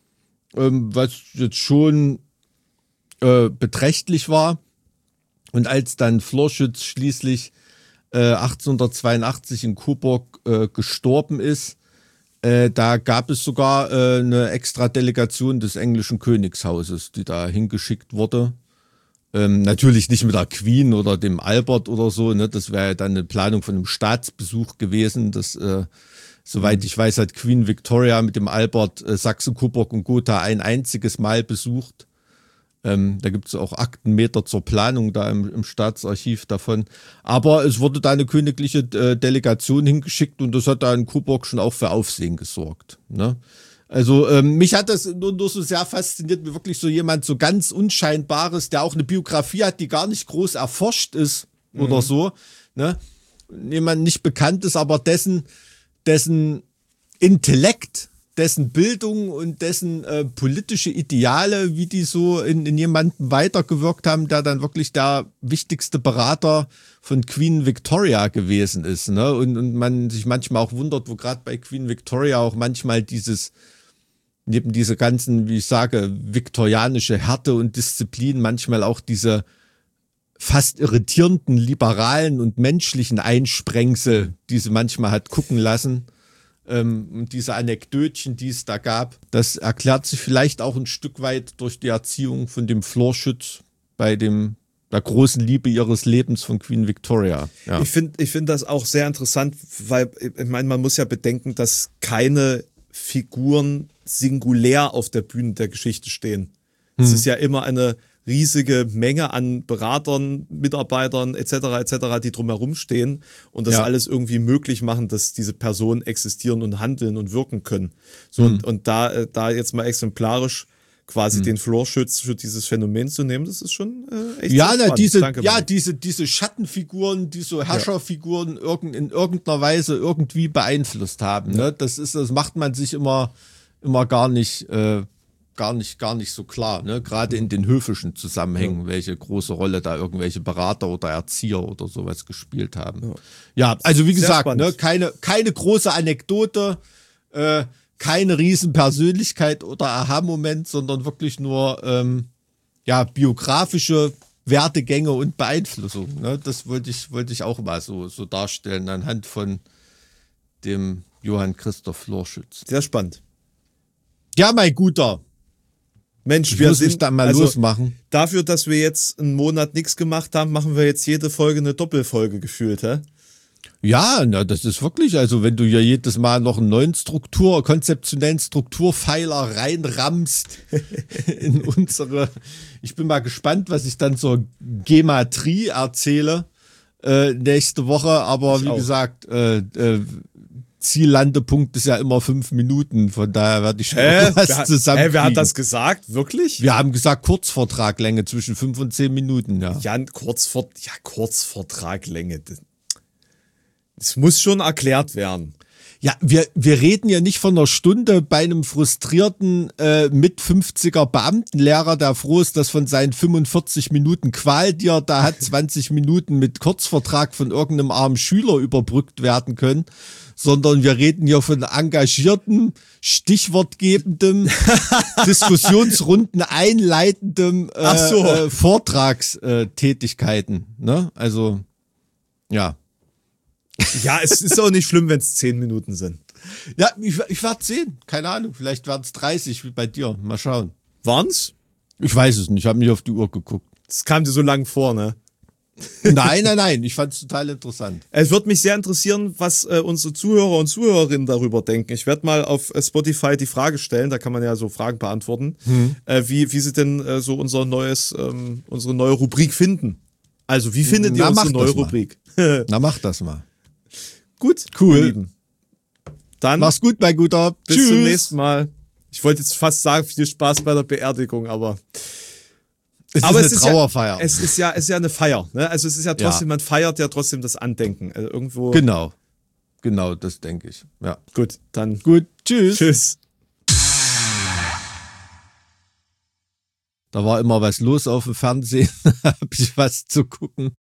Was jetzt schon äh, beträchtlich war. Und als dann Florschütz schließlich äh, achtzehnhundertzweiundachtzig in Coburg äh, gestorben ist, äh, da gab es sogar äh, eine extra Delegation des englischen Königshauses, die da hingeschickt wurde. Ähm, natürlich nicht mit der Queen oder dem Albert oder so, ne? Das wäre ja dann eine Planung von einem Staatsbesuch gewesen. Das, äh, soweit ich weiß, hat Queen Victoria mit dem Albert äh, Sachsen, Coburg und Gotha ein einziges Mal besucht. Ähm, da gibt es auch Aktenmeter zur Planung da im, im Staatsarchiv davon. Aber es wurde da eine königliche äh, Delegation hingeschickt und das hat da in Coburg schon auch für Aufsehen gesorgt. Ne? Also ähm, mich hat das nur, nur so sehr fasziniert, wie wirklich so jemand so ganz Unscheinbares, der auch eine Biografie hat, die gar nicht groß erforscht ist oder mhm. so. Ne? Jemand nicht bekannt ist, aber dessen, dessen Intellekt, dessen Bildung und dessen äh, politische Ideale, wie die so in, in jemanden weitergewirkt haben, der dann wirklich der wichtigste Berater von Queen Victoria gewesen ist. Ne? Und, und man sich manchmal auch wundert, wo gerade bei Queen Victoria auch manchmal dieses, neben dieser ganzen, wie ich sage, viktorianische Härte und Disziplin, manchmal auch diese fast irritierenden liberalen und menschlichen Einsprengsel, die sie manchmal hat gucken lassen. Ähm, diese Anekdötchen, die es da gab, das erklärt sich vielleicht auch ein Stück weit durch die Erziehung von dem Florschütz bei dem der großen Liebe ihres Lebens von Queen Victoria. Ja. Ich finde ich finde das auch sehr interessant, weil ich meine, man muss ja bedenken, dass keine Figuren singulär auf der Bühne der Geschichte stehen. Es hm. ist ja immer eine riesige Menge an Beratern, Mitarbeitern et cetera et cetera, die drumherum stehen und das ja. alles irgendwie möglich machen, dass diese Personen existieren und handeln und wirken können. So mhm. und, und da, da jetzt mal exemplarisch quasi mhm. den Florschütz für dieses Phänomen zu nehmen, das ist schon äh, echt ja, na, spannend. diese, Danke, ja, diese, diese Schattenfiguren, die so Herrscherfiguren ja. irgend, in irgendeiner Weise irgendwie beeinflusst haben. Ja. Ne? Das ist, das macht man sich immer, immer gar nicht, äh, gar nicht, gar nicht so klar, ne? Gerade in den höfischen Zusammenhängen, ja. welche große Rolle da irgendwelche Berater oder Erzieher oder sowas gespielt haben. Ja, ja also wie Sehr gesagt, ne, keine, keine große Anekdote, äh, keine Riesenpersönlichkeit oder Aha-Moment, sondern wirklich nur ähm, ja biografische Werdegänge und Beeinflussung. Ne? Das wollte ich, wollte ich auch mal so, so darstellen anhand von dem Johann Christoph Florschütz. Sehr spannend. Ja, mein Guter. Mensch, ich wir muss sind mich dann mal also losmachen. Dafür, dass wir jetzt einen Monat nichts gemacht haben, machen wir jetzt jede Folge eine Doppelfolge gefühlt, hä? Ja, na, das ist wirklich, also wenn du ja jedes Mal noch einen neuen Struktur, konzeptionellen Strukturpfeiler reinrammst in unsere, ich bin mal gespannt, was ich dann zur Gematrie erzähle äh, nächste Woche, aber ich wie auch. gesagt, äh, äh, Ziellandepunkt ist ja immer fünf Minuten, von daher werde ich schon äh, was wer, zusammenkriegen. Äh, wer hat das gesagt? Wirklich? Wir haben gesagt Kurzvortraglänge zwischen fünf und zehn Minuten, ja. Ja, Kurzvort, ja Kurzvortraglänge. Das muss schon erklärt werden. Ja, wir, wir reden ja nicht von einer Stunde bei einem frustrierten äh, mit fünfziger Beamtenlehrer, der froh ist, dass von seinen fünfundvierzig Minuten Qual, die er da hat, zwanzig Minuten mit Kurzvertrag von irgendeinem armen Schüler überbrückt werden können, sondern wir reden hier von engagiertem, stichwortgebendem, Diskussionsrunden einleitendem äh, Ach so. äh, Vortragstätigkeiten. Ne? Also, ja. Ja, es ist auch nicht schlimm, wenn es zehn Minuten sind. Ja, ich, ich werde sehen. Keine Ahnung. Vielleicht werden es dreißig wie bei dir. Mal schauen. Waren's? Ich weiß es nicht. Ich habe nicht auf die Uhr geguckt. Das kam dir so lang vor, ne? Nein, nein, nein. Ich fand es total interessant. Es würde mich sehr interessieren, was äh, unsere Zuhörer und Zuhörerinnen darüber denken. Ich werde mal auf äh, Spotify die Frage stellen. Da kann man ja so Fragen beantworten, hm. äh, wie wie sie denn äh, so unser neues, ähm, unsere neue Rubrik finden. Also wie findet Na, ihr unsere neue Rubrik? Na, mach das mal. Gut, cool. Dann mach's gut, mein Guter. Bis Tschüss. zum nächsten Mal. Ich wollte jetzt fast sagen, viel Spaß bei der Beerdigung, aber es aber ist es eine ist Trauerfeier. Ja, es ist ja, es ist ja eine Feier. Ne? Also es ist ja trotzdem, ja. man feiert ja trotzdem das Andenken. Also irgendwo. Genau, genau, das denke ich. Ja, gut, dann gut. Tschüss. Tschüss. Da war immer was los auf dem Fernsehen, habe ich was zu gucken.